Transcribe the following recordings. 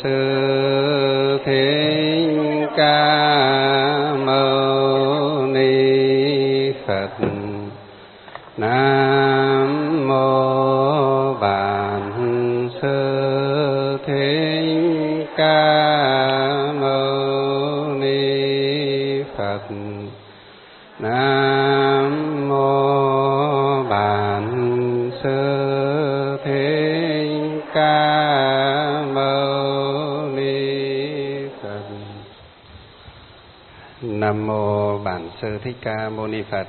Sư Thích Ca Mâu Ni Phật. Nam mô Bản Sư Thích Ca Mâu Ni Phật. Nam mô Bản Sư Thích Ca Mâu Ni Phật. Nam mô Bản Sư Thích Ca Mâu Ni Phật.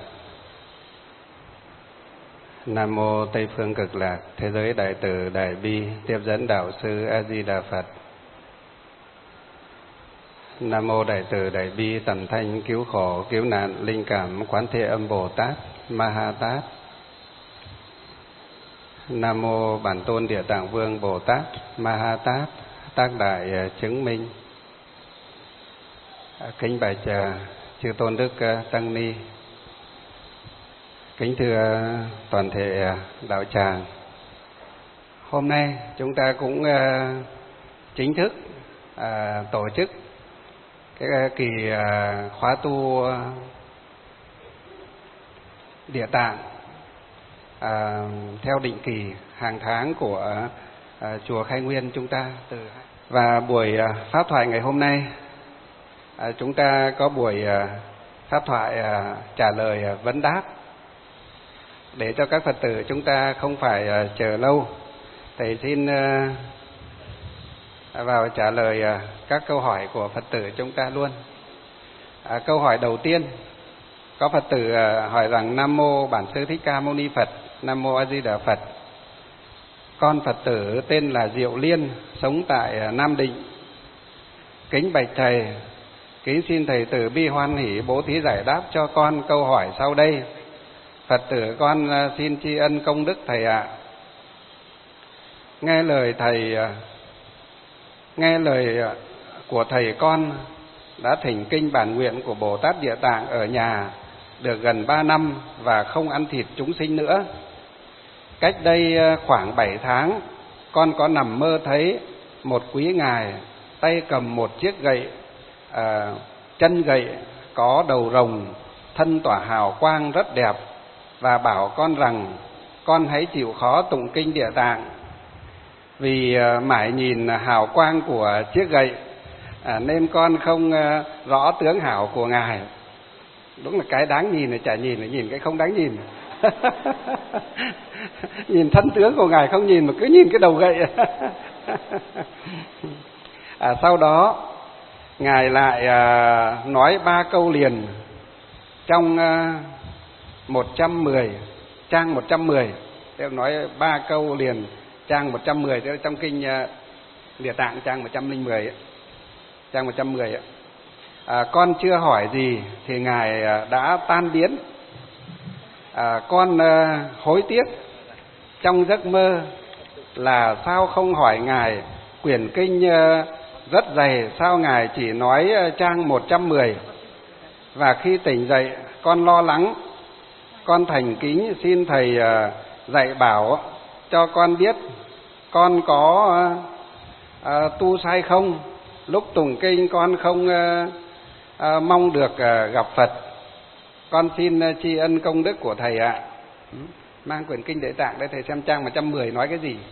Nam mô Tây Phương Cực Lạc Thế Giới Đại Từ Đại Bi Tiếp Dẫn Đạo Sư A Di Đà Phật. Nam mô Đại Từ Đại Bi Tầm Thanh Cứu Khổ Cứu Nạn Linh Cảm Quán Thế Âm Bồ Tát Ma Ha Tát. Nam mô Bản Tôn Địa Tạng Vương Bồ Tát Ma Ha Tát Tác Đại Chứng Minh. Kính bạch chư tôn đức tăng ni, kính thưa toàn thể đạo tràng. Hôm nay chúng ta cũng chính thức tổ chức cái kỳ khóa tu Địa Tạng theo định kỳ hàng tháng của chùa Khai Nguyên chúng ta. Và buổi pháp thoại ngày hôm nay chúng ta có buổi pháp thoại trả lời vấn đáp, để cho các Phật tử chúng ta không phải chờ lâu. Thầy xin vào trả lời các câu hỏi của Phật tử chúng ta luôn. Câu hỏi đầu tiên, có Phật tử hỏi rằng: Nam mô Bản Sư Thích Ca Mâu Ni Phật. Nam mô A Di Đà Phật. Con Phật tử tên là Diệu Liên, sống tại Nam Định. Kính bạch thầy, kính xin thầy từ bi hoan hỷ bố thí giải đáp cho con câu hỏi sau đây. Phật tử con xin tri ân công đức thầy ạ. Nghe lời của thầy con đã thỉnh kinh bản nguyện của Bồ Tát Địa Tạng ở nhà được gần 3 năm và không ăn thịt chúng sinh nữa. Cách đây khoảng 7 tháng, con có nằm mơ thấy một quý ngài tay cầm một chiếc gậy, chân gậy có đầu rồng, thân tỏa hào quang rất đẹp, và bảo con rằng con hãy chịu khó tụng kinh Địa Tạng. Vì mãi nhìn hào quang của chiếc gậy nên con không rõ tướng hảo của ngài. Đúng là cái đáng nhìn là chả nhìn cái không đáng nhìn. Nhìn thân tướng của ngài không nhìn mà cứ nhìn cái đầu gậy. Sau đó ngài lại nói 3 câu liền trong 110, trang 110. Tôi nói 3 câu liền trang 110, tức là trong kinh Địa Tạng trang 110, trang 110. Con chưa hỏi gì thì ngài đã tan biến. Con hối tiếc trong giấc mơ là sao không hỏi ngài quyển kinh rất dày, sao ngài chỉ nói trang 110. Và khi tỉnh dậy con lo lắng, con thành kính xin thầy dạy bảo cho con biết con có tu sai không. Lúc tụng kinh con không mong được gặp Phật. Con xin tri ân công đức của thầy ạ. Mang quyển kinh Địa Tạng để thầy xem trang 110 nói cái gì.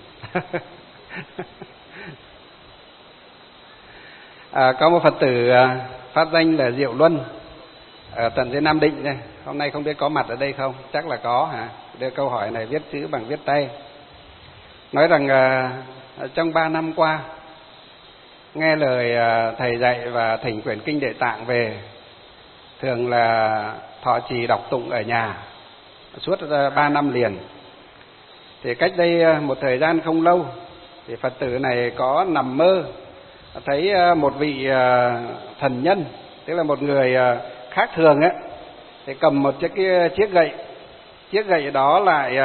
Có một Phật tử phát danh là Diệu Luân ở tận dưới Nam Định này. Hôm nay không biết có mặt ở đây không? Chắc là có hả? Đưa câu hỏi này viết chữ bằng viết tay. Nói rằng trong 3 năm qua nghe lời thầy dạy và thỉnh quyển kinh Địa Tạng về, thường là thọ trì đọc tụng ở nhà suốt 3 năm liền. Thì cách đây một thời gian không lâu thì Phật tử này có nằm mơ thấy một vị thần nhân, tức là một người khác thường ấy, thì cầm một chiếc gậy. Chiếc gậy đó lại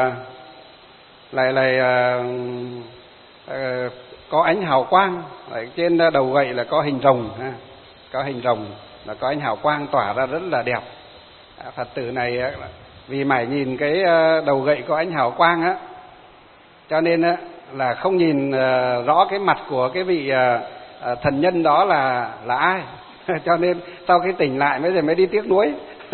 có ánh hào quang. Ở trên đầu gậy là có hình rồng, có hình rồng, là có ánh hào quang tỏa ra rất là đẹp. Phật tử này vì mải nhìn cái đầu gậy có ánh hào quang á, cho nên là không nhìn rõ cái mặt của cái vị thần nhân đó là ai. Cho nên sau khi tỉnh lại mới đi tiếc nuối.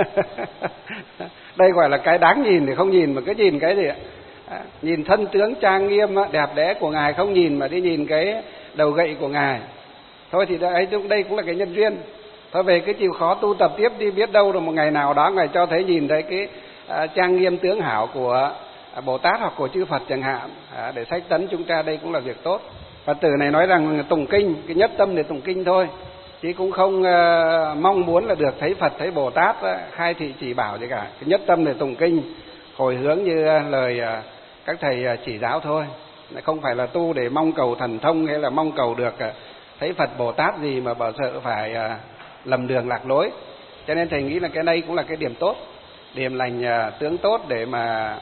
Đây gọi là cái đáng nhìn thì không nhìn, mà cứ nhìn cái gì ạ? Nhìn thân tướng trang nghiêm đẹp đẽ của Ngài không nhìn, mà đi nhìn cái đầu gậy của Ngài. Thôi thì đây cũng là cái nhân duyên. Thôi về cứ chịu khó tu tập tiếp đi, biết đâu rồi một ngày nào đó Ngài cho thấy nhìn thấy cái trang nghiêm tướng hảo của Bồ Tát hoặc của chư Phật chẳng hạn, để sách tấn chúng ta, đây cũng là việc tốt. Phật tử này nói rằng tụng kinh, cái nhất tâm để tụng kinh thôi, chứ cũng không mong muốn là được thấy Phật thấy Bồ Tát khai thị chỉ bảo gì cả. Cái nhất tâm để tụng kinh, hồi hướng như lời các thầy chỉ giáo thôi, không phải là tu để mong cầu thần thông hay là mong cầu được thấy Phật Bồ Tát gì mà bảo sợ phải lầm đường lạc lối. Cho nên thầy nghĩ là cái đây cũng là cái điểm tốt, điểm lành tướng tốt để mà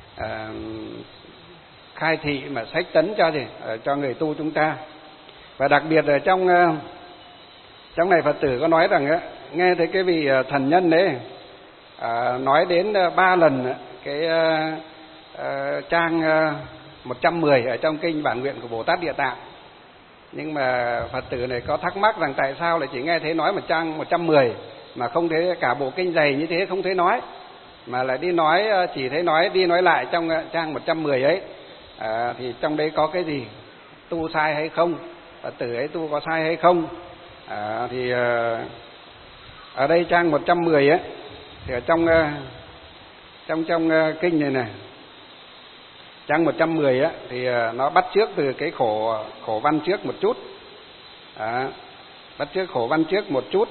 khai thị mà sách tấn cho người tu chúng ta. Và đặc biệt ở trong này Phật tử có nói rằng nghe thấy cái vị thần nhân đấy nói đến 3 lần cái trang 110 ở trong kinh Bản Nguyện của Bồ Tát Địa Tạng. Nhưng mà Phật tử này có thắc mắc rằng tại sao lại chỉ nghe thấy nói một trang 110 mà không thấy cả bộ kinh dày như thế không thấy nói, mà lại đi nói chỉ thấy nói đi nói lại trong trang 110 ấy. Thì trong đấy có cái gì, tu sai hay không, Phật tử ấy tu có sai hay không? Thì ở đây trang 110 ấy, thì ở trong kinh này trang 110 á, thì nó bắt chước từ cái khổ văn trước một chút, bắt chước khổ văn trước một chút,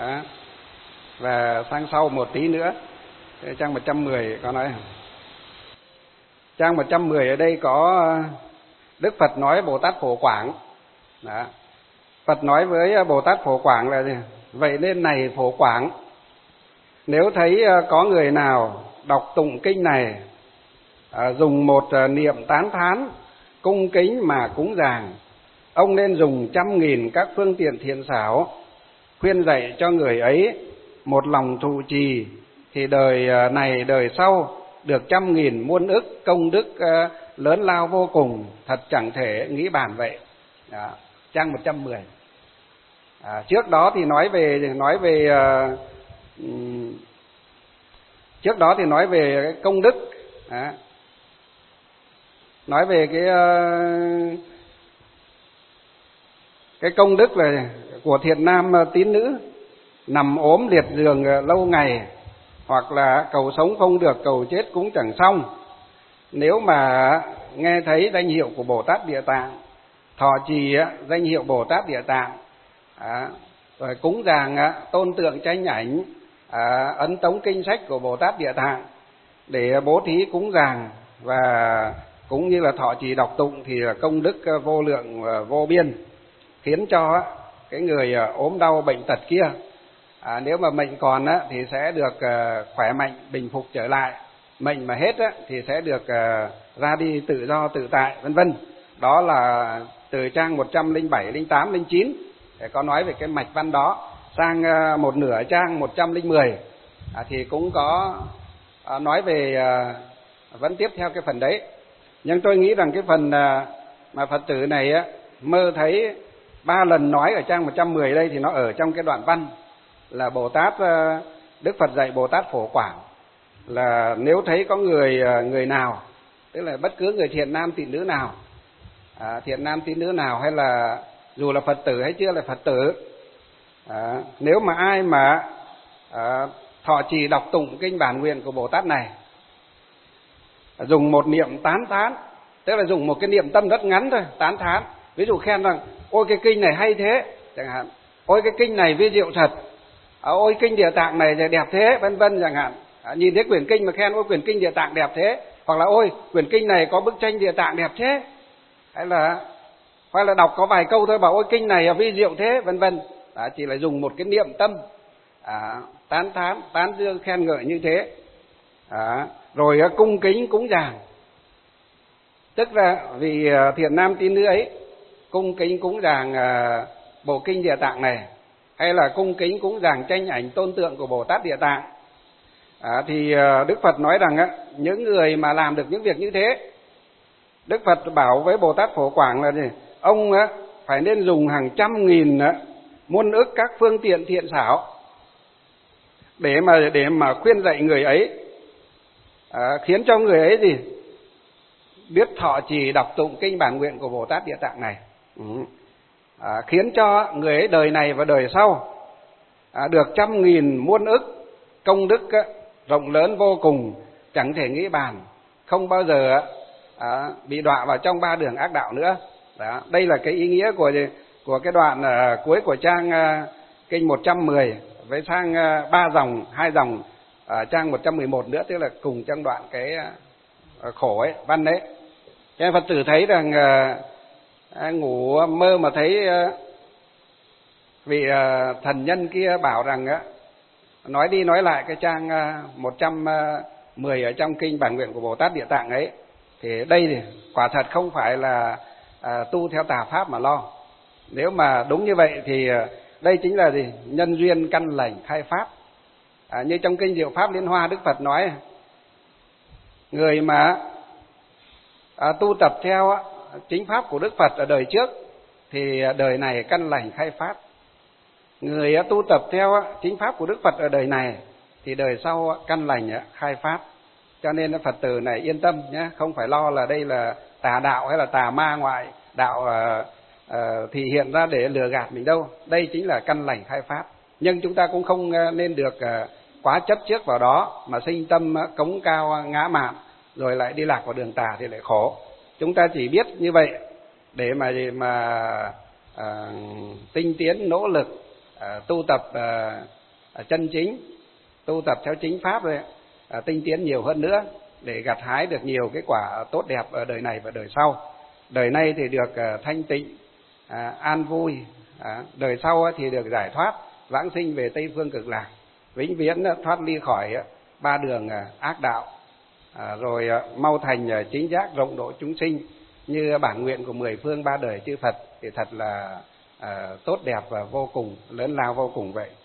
và sang sau một tí nữa. Trang 110 có nói, trang 110 ở đây có Đức Phật nói Bồ Tát Phổ Quảng. Đó. Phật nói với Bồ Tát Phổ Quảng là gì? Vậy nên này Phổ Quảng, nếu thấy có người nào đọc tụng kinh này dùng một niệm tán thán cung kính mà cúng dường, ông nên dùng 100.000 các phương tiện thiện xảo khuyên dạy cho người ấy một lòng thụ trì, thì đời này đời sau được 100.000 muôn ức công đức lớn lao vô cùng, thật chẳng thể nghĩ bàn vậy. Đó, trang 110. Trước đó thì nói về cái công đức, nói về cái công đức là của thiện nam tín nữ nằm ốm liệt giường lâu ngày, hoặc là cầu sống không được, cầu chết cũng chẳng xong. Nếu mà nghe thấy danh hiệu của Bồ Tát Địa Tạng, thọ trì danh hiệu Bồ Tát Địa Tạng, rồi cúng dường tôn tượng tranh ảnh, ấn tống kinh sách của Bồ Tát Địa Tạng để bố thí cúng dường, và cũng như là thọ trì đọc tụng, thì công đức vô lượng vô biên, khiến cho cái người ốm đau bệnh tật kia, nếu mà mệnh còn thì sẽ được khỏe mạnh bình phục trở lại, mệnh mà hết thì sẽ được ra đi tự do tự tại, vân vân. Đó là từ trang 107, 08, 09 để có nói về cái mạch văn đó. Sang một nửa trang 110 thì cũng có nói về vẫn tiếp theo cái phần đấy. Nhưng tôi nghĩ rằng cái phần mà Phật tử này mơ thấy 3 lần nói ở trang 110 đây, thì nó ở trong cái đoạn văn là Bồ Tát Đức Phật dạy Bồ Tát Phổ Quảng là nếu thấy có người nào, tức là bất cứ người thiện nam tín nữ nào, thiện nam tín nữ nào, hay là dù là Phật tử hay chưa là Phật tử, nếu mà ai mà thọ trì đọc tụng kinh Bản Nguyện của Bồ Tát này, dùng một niệm tán thán, tức là dùng một cái niệm tâm rất ngắn thôi, tán thán, ví dụ khen rằng ôi cái kinh này hay thế chẳng hạn, ôi cái kinh này vi diệu thật, ôi kinh Địa Tạng này đẹp thế, vân vân chẳng hạn. Nhìn thấy quyển kinh mà khen ôi quyển kinh Địa Tạng đẹp thế, hoặc là ôi quyển kinh này có bức tranh Địa Tạng đẹp thế, hay là đọc có vài câu thôi bảo ôi kinh này vi diệu thế, vân vân. Chỉ là dùng một cái niệm tâm tán thán, tán dương, khen ngợi như thế. Rồi cung kính cúng dường, tức là vì thiện nam tín nữ ấy cung kính cúng dường bộ kinh Địa Tạng này, hay là cung kính cúng dường tranh ảnh tôn tượng của Bồ Tát Địa Tạng, thì Đức Phật nói rằng những người mà làm được những việc như thế Đức Phật bảo với Bồ Tát Phổ Quảng là gì? Ông phải nên dùng hàng trăm nghìn muôn ức các phương tiện thiện xảo để mà khuyên dạy người ấy, khiến cho người ấy gì? Biết thọ trì đọc tụng kinh bản nguyện của Bồ Tát Địa Tạng này. Khiến cho người ấy đời này và đời sau được trăm nghìn muôn ức công đức rộng lớn vô cùng, chẳng thể nghĩ bàn, không bao giờ bị đọa vào trong ba đường ác đạo nữa. Đó, đây là cái ý nghĩa của cái đoạn cuối của trang kinh 110 với sang 3 dòng, 2 dòng trang 111 nữa, tức là cùng trong đoạn cái khổ ấy, văn đấy. Cho nên Phật tử thấy rằng ngủ mơ mà thấy vị thần nhân kia bảo rằng nói đi nói lại cái trang 110 ở trong kinh bản nguyện của Bồ Tát Địa Tạng ấy, thì đây thì quả thật không phải là tu theo tà pháp mà lo. Nếu mà đúng như vậy thì đây chính là gì? Nhân duyên căn lành khai pháp. Như trong kinh Diệu Pháp Liên Hoa, Đức Phật nói người mà tu tập theo chính pháp của Đức Phật ở đời trước thì đời này căn lành khai pháp. Người tu tập theo chính pháp của Đức Phật ở đời này thì đời sau căn lành khai pháp. Cho nên Phật tử này yên tâm nhé, không phải lo là đây là tà đạo hay là tà ma ngoại đạo thì hiện ra để lừa gạt mình đâu. Đây chính là căn lành khai pháp. Nhưng chúng ta cũng không nên được quá chấp trước vào đó mà sinh tâm cống cao ngã mạn rồi lại đi lạc vào đường tà thì lại khổ. Chúng ta chỉ biết như vậy để mà tinh tiến nỗ lực tu tập chân chính, tu tập theo chính pháp rồi tinh tiến nhiều hơn nữa để gặt hái được nhiều cái quả tốt đẹp ở đời này và đời sau. Đời này thì được thanh tịnh, an vui, đời sau thì được giải thoát, vãng sinh về Tây Phương Cực Lạc, vĩnh viễn thoát ly khỏi ba đường ác đạo, rồi mau thành chính giác rộng độ chúng sinh như bản nguyện của 10 phương ba đời chư Phật, thì thật là tốt đẹp và vô cùng, lớn lao vô cùng vậy.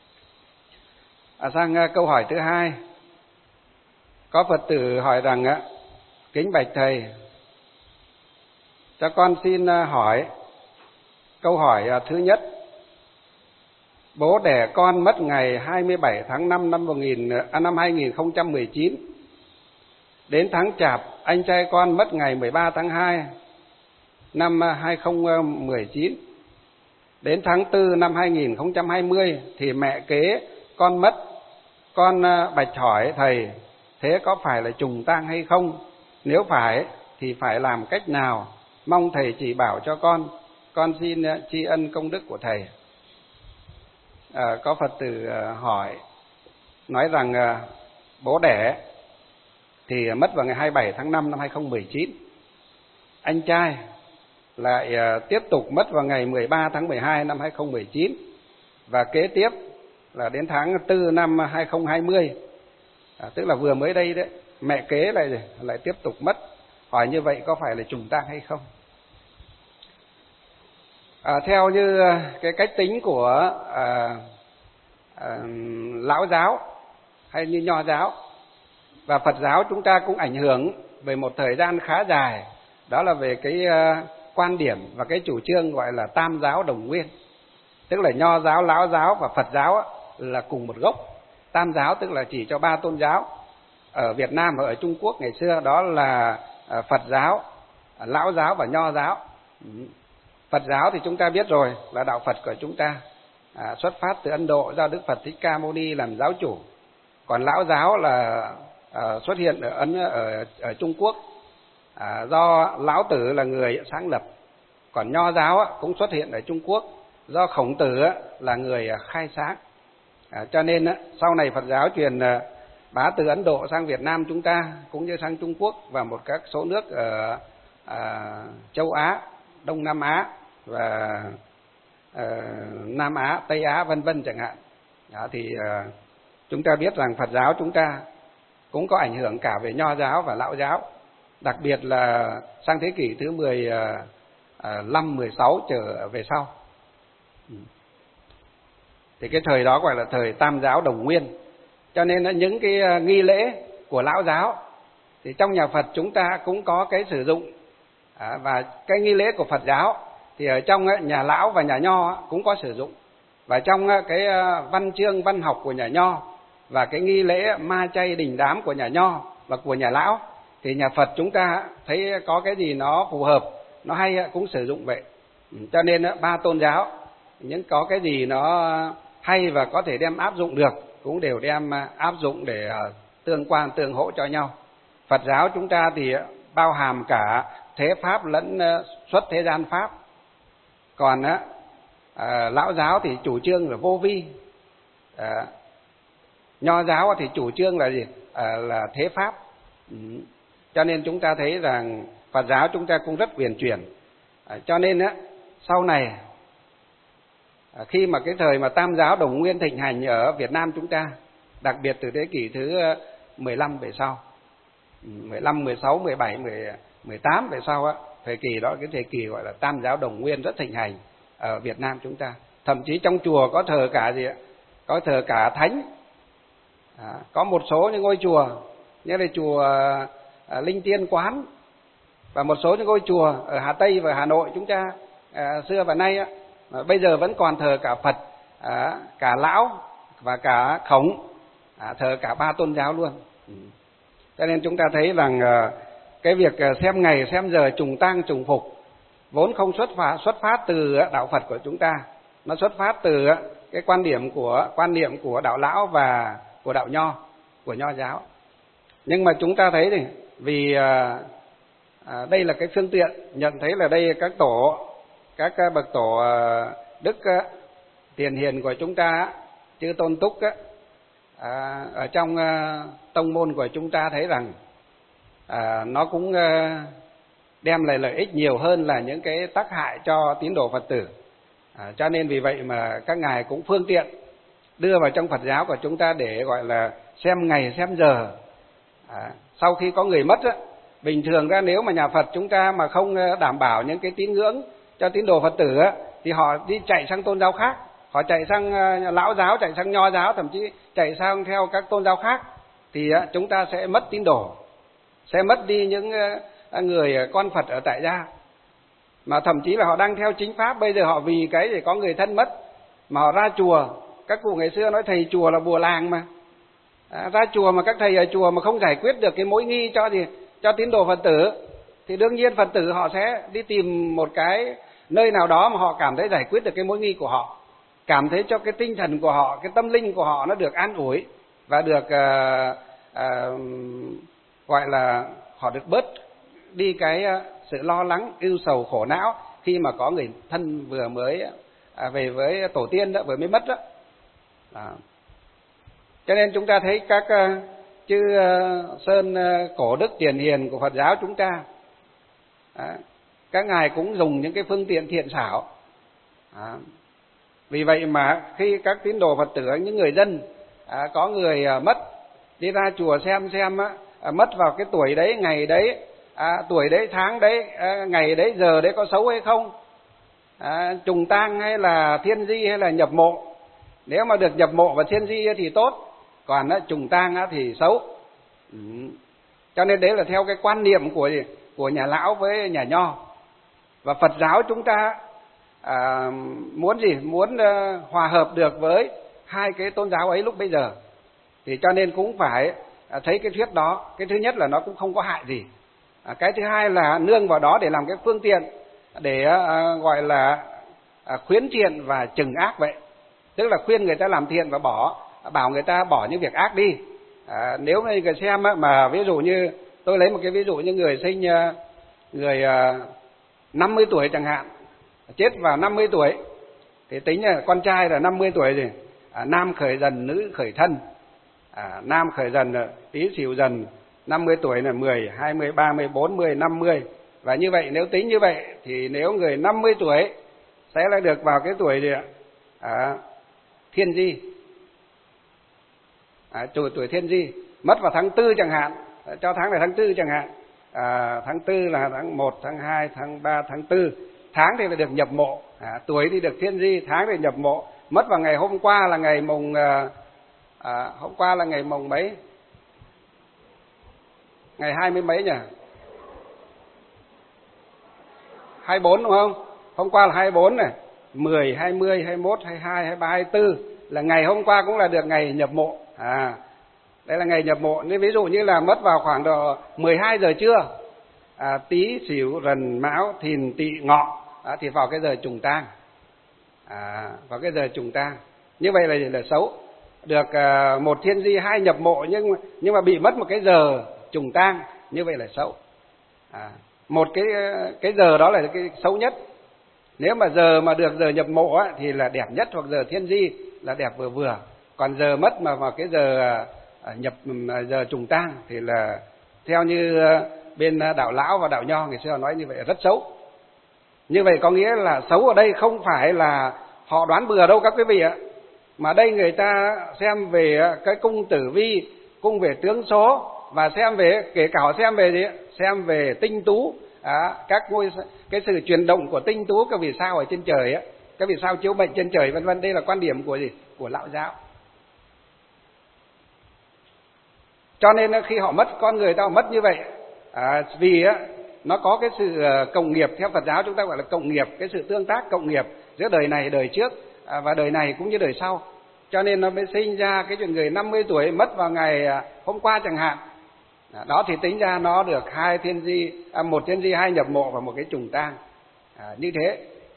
Sang câu hỏi thứ hai, có Phật tử hỏi rằng kính bạch thầy, cho con xin hỏi câu hỏi thứ nhất. Bố đẻ con mất ngày 27 tháng 5 năm 2019. Đến tháng Chạp, anh trai con mất ngày 13 tháng 2 năm 2019. Đến tháng 4 năm 2020 thì mẹ kế con mất. Con bạch hỏi thầy, thế có phải là trùng tang hay không? Nếu phải thì phải làm cách nào? Mong thầy chỉ bảo cho con xin tri ân công đức của thầy. Có Phật tử hỏi, nói rằng bố đẻ thì mất vào ngày 27 tháng 5 năm 2019. Anh trai lại tiếp tục mất vào ngày 13 tháng 12 năm 2019. Và kế tiếp là đến tháng 4 năm 2020, tức là vừa mới đây đấy, mẹ kế lại tiếp tục mất. Hỏi như vậy có phải là trùng tang hay không? Theo như cái cách tính của Lão giáo hay như Nho giáo và Phật giáo, chúng ta cũng ảnh hưởng về một thời gian khá dài. Đó là về cái quan điểm và cái chủ trương gọi là tam giáo đồng nguyên. Tức là Nho giáo, Lão giáo và Phật giáo là cùng một gốc. Tam giáo tức là chỉ cho 3 tôn giáo. Ở Việt Nam và ở Trung Quốc ngày xưa đó là Phật giáo, Lão giáo và Nho giáo. Phật giáo thì chúng ta biết rồi, là đạo Phật của chúng ta, xuất phát từ Ấn Độ do Đức Phật Thích Ca Mâu Ni làm giáo chủ. Còn Lão giáo là xuất hiện ở Trung Quốc, do Lão Tử là người sáng lập. Còn Nho giáo cũng xuất hiện ở Trung Quốc, do Khổng Tử là người khai sáng. Cho nên sau này Phật giáo truyền bá từ Ấn Độ sang Việt Nam chúng ta, cũng như sang Trung Quốc và một các số nước ở châu Á, Đông Nam Á và Nam Á, Tây Á vân vân chẳng hạn. Thì chúng ta biết rằng Phật giáo chúng ta cũng có ảnh hưởng cả về Nho giáo và Lão giáo, đặc biệt là sang thế kỷ thứ 15, 16 trở về sau. Thì cái thời đó gọi là thời tam giáo đồng nguyên. Cho nên những cái nghi lễ của Lão giáo thì trong nhà Phật chúng ta cũng có cái sử dụng Và cái nghi lễ của Phật giáo thì ở trong nhà lão và nhà nho cũng có sử dụng. Và trong cái văn chương văn học của nhà nho và cái nghi lễ ma chay đình đám của nhà nho và của nhà lão thì nhà Phật chúng ta thấy có cái gì nó phù hợp, nó hay cũng sử dụng vậy. Cho nên ba tôn giáo những có cái gì nó hay và có thể đem áp dụng được cũng đều đem áp dụng để tương quan tương hỗ cho nhau. Phật giáo chúng ta thì bao hàm cả thế pháp lẫn xuất thế gian pháp. Còn lão giáo thì chủ trương là vô vi, nho giáo thì chủ trương là gì? Là thế pháp. Cho nên chúng ta thấy rằng Phật giáo chúng ta cũng rất uyển chuyển. Cho nên sau này khi mà cái thời mà Tam giáo Đồng Nguyên thịnh hành ở Việt Nam chúng ta, đặc biệt từ thế kỷ thứ 15 về sau, 15, 16, 17, 18 về sau thời kỳ đó, cái thời kỳ gọi là Tam giáo Đồng Nguyên rất thịnh hành ở Việt Nam chúng ta. Thậm chí trong chùa có thờ cả gì ạ? Có thờ cả thánh. Có một số những ngôi chùa như là chùa Linh Tiên Quán và một số những ngôi chùa ở Hà Tây và Hà Nội chúng ta xưa và nay bây giờ vẫn còn thờ cả Phật, cả Lão và cả Khổng, thờ cả ba tôn giáo luôn. Cho nên chúng ta thấy rằng cái việc xem ngày xem giờ trùng tang trùng phục vốn không xuất phát từ đạo Phật của chúng ta, nó xuất phát từ cái quan niệm của đạo Lão và của đạo Nho, của Nho giáo. Nhưng mà chúng ta thấy thì vì đây là cái phương tiện, nhận thấy là đây các bậc tổ đức tiền hiền của chúng ta, chư Tôn Túc ở trong tông môn của chúng ta thấy rằng nó cũng đem lại lợi ích nhiều hơn là những cái tác hại cho tín đồ Phật tử. Cho nên vì vậy mà các ngài cũng phương tiện đưa vào trong Phật giáo của chúng ta để gọi là xem ngày xem giờ. Sau khi có người mất bình thường ra nếu mà nhà Phật chúng ta mà không đảm bảo những cái tín ngưỡng cho tín đồ Phật tử thì họ đi chạy sang tôn giáo khác, họ chạy sang Lão giáo, chạy sang Nho giáo, thậm chí chạy sang theo các tôn giáo khác, thì chúng ta sẽ mất tín đồ, sẽ mất đi những người con Phật ở tại gia. Mà thậm chí là họ đang theo chính pháp, bây giờ họ vì cái để có người thân mất mà họ ra chùa. Các cụ ngày xưa nói thầy chùa là bùa làng mà. Ra chùa mà các thầy ở chùa mà không giải quyết được cái mối nghi cho tín đồ Phật tử thì đương nhiên Phật tử họ sẽ đi tìm một cái nơi nào đó mà họ cảm thấy giải quyết được cái mối nghi của họ, cảm thấy cho cái tinh thần của họ, cái tâm linh của họ nó được an ủi và được gọi là họ được bớt đi cái sự lo lắng, ưu sầu, khổ não khi mà có người thân vừa mới về với tổ tiên đó, vừa mới mất đó. Cho nên chúng ta thấy các chư Sơn cổ đức tiền hiền của Phật giáo chúng ta, các ngài cũng dùng những cái phương tiện thiện xảo. Vì vậy mà khi các tín đồ Phật tử, những người dân có người mất, đi ra chùa xem mất vào cái tuổi đấy, ngày đấy, tuổi đấy, tháng đấy, ngày đấy, giờ đấy có xấu hay không, trùng tang hay là thiên di hay là nhập mộ. Nếu mà được nhập mộ và thiên di thì tốt, còn trùng tang thì xấu. Cho nên đấy là theo cái quan niệm của nhà Lão với nhà Nho. Và Phật giáo chúng ta muốn gì? Muốn hòa hợp được với hai cái tôn giáo ấy lúc bây giờ. Thì cho nên cũng phải thấy cái thuyết đó. Cái thứ nhất là nó cũng không có hại gì. Cái thứ hai là nương vào đó để làm cái phương tiện để gọi là khuyến thiện và trừng ác vậy. Tức là khuyên người ta làm thiện và bảo người ta bỏ những việc ác đi. Nếu mà người xem mà ví dụ như tôi lấy một cái ví dụ như người sinh người 50 tuổi chẳng hạn, chết vào 50 tuổi thì tính là con trai là 50 tuổi gì, nam khởi dần nữ khởi thân, nam khởi dần Tý Sửu dần, 50 tuổi là 10, 20, 30, 40, 50. Và như vậy nếu tính như vậy thì nếu người 50 tuổi sẽ là được vào cái tuổi gì ạ? Thiên di. Tuổi thiên di mất vào tháng 4 chẳng hạn, cho tháng này tháng 4 chẳng hạn. Tháng 4 là tháng 1, tháng 2, tháng 3, tháng 4. Tháng thì là được nhập mộ, tuổi thì được thiên di, tháng thì nhập mộ. Mất vào ngày hôm qua là ngày mùng hôm qua là ngày mùng mấy? Ngày 20 mấy nhỉ? 24 đúng không? Hôm qua là 24 này, 10, 20, 21, 22, 23, 24 là ngày hôm qua cũng là được ngày nhập mộ. Đây là ngày nhập mộ. Nên ví dụ như là mất vào khoảng độ 12 giờ trưa, Tý, Sửu, Dần, Mão, Thìn, Tỵ, Ngọ, thì vào cái giờ trùng tang. Vào cái giờ trùng tang. Như vậy là xấu. Được một thiên di, hai nhập mộ nhưng mà bị mất một cái giờ trùng tang, như vậy là xấu. Một cái giờ đó là cái xấu nhất. Nếu mà giờ mà được giờ nhập mộ thì là đẹp nhất, hoặc giờ thiên di là đẹp vừa vừa. Còn giờ mất mà vào cái giờ giờ trùng tang thì là theo như bên đạo lão và đạo nho ngày xưa nói như vậy là rất xấu. Như vậy có nghĩa là xấu ở đây không phải là họ đoán bừa đâu các quý vị ạ, mà đây người ta xem về cái cung tử vi, cung về tướng số, và xem về, kể cả họ xem về gì, xem về tinh tú, cái sự chuyển động của tinh tú, các vì sao ở trên trời á, các vì sao chiếu mệnh trên trời, vân vân. Đây là quan điểm của gì? Của lão giáo. Cho nên khi họ mất con người ta, họ mất như vậy vì nó có cái sự cộng nghiệp. Theo Phật giáo chúng ta gọi là cộng nghiệp, cái sự tương tác cộng nghiệp giữa đời này, đời trước và đời này cũng như đời sau. Cho nên nó mới sinh ra cái chuyện người 50 tuổi mất vào ngày hôm qua chẳng hạn. Đó thì tính ra nó được một thiên di, hai nhập mộ và một cái trùng tang. Như thế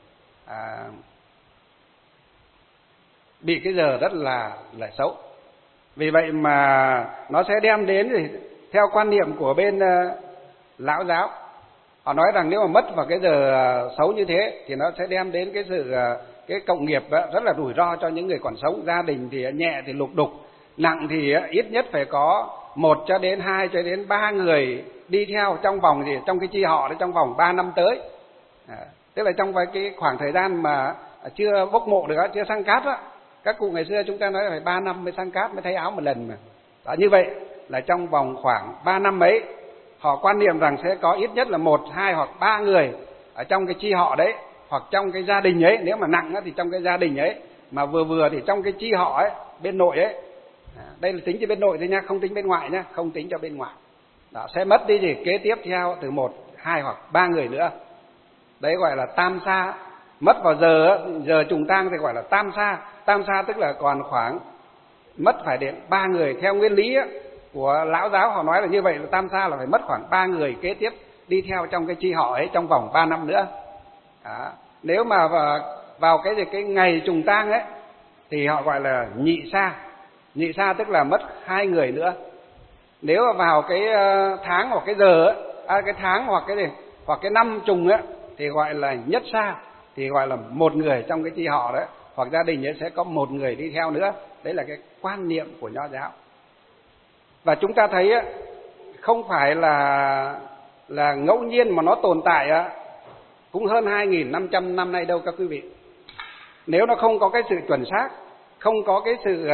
bị cái giờ rất là xấu. Vì vậy mà nó sẽ đem đến thì theo quan niệm của bên lão giáo, họ nói rằng nếu mà mất vào cái giờ xấu như thế thì nó sẽ đem đến cái sự cái cộng nghiệp rất là rủi ro cho những người còn sống. Gia đình thì nhẹ thì lục đục, nặng thì ít nhất phải có 1 cho đến 2 cho đến 3 người đi theo trong vòng trong cái chi họ trong vòng 3 năm tới. Tức là trong cái khoảng thời gian mà chưa bốc mộ được, chưa sang cát á. Các cụ ngày xưa chúng ta nói là phải 3 năm mới sang cát, mới thay áo một lần mà. Đó, như vậy là trong vòng khoảng 3 năm ấy, họ quan niệm rằng sẽ có ít nhất là 1, 2 hoặc 3 người ở trong cái chi họ đấy, hoặc trong cái gia đình ấy. Nếu mà nặng thì trong cái gia đình ấy, mà vừa vừa thì trong cái chi họ ấy, bên nội ấy. Đây là tính cho bên nội thôi nha, không tính bên ngoại nha, không tính cho bên ngoại. Đó, sẽ mất đi thì kế tiếp theo từ 1, 2 hoặc 3 người nữa. Đấy gọi là tam sa. Mất vào giờ trùng tang thì gọi là tam sa. Tam sa tức là còn khoảng mất phải đến 3 người. Theo nguyên lý của lão giáo họ nói là như vậy, là tam sa là phải mất khoảng 3 người kế tiếp đi theo trong cái chi họ ấy trong vòng 3 năm nữa. Nếu mà vào cái ngày trùng tang ấy thì họ gọi là nhị sa. Nhị sa tức là mất 2 người nữa. Nếu mà vào cái tháng hoặc cái giờ cái tháng hoặc cái năm trùng ấy thì gọi là nhất sa, thì gọi là 1 người trong cái chi họ đấy, hoặc gia đình ấy sẽ có 1 người đi theo nữa. Đấy là cái quan niệm của nho giáo. Và chúng ta thấy không phải là ngẫu nhiên mà nó tồn tại cũng hơn 2.500 năm nay đâu các quý vị. Nếu nó không có cái sự chuẩn xác, không có cái sự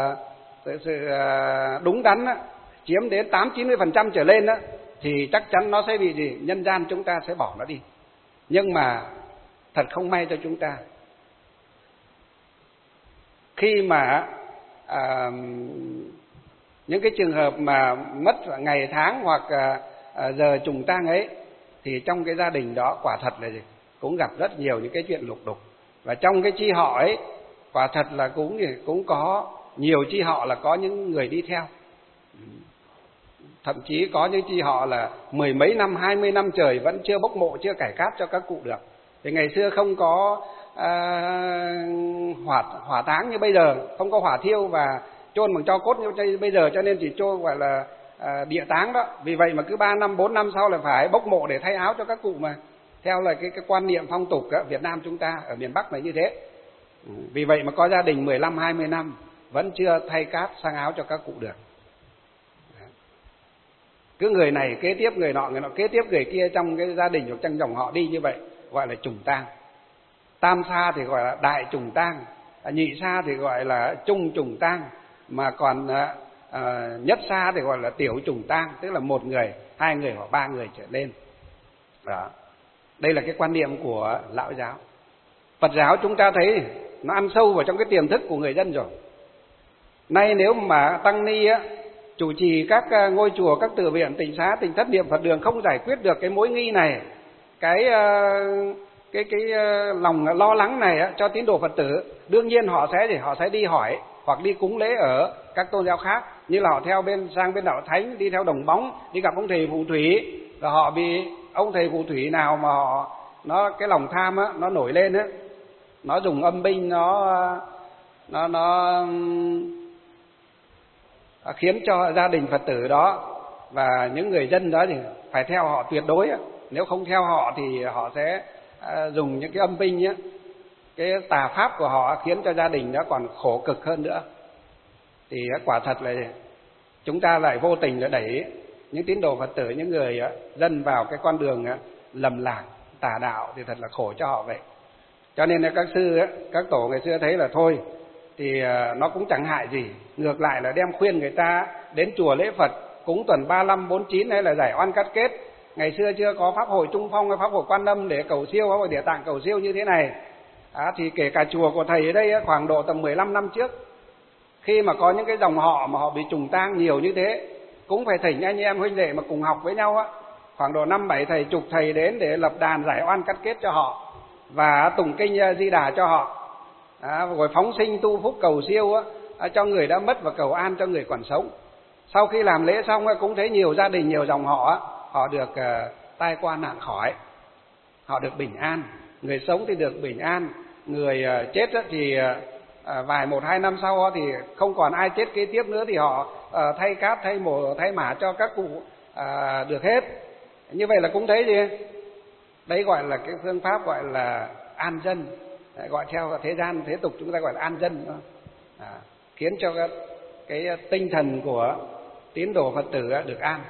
đúng đắn chiếm đến 80-90% trở lên thì chắc chắn nó sẽ bị gì? Nhân gian chúng ta sẽ bỏ nó đi. Nhưng mà thật không may cho chúng ta, khi mà những cái trường hợp mà mất ngày tháng hoặc giờ trùng tang ấy, thì trong cái gia đình đó quả thật là gì? Cũng gặp rất nhiều những cái chuyện lục đục. Và trong cái chi họ ấy quả thật là cũng có nhiều chi họ là có những người đi theo. Thậm chí có những chi họ là 10 mấy năm, 20 năm trời vẫn chưa bốc mộ, chưa cải cát cho các cụ được. Thì ngày xưa không có hỏa táng như bây giờ, không có hỏa thiêu và chôn bằng tro cốt như bây giờ, cho nên chỉ chôn gọi là địa táng đó. Vì vậy mà cứ 3 năm, 4 năm sau là phải bốc mộ để thay áo cho các cụ mà. Theo là cái quan niệm phong tục Việt Nam chúng ta ở miền Bắc này như thế. Vì vậy mà có gia đình 15, 20 năm vẫn chưa thay cát sang áo cho các cụ được. Cứ người này kế tiếp người nọ kế tiếp người kia trong cái gia đình hoặc trong dòng họ đi như vậy, gọi là trùng tang. Tam sa thì gọi là đại trùng tang, nhị sa thì gọi là trung trùng tang, mà còn nhất sa thì gọi là tiểu trùng tang, tức là 1 người, 2 người hoặc 3 người trở lên. Đó. Đây là cái quan niệm của lão giáo. Phật giáo chúng ta thấy nó ăn sâu vào trong cái tiềm thức của người dân rồi. Nay nếu mà tăng ni chủ trì các ngôi chùa, các tự viện, tịnh xá, tịnh thất, niệm Phật đường không giải quyết được cái mối nghi này, cái lòng lo lắng này cho tín đồ Phật tử. Đương nhiên họ sẽ đi hỏi hoặc đi cúng lễ ở các tôn giáo khác, như là họ sang bên đạo Thánh, đi theo Đồng Bóng, đi gặp ông thầy phù thủy, và họ bị ông thầy phù thủy nào mà cái lòng tham nó nổi lên nó dùng âm binh, nó khiến cho gia đình Phật tử đó và những người dân đó thì phải theo họ tuyệt đối. Nếu không theo họ thì họ sẽ dùng những cái âm binh cái tà pháp của họ khiến cho gia đình đó còn khổ cực hơn nữa. Thì quả thật là chúng ta lại vô tình là đẩy những tín đồ Phật tử, những người dân vào cái con đường lầm lạc tà đạo, thì thật là khổ cho họ vậy. Cho nên là các sư, các tổ ngày xưa thấy là thôi thì nó cũng chẳng hại gì, ngược lại là đem khuyên người ta đến chùa lễ Phật, cúng tuần 35, 49 hay là giải oan cắt kết. Ngày xưa chưa có pháp hội Trung Phong hay pháp hội Quan Âm để cầu siêu, pháp hội Địa Tạng cầu siêu như thế này. Thì kể cả chùa của thầy ở đây khoảng độ tầm 15 năm trước, khi mà có những cái dòng họ mà họ bị trùng tang nhiều như thế, cũng phải thỉnh anh em huynh đệ mà cùng học với nhau khoảng độ 5-7 thầy, chục thầy đến để lập đàn giải oan cắt kết cho họ và tụng kinh Di Đà cho họ, rồi phóng sinh tu phúc cầu siêu cho người đã mất và cầu an cho người còn sống. Sau khi làm lễ xong cũng thấy nhiều gia đình, nhiều dòng họ được tai qua nạn khỏi, họ được bình an, người sống thì được bình an, người chết thì vài 1-2 năm sau thì không còn ai chết kế tiếp nữa, thì họ thay cát, thay mồ, thay mả cho các cụ được hết. Như vậy là cũng thấy gì? Đấy gọi là cái phương pháp gọi là an dân, gọi theo thế gian thế tục chúng ta gọi là an dân, khiến cho cái tinh thần của tín đồ Phật tử được an.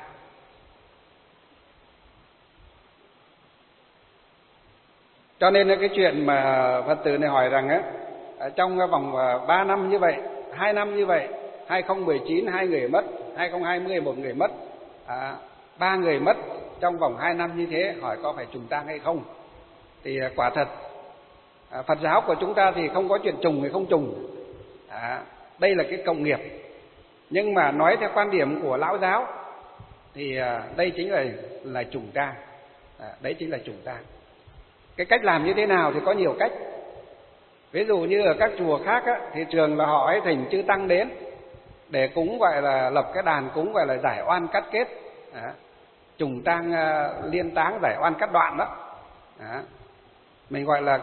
Cho nên cái chuyện mà Phật tử này hỏi rằng trong vòng 3 năm như vậy, 2 năm như vậy, 2019 2 người mất, 2020 1 người mất, 3 người mất trong vòng 2 năm như thế, hỏi có phải trùng tang hay không? Thì quả thật Phật giáo của chúng ta thì không có chuyện trùng hay không trùng, đây là cái cộng nghiệp. Nhưng mà nói theo quan điểm của lão giáo thì đây chính là trùng tang, đấy chính là trùng tang. Cái cách làm như thế nào thì có nhiều cách. Ví dụ như ở các chùa khác thì thường là họ ấy thỉnh chư tăng đến để cúng, gọi là lập cái đàn cúng gọi là giải oan cắt kết, trùng tang liên táng giải oan cắt đoạn đó. Mình gọi là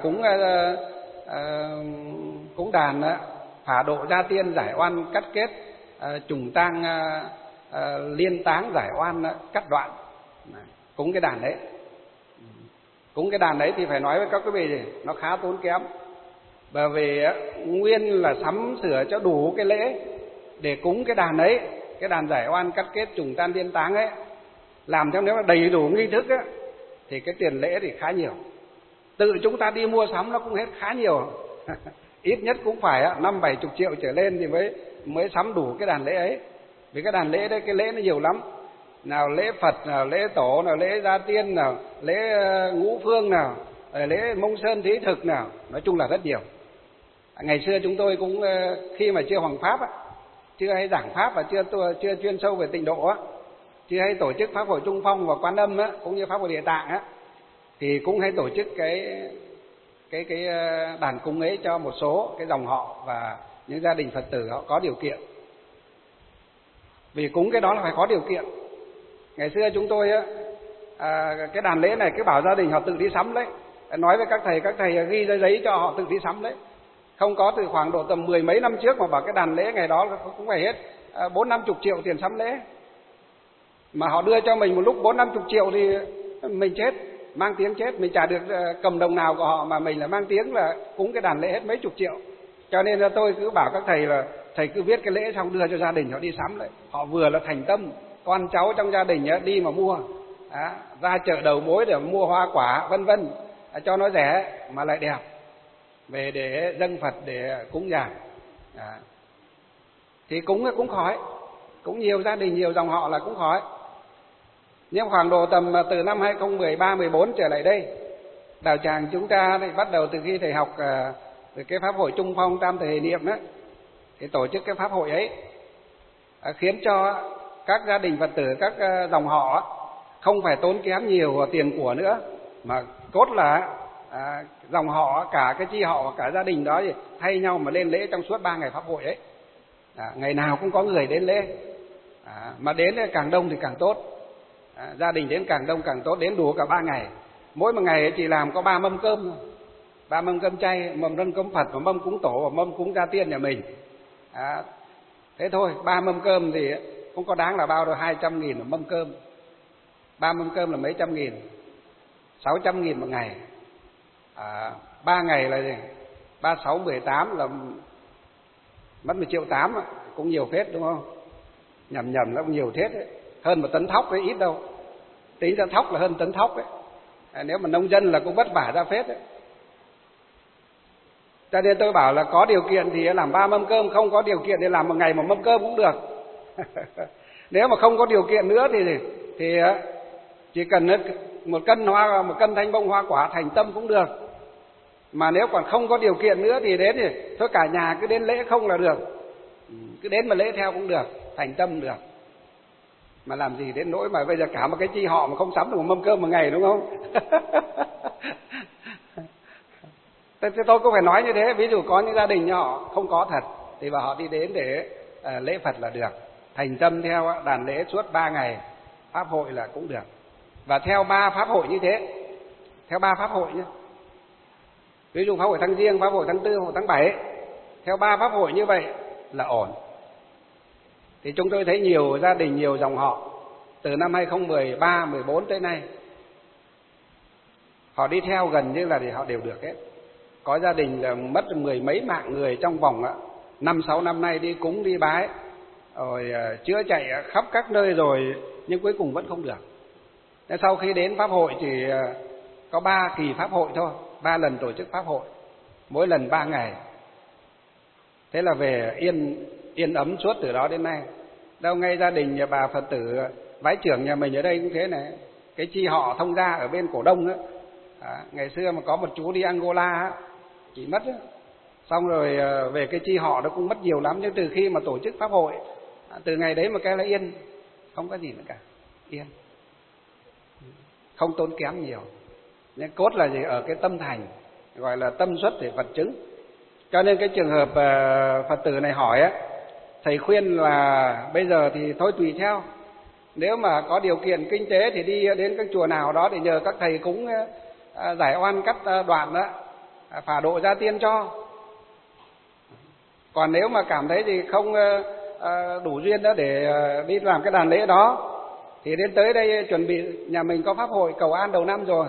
cúng đàn phả độ gia tiên giải oan cắt kết, trùng tang liên táng giải oan cắt đoạn, cúng cái đàn đấy. Cúng cái đàn đấy thì phải nói với các quý vị gì, nó khá tốn kém. Bởi vì nguyên là sắm sửa cho đủ cái lễ để cúng cái đàn ấy, cái đàn giải oan cắt kết trùng tang liên táng ấy, làm theo nếu mà đầy đủ nghi thức thì cái tiền lễ thì khá nhiều. Tự chúng ta đi mua sắm nó cũng hết khá nhiều. Ít nhất cũng phải 50-70 triệu trở lên thì mới sắm đủ cái đàn lễ ấy. Vì cái đàn lễ đấy, cái lễ nó nhiều lắm. Nào lễ Phật, nào lễ Tổ, nào lễ Gia Tiên, nào lễ Ngũ Phương, nào lễ Mông Sơn Thí Thực, nào nói chung là rất nhiều. Ngày xưa chúng tôi cũng khi mà chưa hoằng pháp, chưa hay giảng pháp và chưa chuyên sâu về tịnh độ, chưa hay tổ chức pháp hội Trung Phong và Quan Âm cũng như pháp hội Địa Tạng thì cũng hay tổ chức cái đàn cúng ấy cho một số cái dòng họ và những gia đình Phật tử họ có điều kiện. Vì cúng cái đó là phải có điều kiện. Ngày xưa chúng tôi cái đàn lễ này cứ bảo gia đình họ tự đi sắm đấy, nói với các thầy ghi ra giấy cho họ tự đi sắm đấy. Không có từ khoảng độ tầm 10 mấy năm trước mà bảo cái đàn lễ ngày đó cũng phải hết 40-50 triệu tiền sắm lễ. Mà họ đưa cho mình một lúc 40-50 triệu thì mình chết, mang tiếng chết, mình chả được cầm đồng nào của họ mà mình là mang tiếng là cúng cái đàn lễ hết mấy chục triệu. Cho nên là tôi cứ bảo các thầy là thầy cứ viết cái lễ xong đưa cho gia đình họ đi sắm đấy. Họ vừa là thành tâm, con cháu trong gia đình đi mà mua, ra chợ đầu mối để mua hoa quả vân vân cho nó rẻ mà lại đẹp, về để dâng Phật để cúng dường. Thì cũng khỏi, cũng nhiều gia đình, nhiều dòng họ là cũng khỏi. Nhưng khoảng độ tầm từ năm 2013-14 trở lại đây, đạo tràng chúng ta thì bắt đầu từ khi thầy học từ cái pháp hội Trung Phong Tam Thời Hệ Niệm đó, thì tổ chức cái pháp hội ấy khiến cho các gia đình Phật tử, các dòng họ không phải tốn kém nhiều tiền của nữa, mà cốt là dòng họ, cả cái chi họ, cả gia đình đó thì thay nhau mà lên lễ trong suốt 3 ngày pháp hội ấy. Ngày nào cũng có người đến lễ, mà đến càng đông thì càng tốt. Gia đình đến càng đông càng tốt, đến đủ cả 3 ngày. Mỗi một ngày chỉ làm có 3 mâm cơm, 3 mâm cơm chay, mâm dâng cúng Phật, và mâm cúng tổ, và mâm cúng gia tiên nhà mình. Thế thôi, 3 mâm cơm thì không có đáng là bao đâu, 200.000 một mâm cơm. 3 mâm cơm là mấy trăm nghìn, 600.000 một ngày. 3 ngày là gì? 3, 6, 18 là mất 1,8 triệu, cũng nhiều phết đúng không? Nhầm nó cũng nhiều phết đấy. Hơn 1 tấn thóc đấy, ít đâu. Tính ra thóc là hơn tấn thóc đấy. Nếu mà nông dân là cũng vất vả ra phết đấy. Cho nên tôi bảo là có điều kiện thì làm 3 mâm cơm, không có điều kiện thì làm một ngày 1 mâm cơm cũng được. Nếu mà không có điều kiện nữa thì chỉ cần 1 cân thanh bông hoa quả thành tâm cũng được. Mà nếu còn không có điều kiện nữa thì đến thì thôi cả nhà cứ đến lễ không là được. Cứ đến mà lễ theo cũng được, thành tâm được. Mà làm gì đến nỗi mà bây giờ cả một cái chi họ mà không sắm được 1 mâm cơm một ngày, đúng không? Thế tôi cũng phải nói như thế. Ví dụ có những gia đình họ không có thật thì bảo họ đi đến để lễ Phật là được, thành tâm theo đàn lễ suốt 3 ngày pháp hội là cũng được. Và theo 3 pháp hội như thế, theo 3 pháp hội nhé. Ví dụ pháp hội tháng Giêng, pháp hội tháng 4, pháp hội tháng 7, theo 3 pháp hội như vậy là ổn. Thì chúng tôi thấy nhiều gia đình, nhiều dòng họ từ năm 2013, 14 tới nay, họ đi theo gần như là thì họ đều được hết. Có gia đình là mất 10 mấy mạng người trong vòng 5-6 năm nay đi cúng đi bái, rồi chữa chạy khắp các nơi rồi, nhưng cuối cùng vẫn không được. Nên sau khi đến pháp hội chỉ có 3 kỳ pháp hội thôi, 3 lần tổ chức pháp hội, mỗi lần 3 ngày. Thế là về yên ấm suốt từ đó đến nay. Đâu ngay gia đình nhà bà Phật tử vái trưởng nhà mình ở đây cũng thế này. Cái chi họ thông gia ở bên Cổ Đông á, ngày xưa mà có một chú đi Angola á, chỉ mất á. Xong rồi về cái chi họ nó cũng mất nhiều lắm. Nhưng từ khi mà tổ chức pháp hội, từ ngày đấy mà cái là yên, không có gì nữa cả, yên, không tốn kém nhiều. Nhưng cốt là gì? Ở cái tâm thành, gọi là tâm xuất để Phật chứng. Cho nên cái trường hợp Phật tử này hỏi á, thầy khuyên là bây giờ thì thôi tùy theo. Nếu mà có điều kiện kinh tế thì đi đến các chùa nào đó để nhờ các thầy cúng giải oan cắt đoạn đó, phả độ gia tiên cho. Còn nếu mà cảm thấy thì không đủ duyên đó để đi làm cái đàn lễ đó, thì đến tới đây chuẩn bị, nhà mình có pháp hội cầu an đầu năm rồi.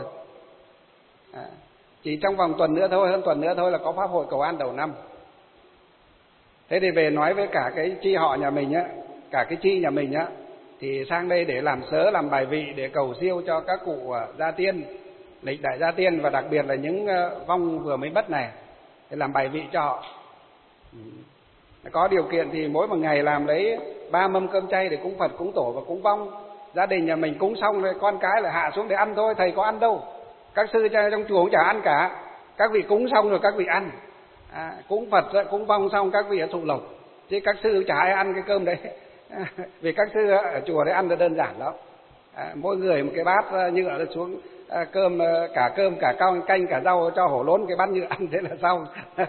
Chỉ trong vòng tuần nữa thôi, hơn tuần nữa thôi là có pháp hội cầu an đầu năm. Thế thì về nói với cả cái chi họ nhà mình á, cả cái chi nhà mình á, thì sang đây để làm sớ, làm bài vị để cầu siêu cho các cụ gia tiên, lịch đại gia tiên, và đặc biệt là những vong vừa mới mất này, để làm bài vị cho họ. Có điều kiện thì mỗi một ngày làm lấy 3 mâm cơm chay để cúng Phật, cúng tổ và cúng vong. Gia đình nhà mình cúng xong rồi con cái là hạ xuống để ăn thôi, thầy có ăn đâu. Các sư trong chùa cũng chả ăn cả. Các vị cúng xong rồi các vị ăn. Cúng Phật, cúng vong xong các vị thụ lộc. Chứ các sư chả ai ăn cái cơm đấy. Vì các sư ở chùa đấy ăn là đơn giản lắm. Mỗi người một cái bát nhựa xuống, cơm cả canh cả rau cho hổ lốn, cái bát nhựa ăn thế là xong.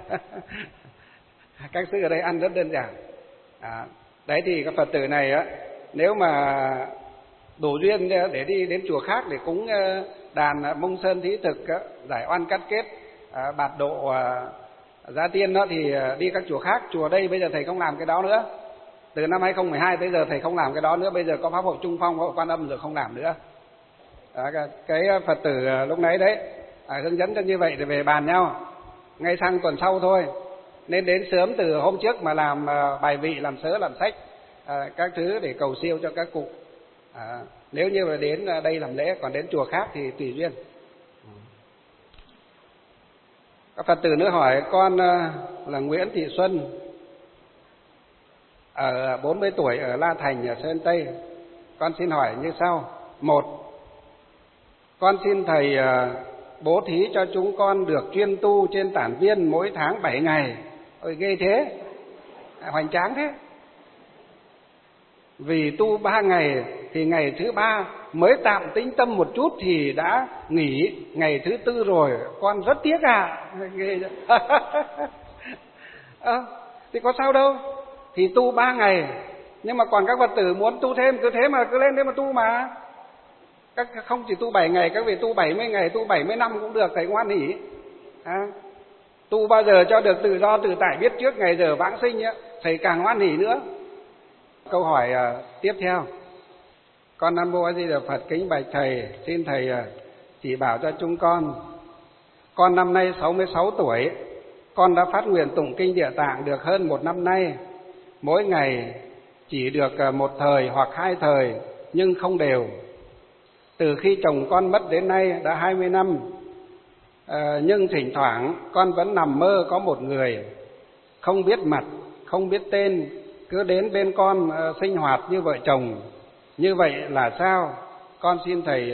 Các sư ở đây ăn rất đơn giản. Đấy thì các Phật tử này á, nếu mà đủ duyên để đi đến chùa khác để cúng đàn Mông Sơn Thí Thực, giải oan cắt kết, bạt độ gia tiên đó, thì đi các chùa khác. Chùa đây bây giờ thầy không làm cái đó nữa. Từ năm 2012 tới giờ thầy không làm cái đó nữa. Bây giờ có pháp hội Trung Phong, pháp hội Quan Âm rồi không làm nữa. Cái Phật tử lúc nãy đấy hướng dẫn cho như vậy để về bàn nhau. Ngay sang tuần sau thôi, nên đến sớm từ hôm trước mà làm bài vị, làm sớ, làm sách, các thứ để cầu siêu cho các cụ. Nếu như là đến đây làm lễ, còn đến chùa khác thì tùy duyên. Các Phật tử nữa hỏi: con là Nguyễn Thị Xuân, ở 40 tuổi, ở La Thành, ở Sơn Tây. Con xin hỏi như sau. 1. Con xin thầy bố thí cho chúng con được chuyên tu trên tản viên mỗi tháng 7 ngày. Ôi ghê thế, hoành tráng thế. Vì tu 3 ngày thì ngày thứ 3 mới tạm tĩnh tâm một chút thì đã nghỉ ngày thứ 4 rồi, con rất tiếc thì có sao đâu, thì tu 3 ngày, nhưng mà còn các Phật tử muốn tu thêm cứ thế mà cứ lên đấy mà tu mà. Các không chỉ tu 7 ngày, các vị tu 70 ngày, tu 70 năm cũng được, thầy ngoan hỉ. Tu bao giờ cho được tự do tự tại, biết trước ngày giờ vãng sinh ấy, thầy càng hoan hỉ nữa. Câu hỏi tiếp theo. Con Nam Mô A Di Đà Phật kính bạch thầy, xin thầy chỉ bảo cho chúng con. Con năm nay 66 tuổi, con đã phát nguyện tụng kinh Địa Tạng được hơn 1 năm nay. Mỗi ngày chỉ được 1 thời hoặc 2 thời, nhưng không đều. Từ khi chồng con mất đến nay đã 20 năm, nhưng thỉnh thoảng con vẫn nằm mơ có một người, không biết mặt, không biết tên, cứ đến bên con sinh hoạt như vợ chồng. Như vậy là sao? Con xin thầy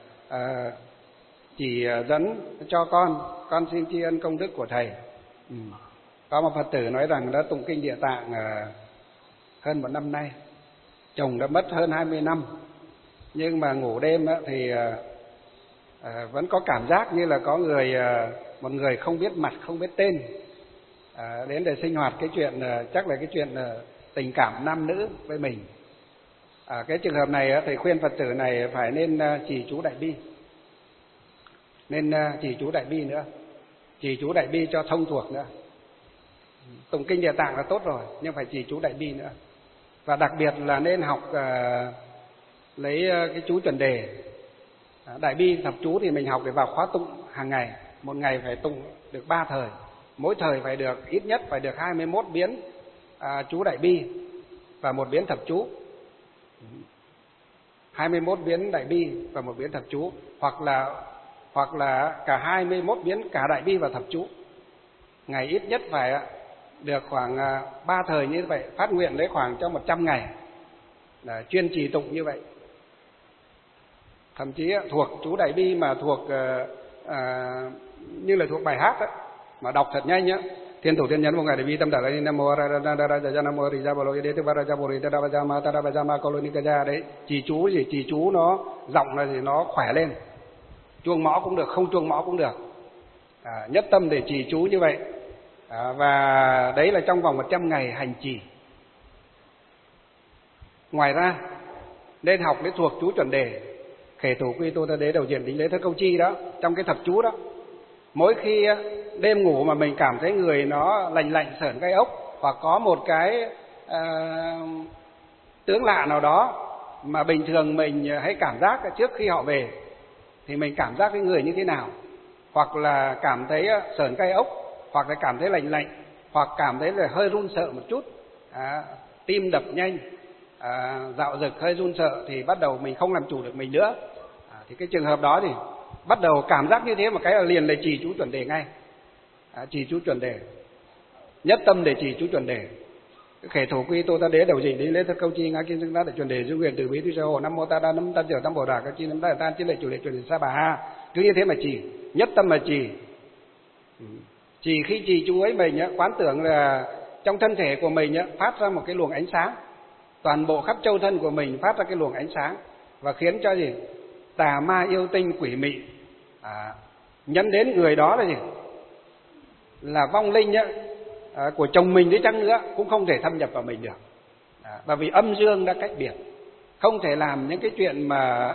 chỉ dẫn cho con xin tri ân công đức của thầy. Có một Phật tử nói rằng đã tụng kinh Địa Tạng hơn 1 năm nay, chồng đã mất hơn 20 năm, nhưng mà ngủ đêm thì vẫn có cảm giác như là có một người không biết mặt, không biết tên đến để sinh hoạt cái chuyện, chắc là cái chuyện tình cảm nam nữ với mình. Cái trường hợp này thầy khuyên Phật tử này phải nên trì chú Đại Bi, nên trì chú Đại Bi nữa, trì chú Đại Bi cho thông thuộc nữa. Tụng kinh Địa Tạng là tốt rồi, nhưng phải trì chú Đại Bi nữa. Và đặc biệt là nên học lấy cái chú chuẩn đề. Đại Bi thập chú thì mình học để vào khóa tụng hàng ngày, một ngày phải tụng được 3 thời, mỗi thời phải được ít nhất phải được 21 biến chú Đại Bi và 1 biến thập chú. 21 biến Đại Bi và 1 biến thập chú, hoặc là cả 21 biến cả Đại Bi và thập chú. Ngày ít nhất phải được khoảng 3 thời như vậy, phát nguyện lấy khoảng cho 100 ngày là chuyên trì tụng như vậy. Thậm chí thuộc chú Đại Bi mà thuộc như là thuộc bài hát ấy, mà đọc thật nhanh nhá. Thiên thủ thiên nhân một ngày Đại Bi tâm đà la nam mô ra ra ra ra ra nam mô ri ra bồ lô đế tu ba ra bồ ri ta ra ma ta ra ma cô lô ni ca ra đấy. Trì chú gì, trì chú nó giọng là thì nó khỏe lên, chuông mõ cũng được, không chuông mõ cũng được. Nhất tâm để trì chú như vậy. Và đấy là trong vòng 100 ngày hành trì. Ngoài ra nên học để thuộc chú chuẩn đề khể thủ quy tô ta đế đầu diện đính lễ thất câu chi đó, trong cái thập chú đó. Mỗi khi đêm ngủ mà mình cảm thấy người nó lạnh lạnh sởn gai ốc, hoặc có một cái tướng lạ nào đó mà bình thường mình hay cảm giác trước khi họ về, thì mình cảm giác cái người như thế nào, hoặc là cảm thấy sởn gai ốc, hoặc là cảm thấy lạnh lạnh, hoặc cảm thấy là hơi run sợ một chút, tim đập nhanh, dạo dực hơi run sợ, thì bắt đầu mình không làm chủ được mình nữa. Thì cái trường hợp đó thì bắt đầu cảm giác như thế một cái là liền lại trì chú chuẩn đề ngay. Trì chú chuẩn đề, nhất tâm để trì chú chuẩn đề. Khể thủ quy tô ta đế đầu gì đến lễ thất câu chi ngã kim xưng đá để chuẩn đề giữ quyền từ bí tuy sơ hồ nam mô ta đa năm tan tiểu tam bồ đà các chi năm ta tan chi lệ chủ lệ chuẩn đề sa bà ha. Cứ như thế mà trì, nhất tâm mà trì. Chỉ khi trì chú ấy mình quán tưởng là trong thân thể của mình phát ra một cái luồng ánh sáng, toàn bộ khắp châu thân của mình phát ra cái luồng ánh sáng, và khiến cho gì tà ma yêu tinh quỷ mị nhắm đến người đó là gì, là vong linh của chồng mình đi chăng nữa cũng không thể thâm nhập vào mình được. Bởi vì âm dương đã cách biệt, không thể làm những cái chuyện mà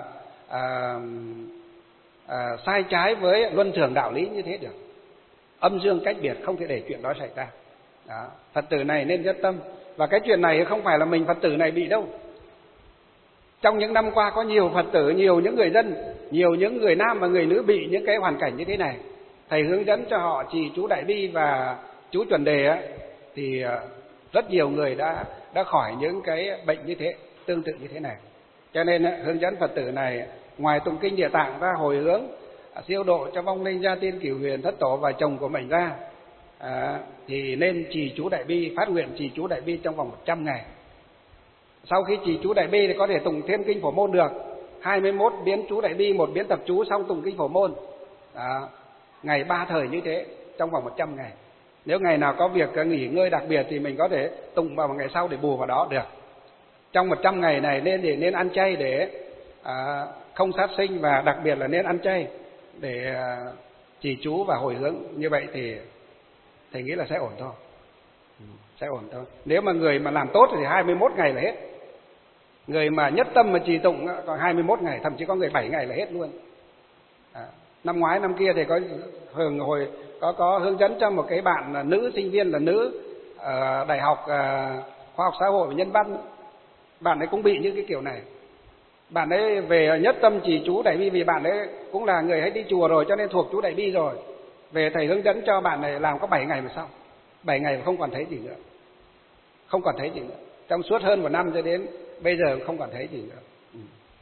sai trái với luân thường đạo lý như thế được. Âm dương cách biệt, không thể để chuyện đó xảy ra. Phật tử này nên nhất tâm. Và cái chuyện này không phải là mình Phật tử này bị đâu. Trong những năm qua có nhiều Phật tử, nhiều những người dân, nhiều những người nam và người nữ bị những cái hoàn cảnh như thế này. Thầy hướng dẫn cho họ trì chú Đại Bi và chú chuẩn đề ấy, thì rất nhiều người đã khỏi những cái bệnh như thế, tương tự như thế này. Cho nên hướng dẫn Phật tử này ngoài tụng kinh Địa Tạng ra, hồi hướng siêu độ cho vong linh gia tiên cửu huyền thất tổ và chồng của mình ra, thì nên trì chú Đại Bi, phát nguyện trì chú Đại Bi trong vòng 100 ngày. Sau khi trì chú Đại Bi thì có thể tụng thêm kinh Phổ Môn được, 21 biến chú Đại Bi, 1 biến tập chú, xong tụng kinh Phổ Môn. Ngày 3 thời như thế trong vòng 100 ngày. Nếu ngày nào có việc nghỉ ngơi đặc biệt thì mình có thể tụng vào một ngày sau để bù vào đó được. trong 100 ngày này nên ăn chay để không sát sinh, và đặc biệt là nên ăn chay để trì chú và hồi hướng. Như vậy thì thầy nghĩ là sẽ ổn thôi. Sẽ ổn thôi. Nếu mà người mà làm tốt thì 21 ngày là hết. Người mà nhất tâm mà trì tụng còn 21 ngày, thậm chí có người 7 ngày là hết luôn. Năm ngoái năm kia thì có hướng dẫn cho một cái bạn là nữ sinh viên, là nữ ở Đại học Khoa học Xã hội và Nhân văn. Bạn ấy cũng bị những cái kiểu này. Bạn ấy về nhất tâm trì chú Đại Bi, vì bạn ấy cũng là người hay đi chùa rồi cho nên thuộc chú Đại Bi rồi. Về thầy hướng dẫn cho bạn này làm có 7 ngày mà xong. 7 ngày mà không còn thấy gì nữa. Không còn thấy gì nữa. Trong suốt hơn 1 năm cho đến bây giờ không còn thấy gì nữa.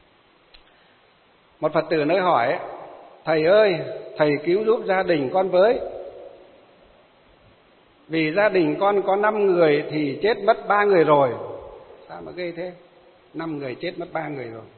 Một Phật tử nơi hỏi: thầy ơi, thầy cứu giúp gia đình con với. Vì gia đình con có 5 người thì chết mất 3 người rồi. Sao mà ghê thế? 5 người chết mất 3 người rồi.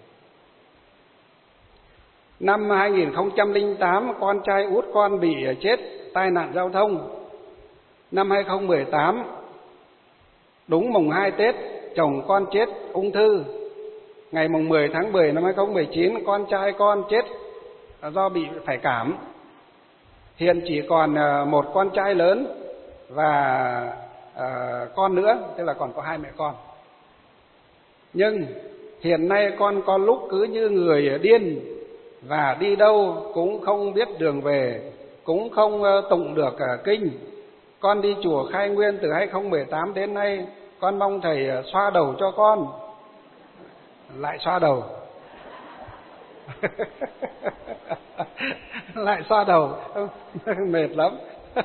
Năm 2008 con trai út con bị chết tai nạn giao thông. Năm 2018 đúng mùng 2 Tết chồng con chết ung thư. Ngày mùng 10 tháng 10 năm 2019 con trai con chết do bị phải cảm. Hiện chỉ còn một con trai lớn và con nữa, tức là còn có 2 mẹ con. Nhưng hiện nay con có lúc cứ như người điên, và đi đâu cũng không biết đường về, cũng không tụng được kinh. Con đi chùa Khai Nguyên từ 2018 đến nay, con mong thầy xoa đầu cho con. Lại xoa đầu. Lại xoa đầu, mệt lắm.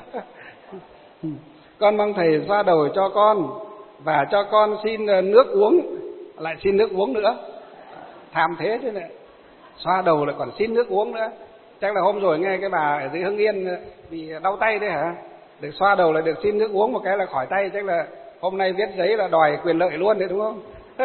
Con mong thầy xoa đầu cho con và cho con xin nước uống. Lại xin nước uống nữa. Tham thế chứ này. Xoa đầu lại còn xin nước uống nữa. Chắc là hôm rồi nghe cái bà ở dưới Hưng Yên bị đau tay đấy hả? Được xoa đầu là được xin nước uống một cái là khỏi tay. Chắc là hôm nay viết giấy là đòi quyền lợi luôn đấy đúng không?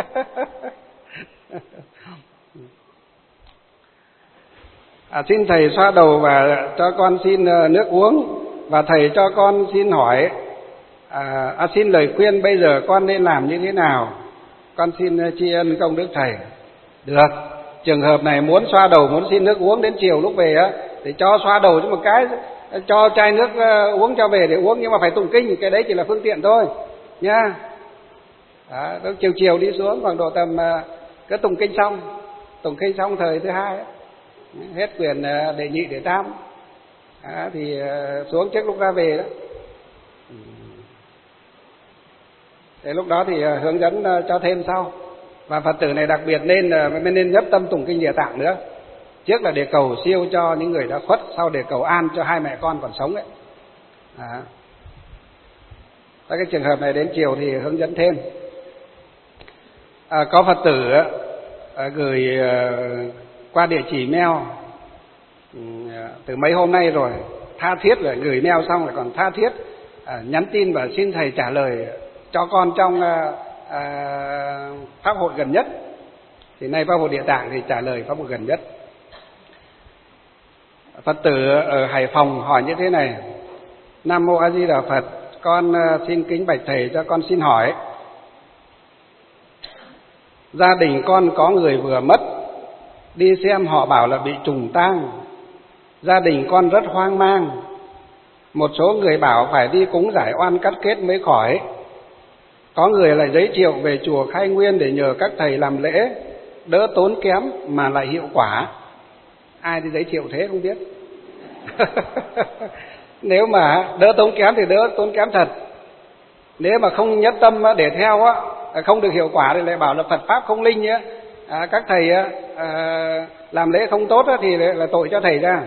Xin thầy xoa đầu và cho con xin nước uống. Và thầy cho con xin hỏi, xin lời khuyên bây giờ con nên làm như thế nào? Con xin tri ân công đức thầy. Được. Trường hợp này muốn xoa đầu, muốn xin nước uống đến chiều lúc về á, thì cho xoa đầu cho một cái, cho chai nước uống cho về để uống, nhưng mà phải tụng kinh, cái đấy chỉ là phương tiện thôi nha. Đó, chiều đi xuống khoảng độ tầm cứ tụng kinh xong thời thứ 2 ấy, hết quyền đệ nhị đệ tam thì xuống trước lúc ra về đó. Thế lúc đó thì hướng dẫn cho thêm sau. Và Phật tử này đặc biệt nên nhất tâm tụng kinh Địa Tạng nữa. Trước là để cầu siêu cho những người đã khuất, sau để cầu an cho 2 mẹ con còn sống ấy. Các cái trường hợp này đến chiều thì hướng dẫn thêm. Có Phật tử gửi qua địa chỉ mail từ mấy hôm nay rồi, tha thiết rồi, gửi mail xong rồi còn tha thiết nhắn tin và xin thầy trả lời cho con trong pháp hội gần nhất. Thì nay pháp hội Địa Tạng thì trả lời pháp hội gần nhất. Phật tử ở Hải Phòng hỏi như thế này: Nam Mô A Di Đà Phật, con xin kính bạch thầy cho con xin hỏi. Gia đình con có người vừa mất, đi xem họ bảo là bị trùng tang. Gia đình con rất hoang mang. Một số người bảo phải đi cúng giải oan cắt kết mới khỏi. Có người lại giới thiệu về chùa Khai Nguyên để nhờ các thầy làm lễ, đỡ tốn kém mà lại hiệu quả. Ai đi giới thiệu thế không biết. Nếu mà đỡ tốn kém thì đỡ tốn kém thật. Nếu mà không nhất tâm để theo á, không được hiệu quả thì lại bảo là Phật Pháp không linh á. Các thầy làm lễ không tốt á, thì là tội cho thầy ra.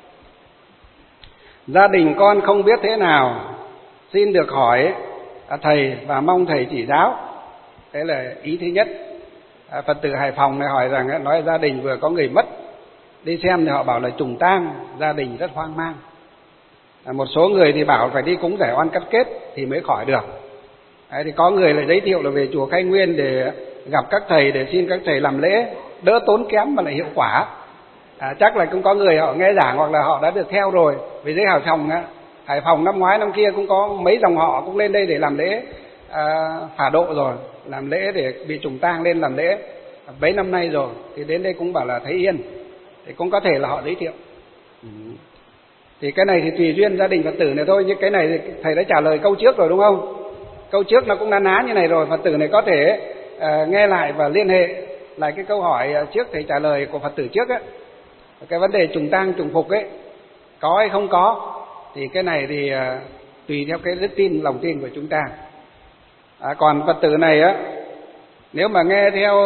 Gia đình con không biết thế nào, xin được hỏi thầy và mong thầy chỉ giáo. Thế là ý thứ nhất. Phật tử Hải Phòng này hỏi rằng, nói gia đình vừa có người mất, đi xem thì họ bảo là trùng tang, gia đình rất hoang mang. Một số người thì bảo phải đi cúng giải oan cắt kết thì mới khỏi được. Thì có người lại giới thiệu là về chùa Khai Nguyên để gặp các thầy, để xin các thầy làm lễ, đỡ tốn kém mà lại hiệu quả. Chắc là cũng có người họ nghe giảng hoặc là họ đã được theo rồi. Vì dưới Hải Phòng năm ngoái năm kia cũng có mấy dòng họ cũng lên đây để làm lễ phả độ rồi, làm lễ để bị trùng tang lên làm lễ mấy năm nay rồi, thì đến đây cũng bảo là thấy yên, thì cũng có thể là họ giới thiệu. Thì cái này thì tùy duyên gia đình Phật tử này thôi, nhưng cái này thì thầy đã trả lời câu trước rồi đúng không? Câu trước nó cũng đã ná như này rồi, Phật tử này có thể nghe lại và liên hệ lại cái câu hỏi trước thầy trả lời của Phật tử trước á. Cái vấn đề trùng tang trùng phục ấy, có hay không có, thì cái này thì tùy theo cái đức tin, lòng tin của chúng ta. Còn Phật tử này á, nếu mà nghe theo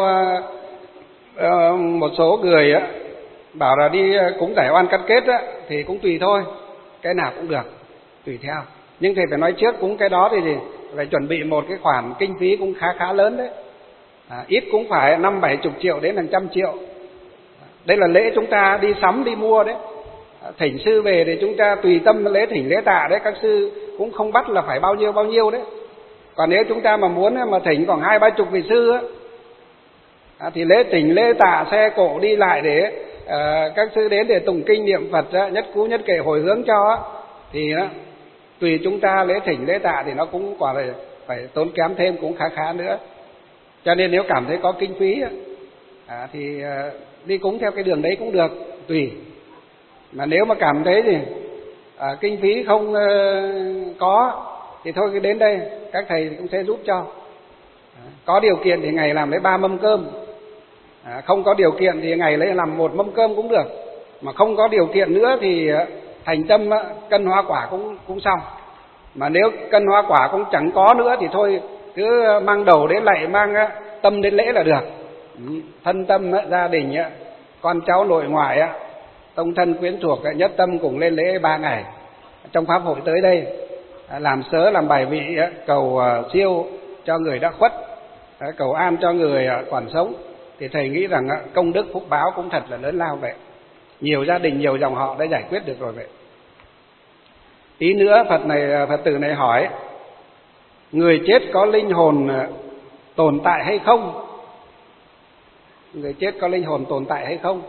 một số người á bảo là đi cúng giải oan cắt kết á, thì cũng tùy thôi, cái nào cũng được, tùy theo. Nhưng thầy phải nói trước cúng cái đó thì phải chuẩn bị một cái khoản kinh phí cũng khá lớn đấy. Ít cũng phải 50-70 triệu đến hàng trăm triệu. Đây là lễ chúng ta đi sắm đi mua đấy. Thỉnh sư về để chúng ta tùy tâm lễ thỉnh lễ tạ đấy, các sư cũng không bắt là phải bao nhiêu đấy. Còn nếu chúng ta mà muốn mà thỉnh khoảng 20-30 vị sư á, thì lễ thỉnh lễ tạ xe cộ đi lại để các sư đến để tụng kinh niệm Phật nhất cú nhất kệ hồi hướng cho, thì tùy chúng ta lễ thỉnh lễ tạ thì nó cũng quả là phải tốn kém thêm cũng khá nữa. Cho nên nếu cảm thấy có kinh phí thì đi cúng theo cái đường đấy cũng được, tùy. Mà nếu mà cảm thấy thì kinh phí không có thì thôi đến đây các thầy cũng sẽ giúp cho. Có điều kiện thì ngày làm lấy 3 mâm cơm, không có điều kiện thì ngày lấy làm 1 mâm cơm cũng được. Mà không có điều kiện nữa thì thành tâm cân hoa quả cũng xong. Mà nếu cân hoa quả cũng chẳng có nữa thì thôi cứ mang đầu đến lạy, mang tâm đến lễ là được. Thân tâm gia đình con cháu nội ngoại tông thân quyến thuộc nhất tâm cùng lên lễ 3 ngày. Trong pháp hội tới đây làm sớ làm bài vị cầu siêu cho người đã khuất, cầu an cho người còn sống, thì thầy nghĩ rằng công đức phúc báo cũng thật là lớn lao vậy. Nhiều gia đình nhiều dòng họ đã giải quyết được rồi vậy. Tí nữa Phật tử này hỏi người chết có linh hồn tồn tại hay không? Người chết có linh hồn tồn tại hay không?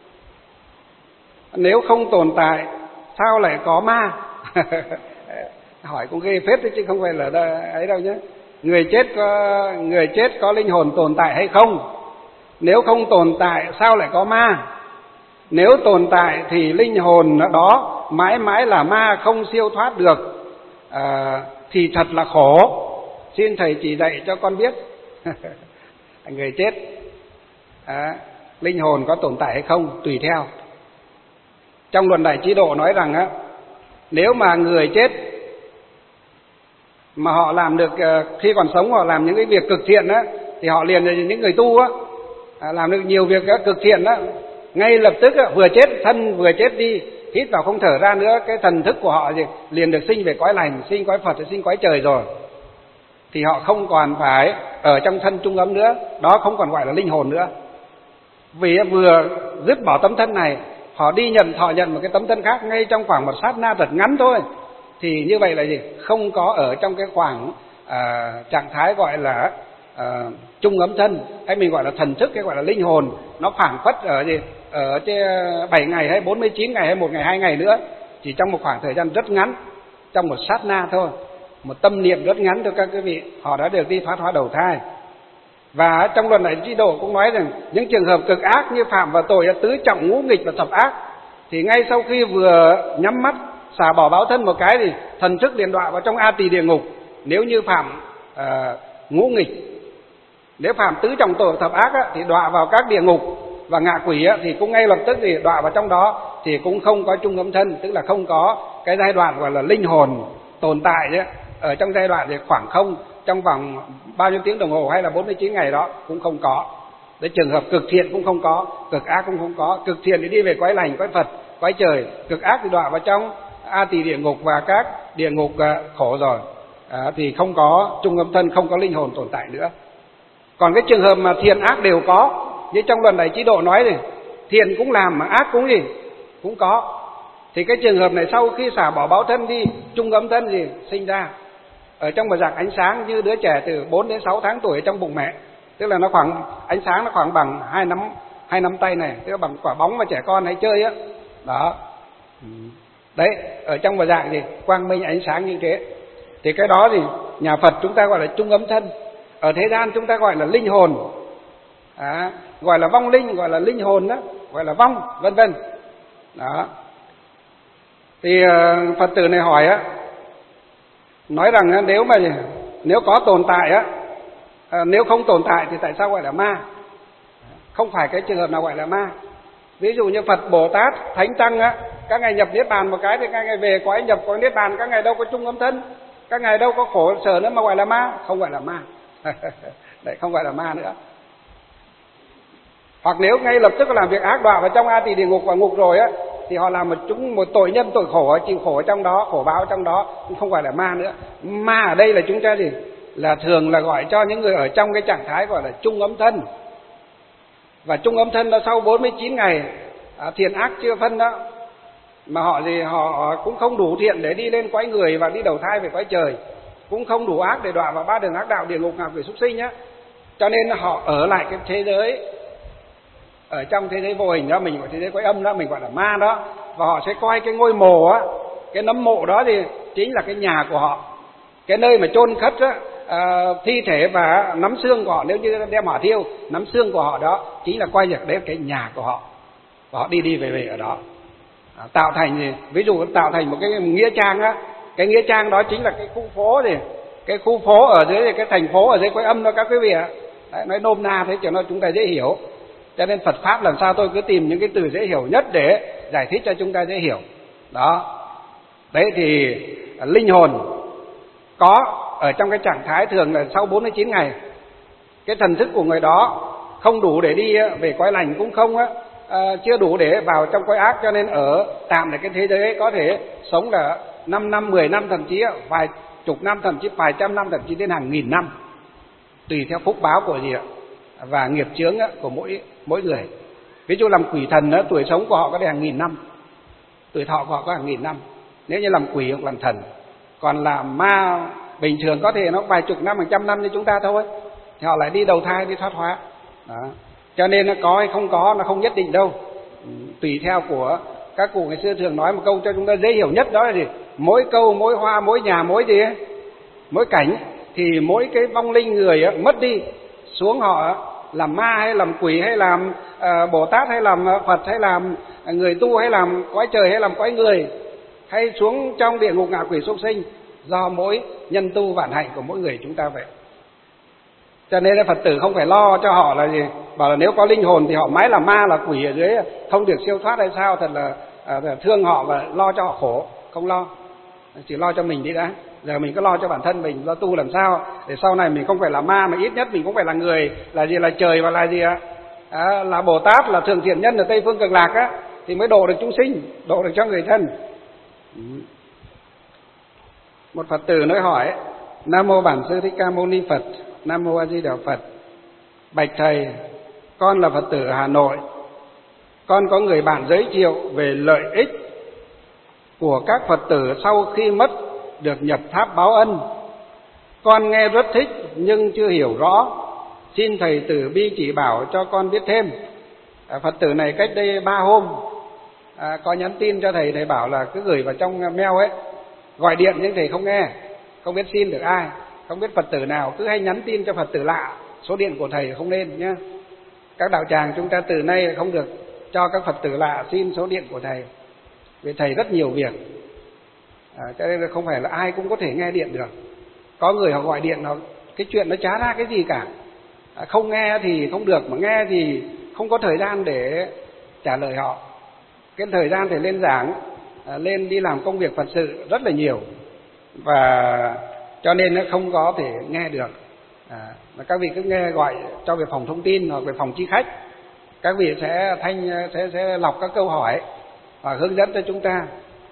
Nếu không tồn tại sao lại có ma? Hỏi cũng ghê phết đấy chứ không phải là ấy đâu nhé. Người chết có linh hồn tồn tại hay không? Nếu không tồn tại sao lại có ma? Nếu tồn tại thì linh hồn đó mãi mãi là ma, không siêu thoát được, thì thật là khổ. Xin thầy chỉ dạy cho con biết. Người chết linh hồn có tồn tại hay không tùy theo. Trong Luận Đại Trí Độ nói rằng nếu mà người chết mà họ làm được khi còn sống, họ làm những cái việc cực thiện thì họ liền là những người tu làm được nhiều việc cực thiện ngay lập tức vừa chết, thân vừa chết đi, hít vào không thở ra nữa, cái thần thức của họ liền được sinh về cõi lành, sinh cõi Phật, sinh cõi trời rồi, thì họ không còn phải ở trong thân trung ấm nữa, đó không còn gọi là linh hồn nữa. Vì vừa dứt bỏ tấm thân này, họ đi thọ nhận một cái tấm thân khác ngay trong khoảng một sát na thật ngắn thôi, thì như vậy là gì? Không có ở trong cái khoảng trạng thái gọi là trung ấm thân, hay mình gọi là thần thức, cái gọi là linh hồn, nó phảng phất ở ở 7 ngày hay 49 ngày hay 1 ngày 2 ngày nữa, chỉ trong một khoảng thời gian rất ngắn, trong một sát na thôi, một tâm niệm rất ngắn thôi các quý vị, họ đã được đi thoát hóa đầu thai. Và trong Luận Đại Trí Độ cũng nói rằng những trường hợp cực ác như phạm vào tội tứ trọng ngũ nghịch và thập ác, thì ngay sau khi vừa nhắm mắt xả bỏ báo thân một cái thì thần thức liền đọa vào trong A Tỳ địa ngục. Nếu như phạm ngũ nghịch, nếu phạm tứ trọng tội thập ác thì đọa vào các địa ngục, và ngạ quỷ thì cũng ngay lập tức thì đọa vào trong đó, thì cũng không có trung ấm thân, tức là không có cái giai đoạn gọi là linh hồn tồn tại chứ. Ở trong giai đoạn thì khoảng không, trong vòng bao nhiêu tiếng đồng hồ hay là 49 ngày đó cũng không có. Đấy, trường hợp cực thiện cũng không có, cực ác cũng không có. Cực thiện thì đi về cõi lành, cõi Phật, cõi trời, cực ác thì đọa vào trong A Tỳ địa ngục và các địa ngục khổ rồi, thì không có trung âm thân, không có linh hồn tồn tại nữa. Còn cái trường hợp mà thiện ác đều có, như trong Luận Đại Trí Độ nói thì thiện cũng làm mà ác cũng cũng có, thì cái trường hợp này sau khi xả bỏ báo thân đi, trung âm thân sinh ra ở trong một dạng ánh sáng như đứa trẻ từ 4 đến 6 tháng tuổi trong bụng mẹ, tức là nó khoảng ánh sáng nó khoảng bằng hai nắm tay này, tức là bằng quả bóng mà trẻ con hay chơi đó. Đấy, ở trong một dạng quang minh ánh sáng như thế, thì cái đó thì nhà Phật chúng ta gọi là trung ấm thân, ở thế gian chúng ta gọi là linh hồn, gọi là vong linh, gọi là linh hồn đó, gọi là vong, vân vân. Đó. Thì Phật tử này hỏi á, nói rằng nếu có tồn tại á, nếu không tồn tại thì tại sao gọi là ma? Không phải cái trường hợp nào gọi là ma. Ví dụ như Phật, Bồ Tát, Thánh Tăng á, các ngài nhập niết bàn một cái thì các ngài về cõi nhập cõi niết bàn, các ngài đâu có chung ấm thân, các ngài đâu có khổ sở nữa mà gọi là ma, không gọi là ma. Đấy, không gọi là ma nữa. Hoặc nếu ngay lập tức làm việc ác đọa vào trong A Tỳ địa ngục và ngục rồi á, thì họ làm một tội nhân tội khổ, chịu khổ ở trong đó, khổ báo ở trong đó, cũng không gọi là ma nữa. Ma ở đây là chúng ta gì? Là thường là gọi cho những người ở trong cái trạng thái gọi là chung ấm thân. Và chung ấm thân là sau 49 ngày thiện ác chưa phân đó, mà họ cũng không đủ thiện để đi lên cõi người và đi đầu thai về cõi trời, cũng không đủ ác để đọa vào 3 đường ác đạo, địa ngục, ngạ quỷ, súc sinh nhá. Cho nên họ ở lại cái thế giới, ở trong thế giới vô hình đó, mình gọi thế giới cõi âm đó, mình gọi là ma đó. Và họ sẽ coi cái ngôi mồ á, cái nấm mộ đó thì chính là cái nhà của họ, cái nơi mà chôn cất á, thi thể và nắm xương của họ. Nếu như đem hỏa thiêu, nắm xương của họ đó chính là coi như đấy cái nhà của họ, và họ đi về ở đó, tạo thành gì? Ví dụ tạo thành một cái nghĩa trang á, cái nghĩa trang đó chính là cái khu phố gì, cái khu phố ở dưới, cái thành phố ở dưới cõi âm đó các quý vị ạ. Nói nôm na thế cho nó chúng ta dễ hiểu. Cho nên Phật pháp làm sao tôi cứ tìm những cái từ dễ hiểu nhất để giải thích cho chúng ta dễ hiểu. Đó. Đấy thì linh hồn có ở trong cái trạng thái thường là sau 49 ngày. Cái thần thức của người đó không đủ để đi về cõi lành, cũng không chưa đủ để vào trong cõi ác, cho nên ở tạm để cái thế giới ấy có thể sống là 5 năm, 10 năm, thậm chí vài chục năm, thậm chí vài trăm năm, thậm chí đến hàng nghìn năm, tùy theo phúc báo của gì ạ và nghiệp chướng của mỗi người. Ví dụ làm quỷ thần tuổi sống của họ có thể hàng nghìn năm, tuổi thọ của họ có hàng nghìn năm nếu như làm quỷ hoặc làm thần. Còn làm ma bình thường có thể nó vài chục năm, hàng trăm năm như chúng ta thôi, thì họ lại đi đầu thai, đi thoát hóa. Đó. Cho nên nó có hay không có nó không nhất định đâu, tùy theo của các cụ ngày xưa thường nói một câu cho chúng ta dễ hiểu nhất, đó là gì? Mỗi câu, mỗi hoa, mỗi nhà, mỗi gì ấy, mỗi cảnh thì mỗi cái vong linh người mất đi, xuống họ làm ma hay làm quỷ hay làm Bồ Tát hay làm Phật hay làm người tu hay làm cõi trời hay làm cõi người, hay xuống trong địa ngục, ngạ quỷ, súc sinh, do mỗi nhân tu vạn hạnh của mỗi người chúng ta vậy. Cho nên là Phật tử không phải lo cho họ là gì, bảo là nếu có linh hồn thì họ mãi là ma là quỷ ở dưới không được siêu thoát hay sao, thật là thương họ và lo cho họ khổ. Không lo, chỉ lo cho mình đi đã. Giờ mình cứ lo cho bản thân mình, lo tu làm sao để sau này mình không phải là ma, mà ít nhất mình cũng phải là người, là gì, là trời, và là gì là Bồ Tát, là thượng thiện nhân ở Tây Phương Cực Lạc á, thì mới độ được chúng sinh, độ được cho người thân. Một Phật tử nói hỏi: Nam mô Bản Sư Thích Ca Mâu Ni Phật. Nam mô A Di Đà Phật. Bạch thầy, con là Phật tử ở Hà Nội. Con có người bạn giới thiệu về lợi ích của các Phật tử sau khi mất được nhập tháp báo ân. Con nghe rất thích nhưng chưa hiểu rõ, xin thầy từ bi chỉ bảo cho con biết thêm. Phật tử này cách đây 3 hôm có nhắn tin cho thầy, thầy bảo là cứ gửi vào trong mail ấy, gọi điện nhưng thầy không nghe, không biết xin được ai, không biết Phật tử nào, cứ hay nhắn tin cho Phật tử lạ, số điện của thầy không nên nhá. Các đạo tràng chúng ta từ nay không được cho các Phật tử lạ xin số điện của thầy, vì thầy rất nhiều việc, cho nên là không phải là ai cũng có thể nghe điện được. Có người họ gọi điện, cái chuyện nó chả ra cái gì cả, không nghe thì không được, mà nghe thì không có thời gian để trả lời họ. Cái thời gian thì lên giảng, lên đi làm công việc Phật sự rất là nhiều, và cho nên nó không có thể nghe được. Mà các vị cứ nghe gọi cho về phòng thông tin hoặc về phòng chi khách, các vị sẽ lọc các câu hỏi và hướng dẫn cho chúng ta.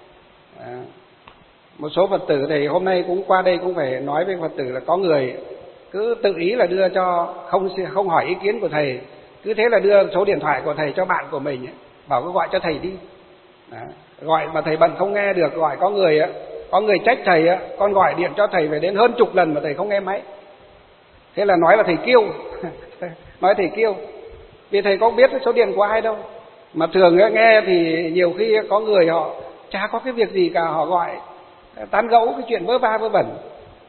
Một số Phật tử thì hôm nay cũng qua đây cũng phải nói với Phật tử là có người cứ tự ý là đưa cho, không hỏi ý kiến của thầy, cứ thế là đưa số điện thoại của thầy cho bạn của mình, bảo cứ gọi cho thầy đi. Gọi mà thầy bận không nghe được, gọi có người trách thầy, con gọi điện cho thầy về đến hơn chục lần mà thầy không nghe máy. Thế là nói là thầy kiêu nói thầy kiêu, vì thầy có biết số điện của ai đâu. Mà thường nghe thì nhiều khi có người họ chả có cái việc gì cả, họ gọi tán gẫu cái chuyện vớ va vớ vẩn,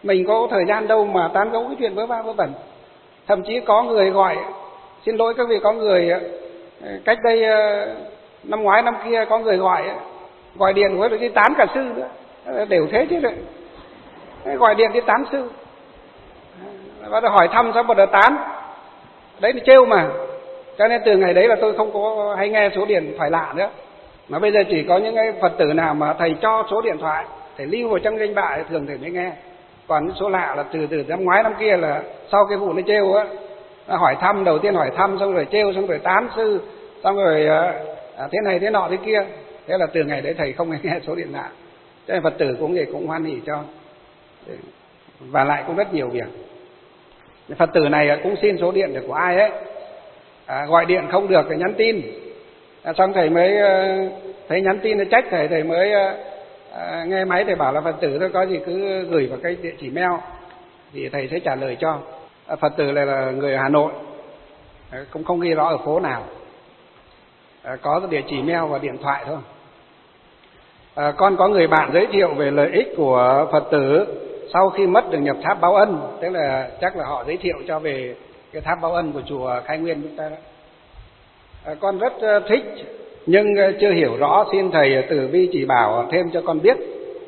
Mình có thời gian đâu mà tán gẫu cái chuyện vớ va vớ vẩn. Thậm chí có người gọi, xin lỗi các vị, có người cách đây năm ngoái năm kia có người gọi điện với đi tán cả sư nữa, đều thế chứ đấy. Gọi điện đi tán sư, bắt đầu hỏi thăm xong bắt đầu tán, đấy là trêu mà. Cho nên từ ngày đấy là tôi không có hay nghe số điện thoại lạ nữa, mà bây giờ chỉ có những cái Phật tử nào mà thầy cho số điện thoại thầy lưu vào trong danh bạ thường thầy mới nghe. Còn số lạ là từ năm ngoái năm kia là sau cái vụ nó trêu á, hỏi thăm, đầu tiên hỏi thăm xong rồi trêu, xong rồi tán sư, xong rồi thế này thế nọ thế kia. Thế là từ ngày đấy thầy không nghe số điện lạ. Cho nên Phật tử cũng hoan hỉ cho, và lại cũng rất nhiều việc. Phật tử này cũng xin số điện được của ai ấy, gọi điện không được thì nhắn tin. Xong thầy mới thấy nhắn tin nó trách thầy mới nghe máy, thầy bảo là Phật tử thôi, có gì cứ gửi vào cái địa chỉ mail thì thầy sẽ trả lời cho. Phật tử này là người Hà Nội, cũng không ghi rõ ở phố nào, có địa chỉ mail và điện thoại thôi. Con có người bạn giới thiệu về lợi ích của Phật tử sau khi mất được nhập tháp báo ân, tức là chắc là họ giới thiệu cho về cái tháp báo ân của chùa Khai Nguyên chúng ta đó. Con rất thích nhưng chưa hiểu rõ, xin thầy từ bi chỉ bảo thêm cho con biết.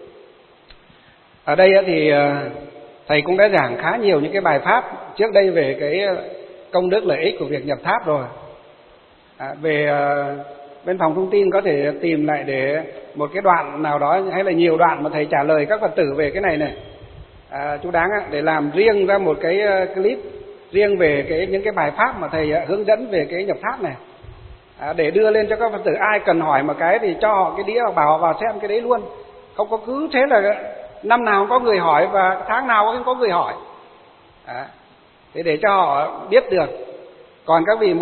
Ở đây thì thầy cũng đã giảng khá nhiều những cái bài pháp trước đây về cái công đức lợi ích của việc nhập tháp rồi. Về bên phòng thông tin có thể tìm lại để một cái đoạn nào đó hay là nhiều đoạn mà thầy trả lời các Phật tử về cái này này. Chú đáng để làm riêng ra một cái clip riêng về những cái bài pháp mà thầy hướng dẫn về cái nhập tháp này, để đưa lên cho các Phật tử. Ai cần hỏi một cái thì cho họ cái đĩa, bảo họ vào xem cái đấy luôn, không có cứ thế là năm nào có người hỏi và tháng nào cũng có người hỏi. Thế để cho họ biết được. Còn các vị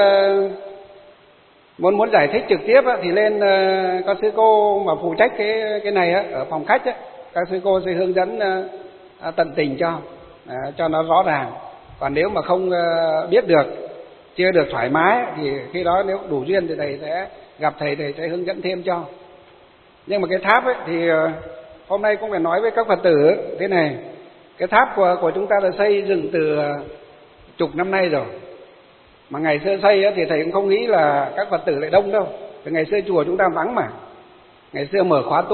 muốn giải thích trực tiếp thì lên các sư cô mà phụ trách cái này ở phòng khách ấy, các sư cô sẽ hướng dẫn tận tình cho nó rõ ràng. Còn nếu mà không biết được, chưa được thoải mái thì khi đó nếu đủ duyên thì thầy sẽ gặp thầy sẽ hướng dẫn thêm cho. Nhưng mà cái tháp ấy thì hôm nay cũng phải nói với các Phật tử thế này. Cái tháp của chúng ta là xây dựng từ chục năm nay rồi. Mà ngày xưa xây thì thầy cũng không nghĩ là các Phật tử lại đông đâu. Vì ngày xưa chùa chúng ta vắng mà. Ngày xưa mở khóa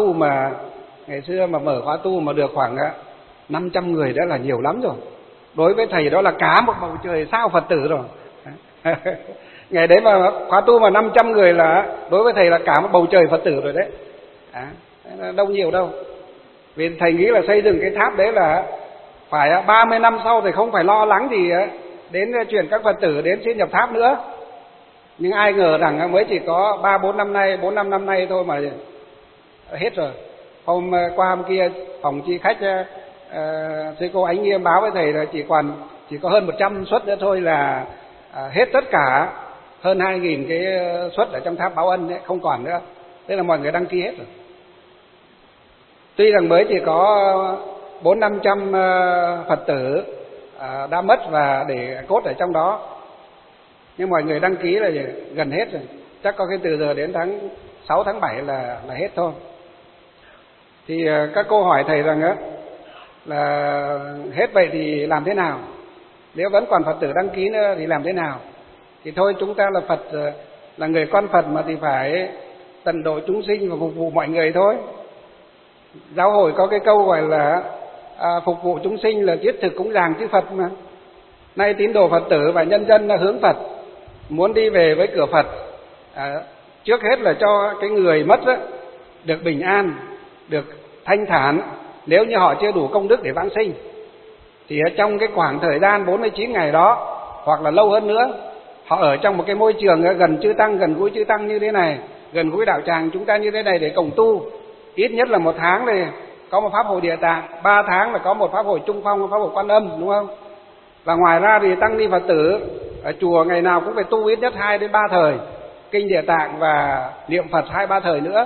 tu mà được khoảng 500 người đã là nhiều lắm rồi. Đối với thầy đó là cả một bầu trời sao Phật tử rồi. Ngày đấy mà khóa tu mà 500 người là đối với thầy là cả một bầu trời Phật tử rồi đấy. Đông nhiều đâu. Vì thầy nghĩ là xây dựng cái tháp đấy là phải 30 năm sau thì không phải lo lắng gì đến chuyển các Phật tử đến xin nhập tháp nữa. Nhưng ai ngờ rằng mới chỉ có 4 5 năm nay thôi mà hết rồi. Hôm kia phòng chi khách sư cô Ánh Nghiêm báo với thầy là chỉ có hơn 100 suất nữa thôi là hết tất cả hơn 2.000 cái suất ở trong tháp báo ân ấy, không còn nữa. Thế là mọi người đăng ký hết rồi. Tuy rằng mới chỉ có 400-500 Phật tử đã mất và để cốt ở trong đó, nhưng mọi người đăng ký là gần hết rồi. Chắc có cái từ giờ đến tháng 6 tháng 7 là hết thôi. Thì các cô hỏi thầy rằng là hết vậy thì làm thế nào? Nếu vẫn còn Phật tử đăng ký nữa thì làm thế nào? Thì thôi, chúng ta là Phật, là người con Phật mà thì phải tận độ chúng sinh và phục vụ mọi người thôi. Giáo hội có cái câu gọi là phục vụ chúng sinh là thiết thực cúng dường chư Phật mà. Nay tín đồ Phật tử và nhân dân hướng Phật, muốn đi về với cửa Phật, trước hết là cho cái người mất được bình an, được thanh thản. Nếu như họ chưa đủ công đức để vãng sinh thì trong cái khoảng thời gian 49 ngày đó hoặc là lâu hơn nữa, họ ở trong một cái môi trường gần chư Tăng, gần gũi chư Tăng như thế này, gần gũi đạo tràng chúng ta như thế này để cộng tu. Ít nhất là 1 tháng thì có một pháp hội Địa Tạng, 3 tháng là có một pháp hội Trung Phong, một pháp hội Quan Âm, đúng không? Và ngoài ra thì tăng ni Phật tử ở chùa ngày nào cũng phải tu ít nhất 2 đến 3 thời kinh Địa Tạng và niệm Phật 2-3 thời nữa.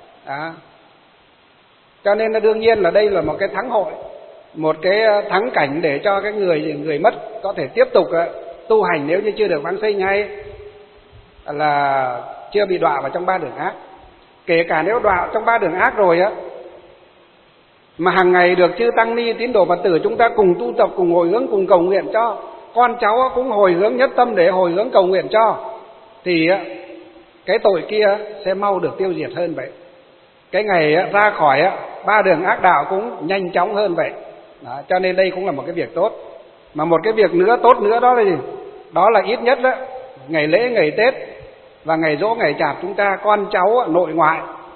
Cho nên là đương nhiên là đây là một cái thắng hội, một cái thắng cảnh để cho cái người mất có thể tiếp tục tu hành nếu như chưa được vãng sinh hay là chưa bị đọa vào trong 3 đường ác. Kể cả nếu đọa trong 3 đường ác rồi Mà hàng ngày được chư tăng ni tín đồ Phật tử chúng ta cùng tu tập, cùng hồi hướng, cùng cầu nguyện cho, con cháu cũng hồi hướng nhất tâm để hồi hướng cầu nguyện cho, thì cái tội kia sẽ mau được tiêu diệt hơn vậy. Cái ngày ra khỏi ba đường ác đạo cũng nhanh chóng hơn vậy. Đó, cho nên đây cũng là một cái việc tốt. Mà một cái việc nữa tốt nữa đó là gì? Đó là ít nhất đó, ngày lễ, ngày Tết và ngày Giỗ, ngày Chạp chúng ta con cháu nội ngoại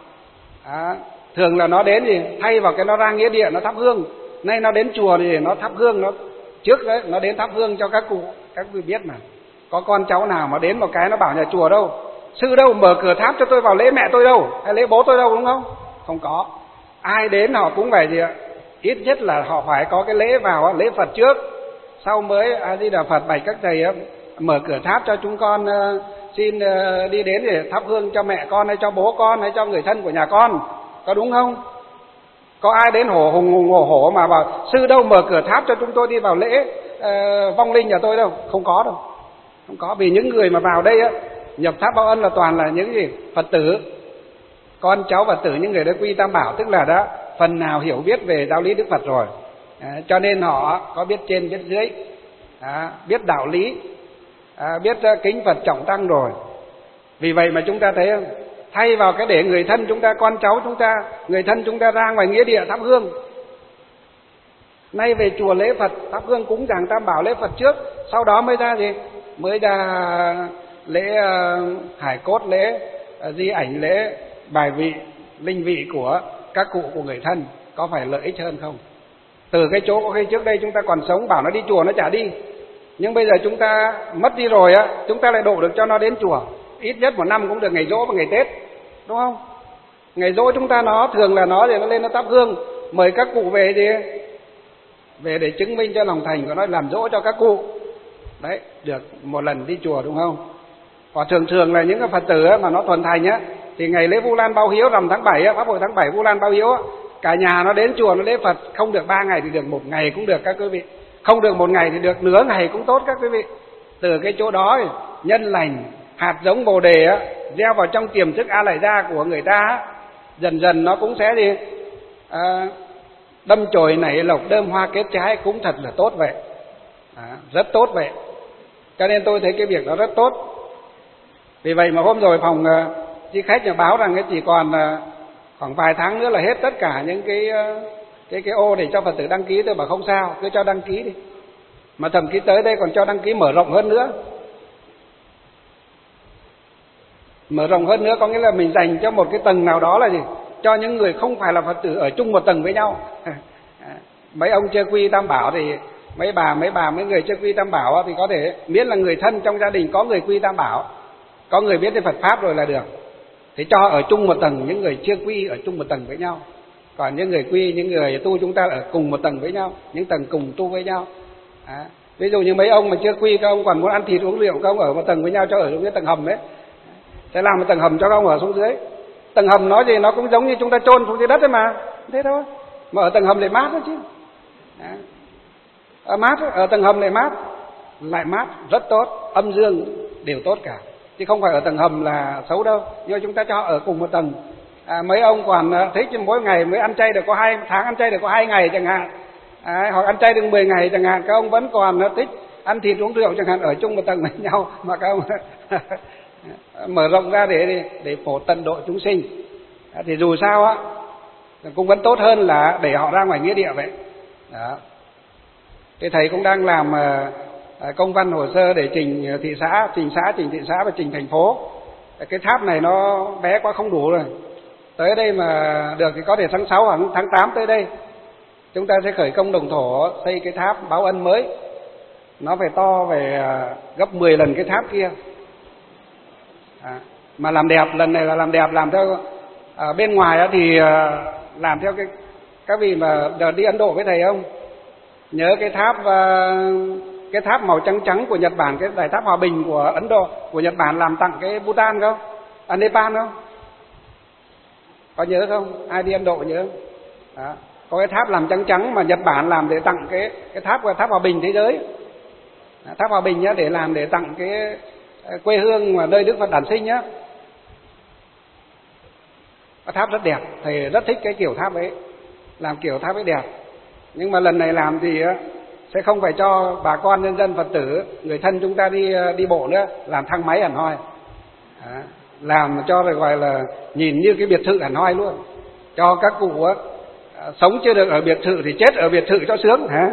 thường là nó đến gì thay vào cái nó ra nghĩa địa nó thắp hương. Nay nó đến chùa thì nó thắp hương, nó trước đấy nó đến thắp hương cho các cụ. Các vị biết mà, có con cháu nào mà đến một cái nó bảo nhà chùa đâu, sư đâu mở cửa tháp cho tôi vào lễ mẹ tôi đâu, hay lễ bố tôi đâu, đúng không? Không có. Ai đến họ cũng phải gì ạ? Ít nhất là họ phải có cái lễ vào, lễ Phật trước, sau mới A Di Đà Phật bạch các thầy mở cửa tháp cho chúng con xin đi đến để thắp hương cho mẹ con hay cho bố con hay cho người thân của nhà con, có đúng không? Có ai đến hổ mà bảo sư đâu mở cửa tháp cho chúng tôi đi vào lễ vong linh nhà tôi đâu? Không có đâu, không có. Vì những người mà vào đây nhập tháp báo ân là toàn là những gì? Phật tử, con cháu Phật tử, những người đã quy Tam Bảo, tức là đã phần nào hiểu biết về giáo lý Đức Phật rồi. Cho nên họ có biết trên biết dưới, biết đạo lý, biết kính Phật trọng tăng rồi. Vì vậy mà chúng ta thấy không? Thay vào cái để người thân chúng ta, con cháu chúng ta, người thân chúng ta ra ngoài nghĩa địa thắp hương, nay về chùa lễ Phật thắp hương cúng dường Tam Bảo lễ Phật trước, sau đó mới ra gì? Mới ra lễ hải cốt, lễ di ảnh, lễ bài vị linh vị của các cụ của người thân. Có phải lợi ích hơn không? Từ cái chỗ có khi trước đây chúng ta còn sống bảo nó đi chùa nó chả đi, nhưng bây giờ chúng ta mất đi rồi chúng ta lại độ được cho nó đến chùa. Ít nhất một năm cũng được ngày Giỗ và ngày Tết, đúng không? Ngày Giỗ chúng ta nó thường là nó thì nó lên nó thắp hương, mời các cụ về thì về để chứng minh cho lòng thành của nó, làm Giỗ cho các cụ. Đấy, được một lần đi chùa, đúng không? Còn thường là những cái Phật tử mà nó thuần thành thì ngày lễ Vu Lan Báo Hiếu rằm tháng 7 pháp hội tháng 7 Vu Lan Báo Hiếu cả nhà nó đến chùa nó lễ Phật, không được 3 ngày thì được 1 ngày cũng được các quý vị, không được 1 ngày thì được nửa ngày cũng tốt các quý vị. Từ cái chỗ đó nhân lành, hạt giống Bồ đề gieo vào trong tiềm thức A Lại Gia của người ta, dần dần nó cũng sẽ gì đâm chồi nảy lộc, đơm hoa kết trái, cũng thật là tốt vậy. Rất tốt vậy. Cho nên tôi thấy cái việc đó rất tốt. Vì vậy mà hôm rồi phòng chi khách nhà báo rằng chỉ còn khoảng vài tháng nữa là hết tất cả những cái ô để cho Phật tử đăng ký. Tôi bảo không sao, cứ cho đăng ký đi. Mà thậm chí tới đây còn cho đăng ký mở rộng hơn nữa. Mở rộng hơn nữa có nghĩa là mình dành cho một cái tầng nào đó là gì? Cho những người không phải là Phật tử ở chung một tầng với nhau. Mấy ông chưa quy Tam Bảo thì mấy người chưa quy Tam Bảo thì có thể miễn là người thân trong gia đình có người quy Tam Bảo, có người biết đến Phật Pháp rồi là được. Thì cho ở chung một tầng, những người chưa quy ở chung một tầng với nhau. Còn những người quy, những người tu chúng ta ở cùng một tầng với nhau, những tầng cùng tu với nhau. Ví dụ như mấy ông mà chưa quy, các ông còn muốn ăn thịt uống rượu, các ông ở một tầng với nhau cho ở xuống cái tầng hầm đấy. Sẽ làm một tầng hầm cho các ông ở xuống dưới. Tầng hầm nói gì nó cũng giống như chúng ta chôn xuống dưới đất đấy mà. Thế thôi. Mà ở tầng hầm lại mát đó chứ. Mát, ở tầng hầm lại mát, rất tốt, âm dương đều tốt cả. Chứ không phải ở tầng hầm là xấu đâu. Nhưng chúng ta cho ở cùng một tầng. Mấy ông còn thích mỗi ngày mới ăn chay được có 2 tháng, ăn chay được có 2 ngày chẳng hạn. Hoặc ăn chay được 10 ngày chẳng hạn. Các ông vẫn còn thích ăn thịt uống rượu chẳng hạn, ở chung một tầng với nhau. Mà các ông mở rộng ra để phổ tận độ chúng sinh. Thì dù sao cũng vẫn tốt hơn là để họ ra ngoài nghĩa địa vậy. Đó. Thì thầy cũng đang làm công văn hồ sơ để trình thị xã, trình xã và trình thành phố. Cái tháp này nó bé quá không đủ rồi. Tới đây mà được thì có thể tháng 6 hoặc tháng 8 tới đây chúng ta sẽ khởi công đồng thổ xây cái tháp báo ân mới. Nó phải to về gấp 10 lần cái tháp kia. Mà làm đẹp, lần này là làm đẹp, làm theo bên ngoài thì làm theo các vị mà đi Ấn Độ với thầy không? Nhớ cái tháp màu trắng của Nhật Bản, cái đài tháp hòa bình của Ấn Độ, của Nhật Bản làm tặng cái Bhutan không? Nepal không? Có nhớ không? Ai đi Ấn Độ nhớ? Đó. Có cái tháp làm trắng mà Nhật Bản làm để tặng cái tháp hòa bình thế giới. Tháp hòa bình để làm để tặng cái quê hương mà nơi Đức Phật đản sinh nhá. Cái tháp rất đẹp, thầy rất thích cái kiểu tháp ấy. làm kiểu tháp ấy đẹp. Nhưng mà lần này làm thì sẽ không phải cho bà con nhân dân Phật tử, người thân chúng ta đi bộ nữa, làm thang máy hẳn hoi. Làm cho rồi gọi là nhìn như cái biệt thự hẳn hoi luôn. Cho các cụ sống chưa được ở biệt thự thì chết ở biệt thự cho sướng hả?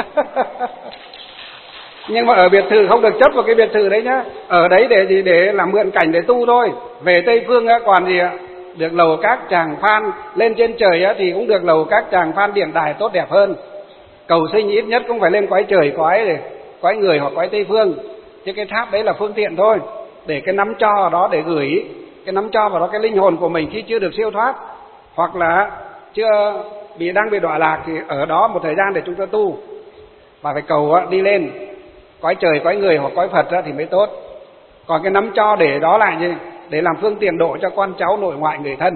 Nhưng mà ở biệt thự không được chấp vào cái biệt thự đấy nhá. Ở đấy để gì? Để làm mượn cảnh để tu thôi. Về Tây Phương còn gì ạ? Được lầu các tràng phan. Lên trên trời thì cũng được lầu các tràng phan điện đài tốt đẹp hơn. Cầu sinh ít nhất cũng phải lên cõi trời, cõi người hoặc cõi Tây Phương. Chứ cái tháp đấy là phương tiện thôi, để cái nắm cho vào đó, để gửi cái nắm cho vào đó cái linh hồn của mình khi chưa được siêu thoát, hoặc là đang bị đọa lạc, thì ở đó một thời gian để chúng ta tu. Và phải cầu đi lên cõi trời, cõi người hoặc cõi Phật thì mới tốt. Còn cái nắm cho để đó lại gì? Để làm phương tiện độ cho con cháu, nội ngoại, người thân.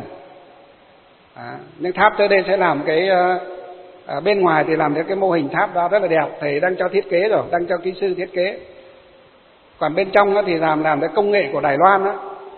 Nhưng tháp tới đây sẽ làm cái bên ngoài thì làm cái mô hình tháp đó rất là đẹp. Thầy đang cho thiết kế rồi, đang cho kỹ sư thiết kế. Còn bên trong thì làm cái công nghệ của Đài Loan đó.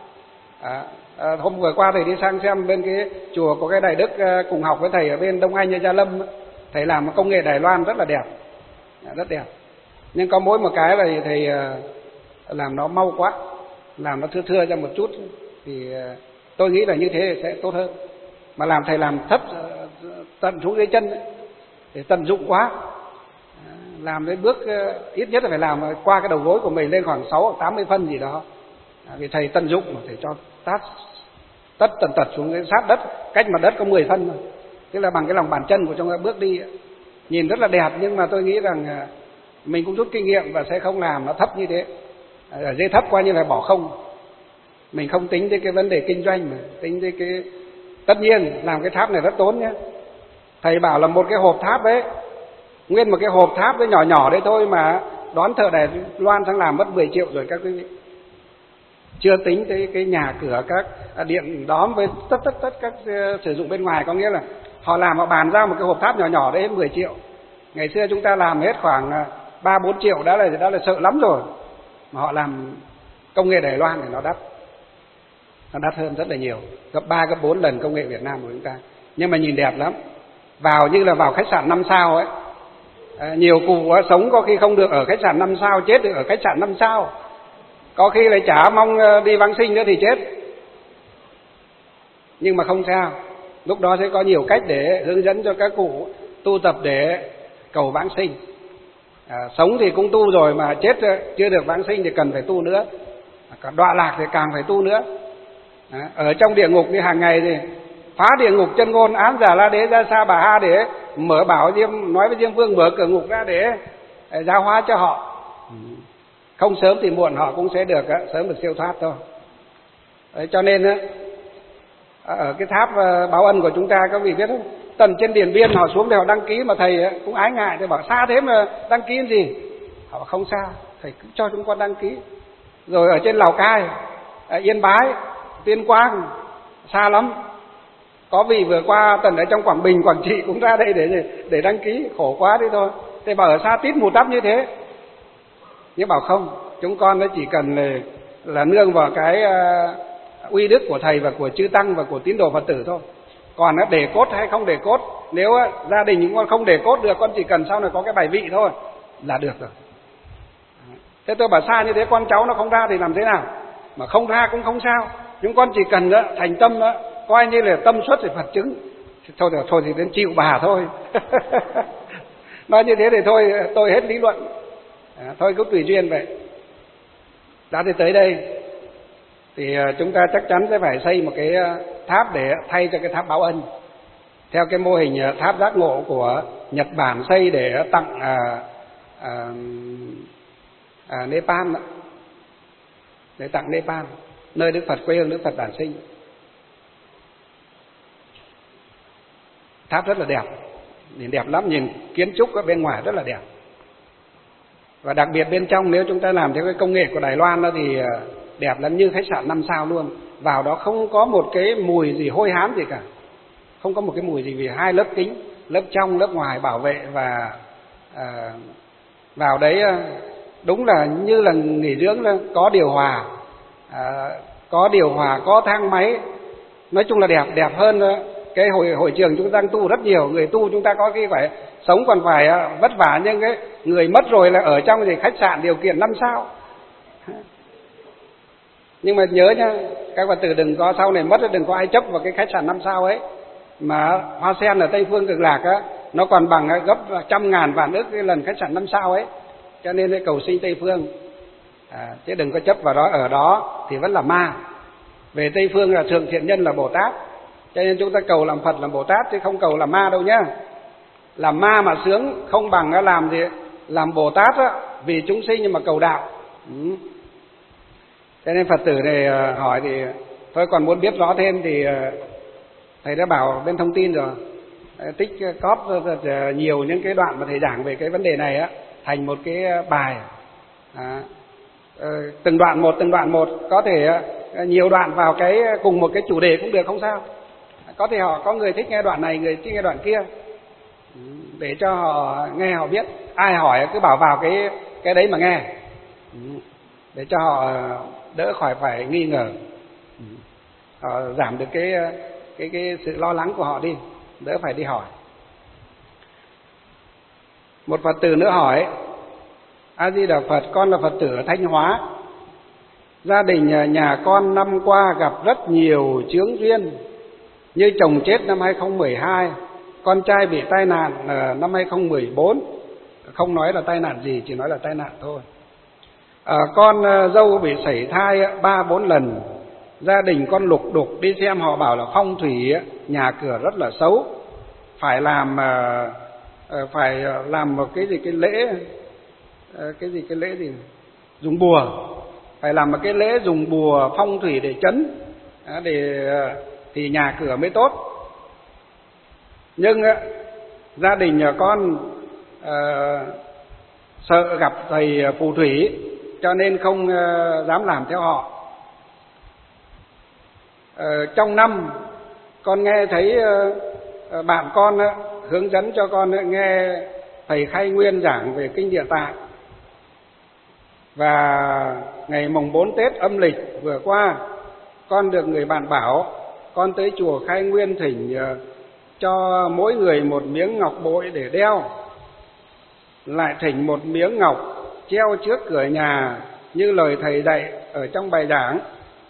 Hôm vừa qua thầy đi sang xem bên cái chùa của cái Đại Đức cùng học với thầy ở bên Đông Anh, Gia Lâm đó. Thầy làm một công nghệ Đài Loan rất là đẹp, rất đẹp. Nhưng có mỗi một cái là thầy làm nó mau quá, làm nó thưa ra một chút, thì tôi nghĩ là như thế sẽ tốt hơn. Mà thầy làm thấp tận xuống dưới chân ấy, để tận dụng quá. Làm đến bước ít nhất là phải làm qua cái đầu gối của mình lên khoảng 60-80 phân gì đó. Vì thầy tận dụng mà thầy cho tất tần tật xuống cái sát đất, cách mặt đất có 10 phân thôi. Tức là bằng cái lòng bàn chân của chúng ta bước đi. Nhìn rất là đẹp, nhưng mà tôi nghĩ rằng mình cũng rút kinh nghiệm và sẽ không làm nó thấp như thế. Ở dưới thấp coi như là bỏ không. Mình không tính đến cái vấn đề kinh doanh mà tính đến cái... Tất nhiên làm cái tháp này rất tốn nhé. Thầy bảo là một cái hộp tháp đấy, nguyên một cái hộp tháp đấy nhỏ nhỏ đấy thôi mà đón thợ Đài Loan sang làm mất 10 triệu rồi các quý vị. Chưa tính tới cái nhà cửa, các điện đóm với tất các sử dụng bên ngoài. Có nghĩa là họ làm, họ bàn ra một cái hộp tháp nhỏ nhỏ đấy hết 10 triệu. Ngày xưa chúng ta làm hết khoảng 3-4 triệu đã là sợ lắm rồi. Mà họ làm công nghệ Đài Loan thì nó đắt hơn rất là nhiều, gấp 3-4 lần công nghệ Việt Nam của chúng ta. Nhưng mà nhìn đẹp lắm. Vào như là vào khách sạn 5 sao ấy. Nhiều cụ sống có khi không được ở khách sạn 5 sao, chết được ở khách sạn 5 sao. Có khi lại chả mong đi vãng sinh nữa thì chết. Nhưng mà không sao, lúc đó sẽ có nhiều cách để hướng dẫn cho các cụ tu tập để cầu vãng sinh. Sống thì cũng tu rồi mà chết chưa được vãng sinh thì cần phải tu nữa. Còn đọa lạc thì càng phải tu nữa. Ở trong địa ngục thì hàng ngày thì phá địa ngục chân ngôn, án giả la đế ra sa bà ha, để mở bảo nói với Diêm Vương mở cửa ngục ra để giáo hóa cho họ. Không sớm thì muộn họ cũng sẽ được sớm được siêu thoát thôi. Đấy, cho nên ở cái tháp báo ân của chúng ta, các vị biết không, tận trên Điện Biên họ xuống để họ đăng ký, mà thầy cũng ái ngại, thầy bảo xa thế mà đăng ký gì. Họ bảo không sao, thầy cứ cho chúng con đăng ký. Rồi ở trên Lào Cai, Yên Bái, Tuyên Quang, xa lắm. Có vị vừa qua tận ở trong Quảng Bình, Quảng Trị cũng ra đây để đăng ký, khổ quá đi thôi. Thầy bảo ở xa tít mù tắp như thế. Nhưng bảo không, chúng con chỉ cần là nương vào cái uy đức của thầy và của chư tăng và của tín đồ Phật tử thôi. Còn để cốt hay không để cốt, nếu gia đình chúng con không để cốt được, con chỉ cần sau này có cái bài vị thôi là được rồi. Thế tôi bảo xa như thế con cháu nó không ra thì làm thế nào? Mà không ra cũng không sao, chúng con chỉ cần thành tâm coi như là tâm xuất thì Phật chứng. Thôi thì đến chịu bà thôi. Nói như thế thì thôi, tôi hết lý luận. Thôi cứ tùy duyên vậy. Đã thì tới đây thì chúng ta chắc chắn sẽ phải xây một cái tháp để thay cho cái tháp báo ân, theo cái mô hình tháp giác ngộ của Nhật Bản xây để tặng Nepal đó. Để tặng Nepal, nơi Đức Phật quê hương Đức Phật đản sinh. Tháp rất là đẹp, nhìn đẹp lắm, nhìn kiến trúc ở bên ngoài rất là đẹp. Và đặc biệt bên trong nếu chúng ta làm theo cái công nghệ của Đài Loan đó thì đẹp lắm, như khách sạn 5 sao luôn. Vào đó không có một cái mùi gì hôi hám gì cả, không có một cái mùi gì, vì 2 lớp kính, lớp trong lớp ngoài bảo vệ. Và vào đấy đúng là như là nghỉ dưỡng, có điều hòa, có thang máy, nói chung là đẹp hơn cái hội trường chúng ta đang tu rất nhiều, người tu chúng ta có cái phải sống còn phải vất vả, nhưng cái người mất rồi là ở trong thì khách sạn điều kiện 5 sao. Nhưng mà nhớ nhá, các Phật tử đừng có sau này mất đừng có ai chấp vào cái khách sạn 5 sao ấy. Mà Hoa Sen ở Tây Phương Cực Lạc á, nó còn bằng gấp trăm ngàn vạn ức cái lần khách sạn 5 sao ấy. Cho nên cái cầu sinh Tây Phương, chứ đừng có chấp vào đó, ở đó thì vẫn là ma. Về Tây Phương là thượng thiện nhân là Bồ Tát, cho nên chúng ta cầu làm Phật làm Bồ Tát chứ không cầu làm ma đâu nhá. Làm ma mà sướng không bằng làm gì, làm Bồ Tát á, vì chúng sinh nhưng mà cầu đạo. Cho nên Phật tử này hỏi thì tôi còn muốn biết rõ thêm thì thầy đã bảo bên thông tin rồi, tích cóp nhiều những cái đoạn mà thầy giảng về cái vấn đề này á thành một cái bài, từng đoạn một, có thể nhiều đoạn vào cái cùng một cái chủ đề cũng được, không sao. Có thể có người thích nghe đoạn này, người thích nghe đoạn kia, để cho họ nghe họ biết. Ai hỏi cứ bảo vào cái đấy mà nghe, để cho họ đỡ khỏi phải nghi ngờ, họ giảm được cái sự lo lắng của họ đi, đỡ phải đi hỏi. Một Phật tử nữa hỏi: A Di Đà Phật, con là Phật tử ở Thanh Hóa. Gia đình nhà con năm qua gặp rất nhiều chướng duyên, như chồng chết năm 2012, con trai bị tai nạn năm 2014, không nói là tai nạn gì, chỉ nói là tai nạn thôi. Con dâu bị sảy thai 3-4 lần. Gia đình con lục đục đi xem, họ bảo là phong thủy nhà cửa rất là xấu, phải làm một cái lễ dùng bùa, phải làm một cái lễ dùng bùa phong thủy để trấn, thì nhà cửa mới tốt. Nhưng gia đình nhà con sợ gặp thầy phù thủy cho nên không dám làm theo họ. Trong năm con nghe thấy bạn con hướng dẫn cho con nghe thầy Khai Nguyên giảng về kinh Địa Tạng, và ngày mùng 4 Tết âm lịch vừa qua, con được người bạn bảo con tới chùa Khai Nguyên thỉnh cho mỗi người một miếng ngọc bội để đeo, lại thỉnh một miếng ngọc treo trước cửa nhà như lời thầy dạy ở trong bài giảng.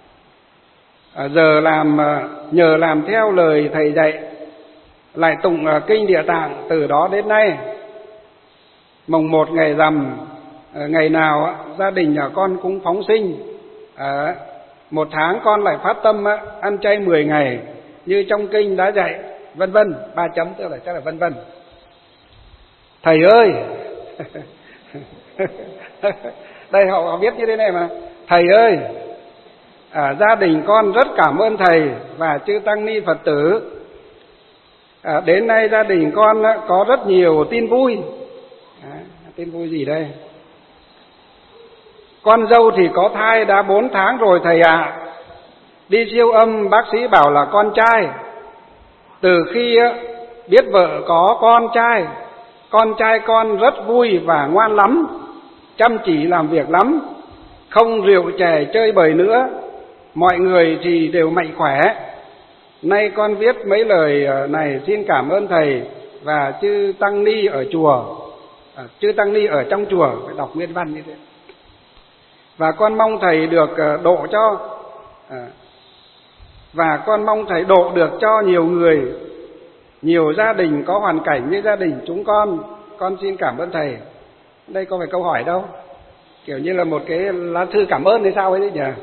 Nhờ làm theo lời thầy dạy, lại tụng kinh Địa Tạng từ đó đến nay. Mùng 1 ngày rằm, ngày nào gia đình nhà con cũng phóng sinh. 1 tháng con lại phát tâm ăn chay 10 ngày như trong kinh đã dạy, vân vân. 3 chấm tức là chắc là vân vân. Thầy ơi, đây họ viết như thế này mà: thầy ơi, gia đình con rất cảm ơn thầy và chư tăng ni Phật tử. Đến nay gia đình con có rất nhiều tin vui. Tin vui gì đây? Con dâu thì có thai đã 4 tháng rồi thầy ạ. Đi siêu âm bác sĩ bảo là con trai. Từ khi biết vợ có con trai con rất vui và ngoan lắm, chăm chỉ làm việc lắm, không rượu chè chơi bời nữa. Mọi người thì đều mạnh khỏe. Nay con viết mấy lời này xin cảm ơn thầy và chư tăng ni ở chùa, chư tăng ni ở trong chùa, phải đọc nguyên văn như thế. Và con mong thầy được độ cho, và con mong thầy độ được cho nhiều người, nhiều gia đình có hoàn cảnh như gia đình chúng con xin cảm ơn thầy. Đây có phải câu hỏi đâu, kiểu như là một cái lá thư cảm ơn hay sao ấy đấy nhỉ.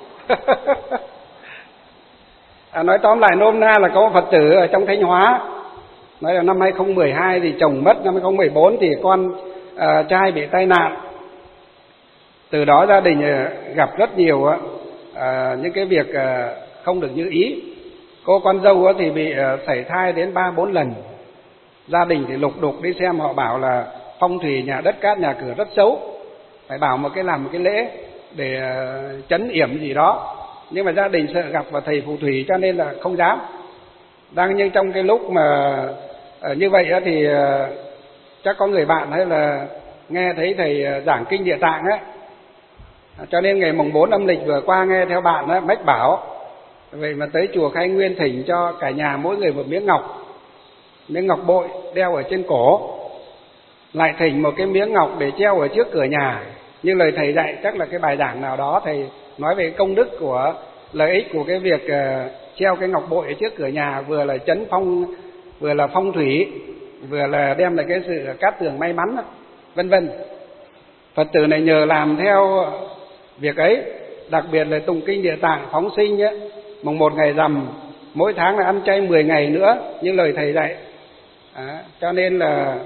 Nói tóm lại nôm na là có một Phật tử ở trong Thanh Hóa nói là năm 2012 thì chồng mất, năm 2014 thì con trai bị tai nạn. Từ đó gia đình gặp rất nhiều những cái việc không được như ý. Cô con dâu thì bị sảy thai đến 3-4 lần. Gia đình thì lục đục đi xem, họ bảo là phong thủy nhà đất cát nhà cửa rất xấu, phải làm một cái lễ để trấn yểm gì đó. Nhưng mà gia đình sợ gặp vào thầy phù thủy cho nên là không dám. Nhưng trong cái lúc mà như vậy thì chắc có người bạn hay là nghe thấy thầy giảng kinh Địa Tạng á, cho nên ngày mùng 4 âm lịch vừa qua nghe theo bạn mách bảo Vậy mà tới chùa Khai Nguyên thỉnh cho cả nhà mỗi người một miếng ngọc bội đeo ở trên cổ, lại thỉnh một cái miếng ngọc để treo ở trước cửa nhà. Như lời thầy dạy, chắc là cái bài giảng nào đó thầy nói về công đức của lợi ích của cái việc treo cái ngọc bội ở trước cửa nhà, vừa là chấn phong, vừa là phong thủy, vừa là đem lại cái sự cát tường may mắn, vân vân. Phật tử này nhờ làm theo việc ấy, đặc biệt là tụng kinh Địa Tạng phóng sinh ấy, mùng 1 ngày rằm, mỗi tháng là ăn chay 10 ngày nữa như lời thầy dạy. Cho nên là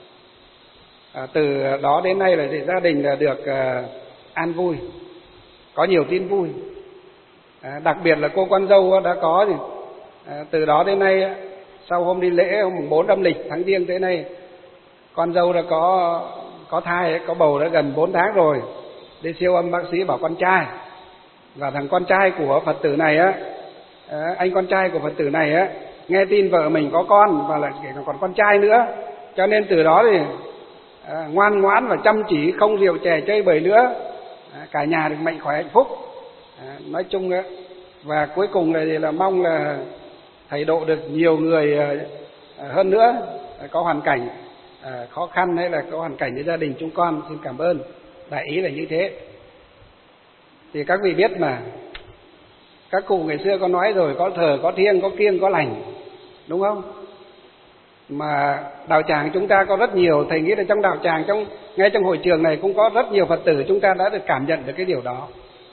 từ đó đến nay là gia đình là được an vui, có nhiều tin vui. Đặc biệt là cô con dâu đã có thì từ đó đến nay, sau hôm đi lễ mùng 4 âm lịch tháng Giêng tới nay, con dâu đã có thai, có bầu đã gần 4 tháng rồi. Đi siêu âm bác sĩ bảo con trai. Và thằng con trai của Phật tử này á, anh con trai của Phật tử này á, nghe tin vợ mình có con và lại còn con trai nữa, cho nên từ đó thì ngoan ngoãn và chăm chỉ, không rượu chè chơi bời nữa, cả nhà được mạnh khỏe hạnh phúc. Nói chung á, và cuối cùng là mong là thầy độ được nhiều người hơn nữa có hoàn cảnh khó khăn hay là có hoàn cảnh với gia đình chúng con. Xin cảm ơn. Đại ý là như thế. Thì các vị biết mà, các cụ ngày xưa có nói rồi, có thờ, có thiêng, có kiêng, có lành, đúng không? Mà đạo tràng chúng ta có rất nhiều, thầy nghĩ là trong đạo tràng, ngay trong hội trường này cũng có rất nhiều Phật tử chúng ta đã được cảm nhận được cái điều đó.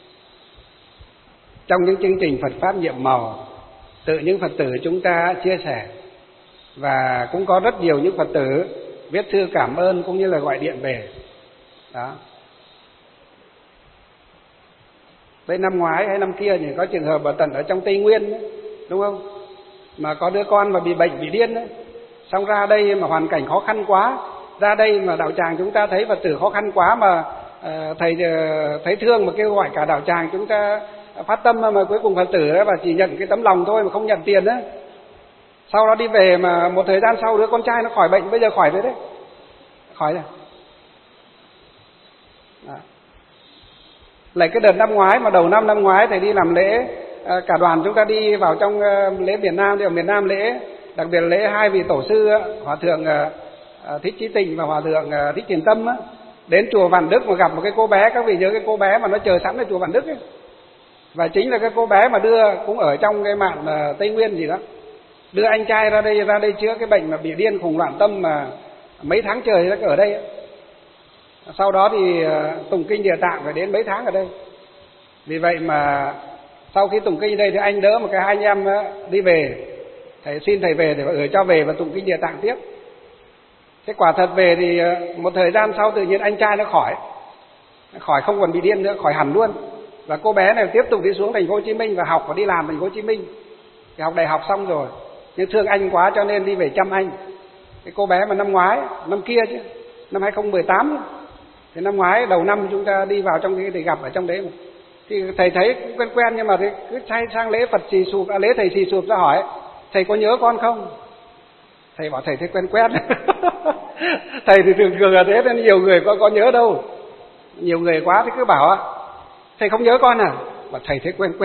Trong những chương trình Phật Pháp nhiệm màu, tự những Phật tử chúng ta chia sẻ, và cũng có rất nhiều những Phật tử viết thư cảm ơn cũng như là gọi điện về. Đó. Tới năm ngoái hay năm kia thì có trường hợp ở tận ở trong Tây Nguyên ấy, đúng không? Mà có đứa con mà bị bệnh, bị điên ấy. Xong ra đây mà hoàn cảnh khó khăn quá, ra đây mà đạo tràng chúng ta thấy Phật tử khó khăn quá mà thầy thấy thương mà kêu gọi cả đạo tràng chúng ta phát tâm, mà cuối cùng Phật tử ấy và chỉ nhận cái tấm lòng thôi mà không nhận tiền đấy. Sau đó đi về mà một thời gian sau đứa con trai nó khỏi bệnh, bây giờ khỏi rồi đấy. Khỏi rồi. Đó. Lại cái đợt năm ngoái mà đầu năm ngoái thầy đi làm lễ, cả đoàn chúng ta đi vào trong lễ miền Nam, đi ở miền Nam lễ, đặc biệt là lễ hai vị tổ sư, Hòa thượng Thích Chí Tịnh và Hòa thượng Thích Thiền Tâm á, đến chùa Vạn Đức mà gặp một cái cô bé, các vị nhớ cái cô bé mà nó chờ sẵn ở chùa Vạn Đức ấy. Và chính là cái cô bé mà đưa, cũng ở trong cái mạn Tây Nguyên gì đó, đưa anh trai ra đây chữa cái bệnh mà bị điên khủng loạn tâm mà mấy tháng trời ở đây ấy. Sau đó thì tụng kinh Địa Tạng phải đến mấy tháng ở đây. Vì vậy mà sau khi tụng kinh đây thì anh đỡ một cái hai anh em đi về, thầy xin thầy về để gửi cho về và tụng kinh Địa Tạng tiếp. Kết quả thật về thì một thời gian sau tự nhiên anh trai nó khỏi không còn bị điên nữa, khỏi hẳn luôn. Và cô bé này tiếp tục đi xuống thành phố Hồ Chí Minh và học và đi làm thành phố Hồ Chí Minh. Thì học đại học xong rồi, nhưng thương anh quá cho nên đi về chăm anh. Cái cô bé mà năm kia chứ, năm 2018 thì năm ngoái đầu năm chúng ta đi vào trong cái thì gặp ở trong đấy mà. Thì thầy thấy cũng quen nhưng mà cứ sang lễ Phật xì sụp, lễ thầy xì sụp ra hỏi thầy có nhớ con không? Thầy bảo thầy thấy quen. Thầy thì thường là thế nên nhiều người có nhớ đâu. Nhiều người quá thì cứ bảo thầy không nhớ con à? Mà thầy thấy quen.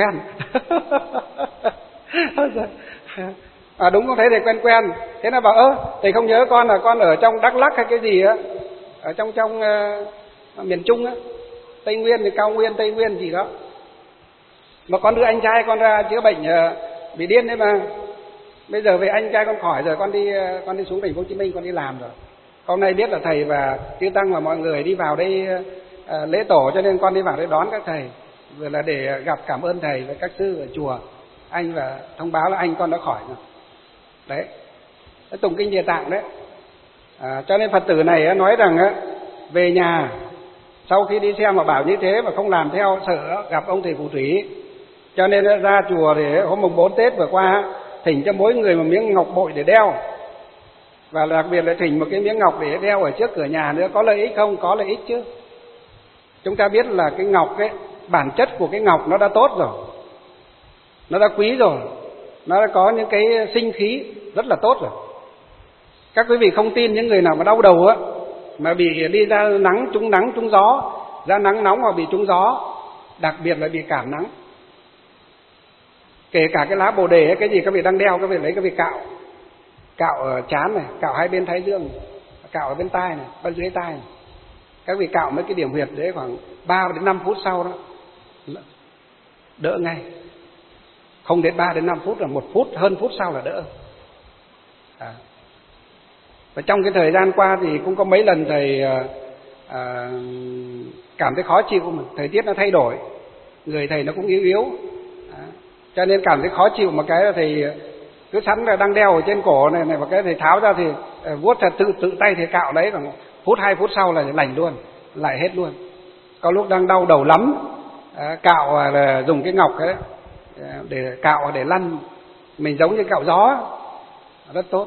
Đúng không, thấy thầy quen. Thế nó bảo thầy không nhớ con là con ở trong Đắk Lắk hay cái gì á, ở trong miền Trung á, Tây Nguyên thì Cao Nguyên, Tây Nguyên gì đó. Mà con đưa anh trai con ra chữa bệnh bị điên đấy mà. Bây giờ về anh trai con khỏi rồi, con đi xuống thành phố Hồ Chí Minh, con đi làm rồi. Hôm nay biết là thầy và chư tăng và mọi người đi vào đây lễ tổ, cho nên con đi vào đây đón các thầy, vừa là để gặp cảm ơn thầy và các sư ở chùa anh và thông báo là anh con đã khỏi rồi. Đấy, tụng kinh Địa Tạng đấy. Cho nên Phật tử này nói rằng về nhà sau khi đi xem mà bảo như thế mà không làm theo, sợ gặp ông thầy phù thủy, cho nên ra chùa để hôm mùng 4 Tết vừa qua thỉnh cho mỗi người một miếng ngọc bội để đeo, và đặc biệt là thỉnh một cái miếng ngọc để đeo ở trước cửa nhà nữa. Có lợi ích không? Có lợi ích chứ. Chúng ta biết là cái ngọc ấy, bản chất của cái ngọc nó đã tốt rồi, nó đã quý rồi, nó đã có những cái sinh khí rất là tốt rồi. Các quý vị không tin, những người nào mà đau đầu á, mà bị đi ra nắng trúng gió, ra nắng nóng hoặc bị trúng gió, đặc biệt là bị cảm nắng, Kể cả cái lá bồ đề hay cái gì các vị đang đeo, các vị lấy các vị cạo ở trán này, cạo hai bên thái dương, cạo ở bên tai này, bên dưới tai này. Các vị cạo mấy cái điểm huyệt đấy khoảng 3 đến 5 phút sau đó đỡ ngay. Không đến 3 đến 5 phút, là 1 phút, hơn phút sau là đỡ. Và trong cái thời gian qua thì cũng có mấy lần thầy cảm thấy khó chịu mà thời tiết nó thay đổi, người thầy nó cũng yếu yếu, cho nên cảm thấy khó chịu. Một cái là thầy cứ sẵn là đang đeo ở trên cổ này và cái thầy tháo ra thì vuốt thật tự tay thầy cạo đấy, khoảng phút 2 phút sau là lành luôn, lại hết luôn. Có lúc đang đau đầu lắm, cạo là dùng cái ngọc ấy để cạo để lăn, mình giống như cạo gió, rất tốt.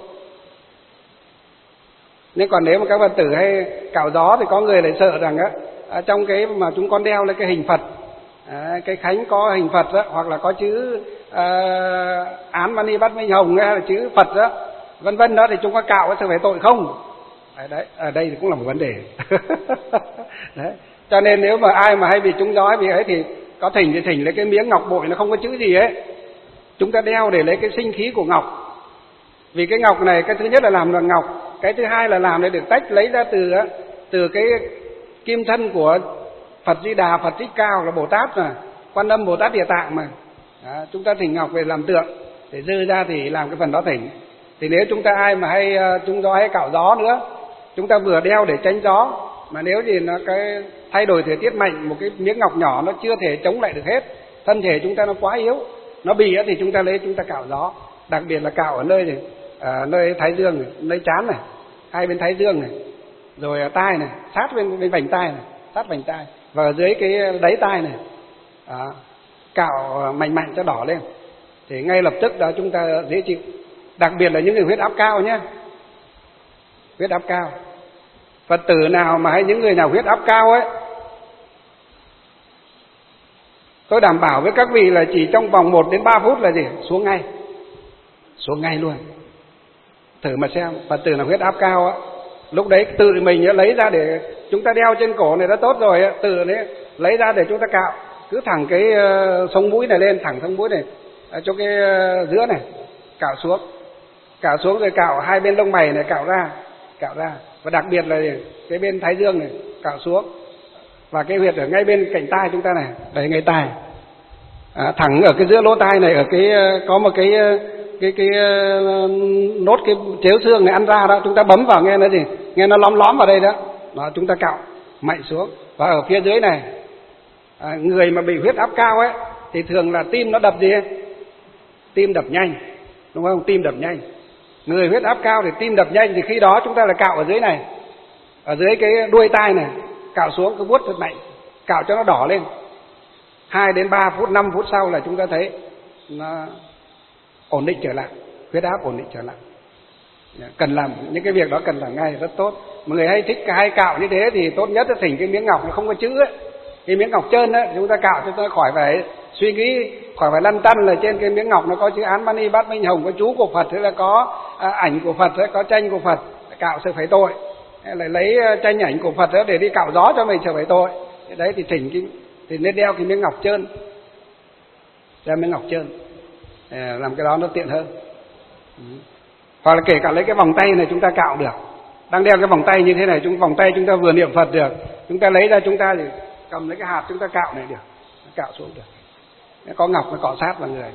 Nhưng còn nếu mà các Phật tử hay cạo gió thì có người lại sợ rằng trong cái mà chúng con đeo lên cái hình Phật, cái khánh có hình Phật đó, hoặc là có chữ Án Mani Bát Minh Hồng hay là chữ Phật đó, vân vân đó, thì chúng có cạo có phải tội không? Đấy, ở đây thì cũng là một vấn đề. Đấy. Cho nên nếu mà ai mà hay bị trúng gió vì ấy thì có thỉnh thì thỉnh lấy cái miếng ngọc bội nó không có chữ gì ấy, chúng ta đeo để lấy cái sinh khí của ngọc. Vì cái ngọc này, cái thứ nhất là làm bằng ngọc, cái thứ hai là làm để được tách lấy ra từ cái kim thân của Phật Di Đà, Phật Thích Ca, là Bồ Tát mà, Quan Âm Bồ Tát Địa Tạng mà. Đó, chúng ta thỉnh ngọc về làm tượng, để dư ra thì làm cái phần đó thỉnh. Thì nếu chúng ta ai mà hay trúng gió hay cạo gió nữa, chúng ta vừa đeo để tránh gió, mà nếu gì nó cái thay đổi thời tiết mạnh, một cái miếng ngọc nhỏ nó chưa thể chống lại được hết, thân thể chúng ta nó quá yếu, nó bị thì chúng ta lấy chúng ta cạo gió. Đặc biệt là cạo ở nơi này, nơi thái dương này, nơi trán này, hai bên thái dương này, rồi tai này, sát bên vành tai này, sát vành tai, và ở dưới cái đáy tai này, cạo mạnh mạnh cho đỏ lên, thì ngay lập tức đó chúng ta dễ chịu. Đặc biệt là những người huyết áp cao nhé, huyết áp cao. Phật tử nào mà hay những người nào huyết áp cao ấy, tôi đảm bảo với các vị là chỉ trong vòng 1 đến 3 phút là gì? Xuống ngay luôn. Thử mà xem, Phật tử nào huyết áp cao á, lúc đấy tự mình lấy ra để chúng ta đeo trên cổ này đã tốt rồi, tự đấy lấy ra để chúng ta cạo, cứ thẳng cái sống mũi này lên, thẳng sống mũi này cho cái giữa này, cạo xuống rồi cạo hai bên lông mày này, cạo ra, và đặc biệt là cái bên thái dương này cạo xuống, và cái huyệt ở ngay bên cạnh tai chúng ta này, đấy ngay tai, thẳng ở cái giữa lỗ tai này, ở cái có một cái nốt cái chéo xương này ăn ra đó, chúng ta bấm vào nghe nó gì, nghe nó lõm vào đây đó, chúng ta cạo mạnh xuống. Và ở phía dưới này, người mà bị huyết áp cao ấy thì thường là tim nó đập gì ấy? Tim đập nhanh, đúng không? Tim đập nhanh. Người huyết áp cao thì tim đập nhanh, thì khi đó chúng ta là cạo ở dưới này, ở dưới cái đuôi tai này, cạo xuống cứ vuốt thật mạnh, cạo cho nó đỏ lên. 2 đến 3 phút, 5 phút sau là chúng ta thấy nó ổn định trở lại, huyết áp ổn định trở lại. Cần làm những cái việc đó, cần làm ngay, rất tốt. Mọi người hay thích hay cạo như thế thì tốt nhất là thỉnh cái miếng ngọc nó không có chữ ấy, cái miếng ngọc trơn ấy, chúng ta cạo cho nó khỏi phải suy nghĩ, khỏi phải lăn tăn là trên cái miếng ngọc nó có chữ Án Mani Bát Minh Hồng, có chú của Phật, hay là có ảnh của Phật, hay có tranh của Phật, cạo sẽ phải tội. Hay là lấy tranh ảnh của Phật đó để đi cạo gió cho mình sẽ phải tội. Đấy thì thỉnh thì nên đeo cái miếng ngọc trơn, đeo miếng ngọc trơn, làm cái đó nó tiện hơn. Hoặc là kể cả lấy cái vòng tay này chúng ta cạo được, đang đeo cái vòng tay như thế này, vòng tay chúng ta vừa niệm Phật được, chúng ta lấy ra chúng ta thì cầm lấy cái hạt chúng ta cạo này được, cạo xuống được, có ngọc nó cọ sát vào người,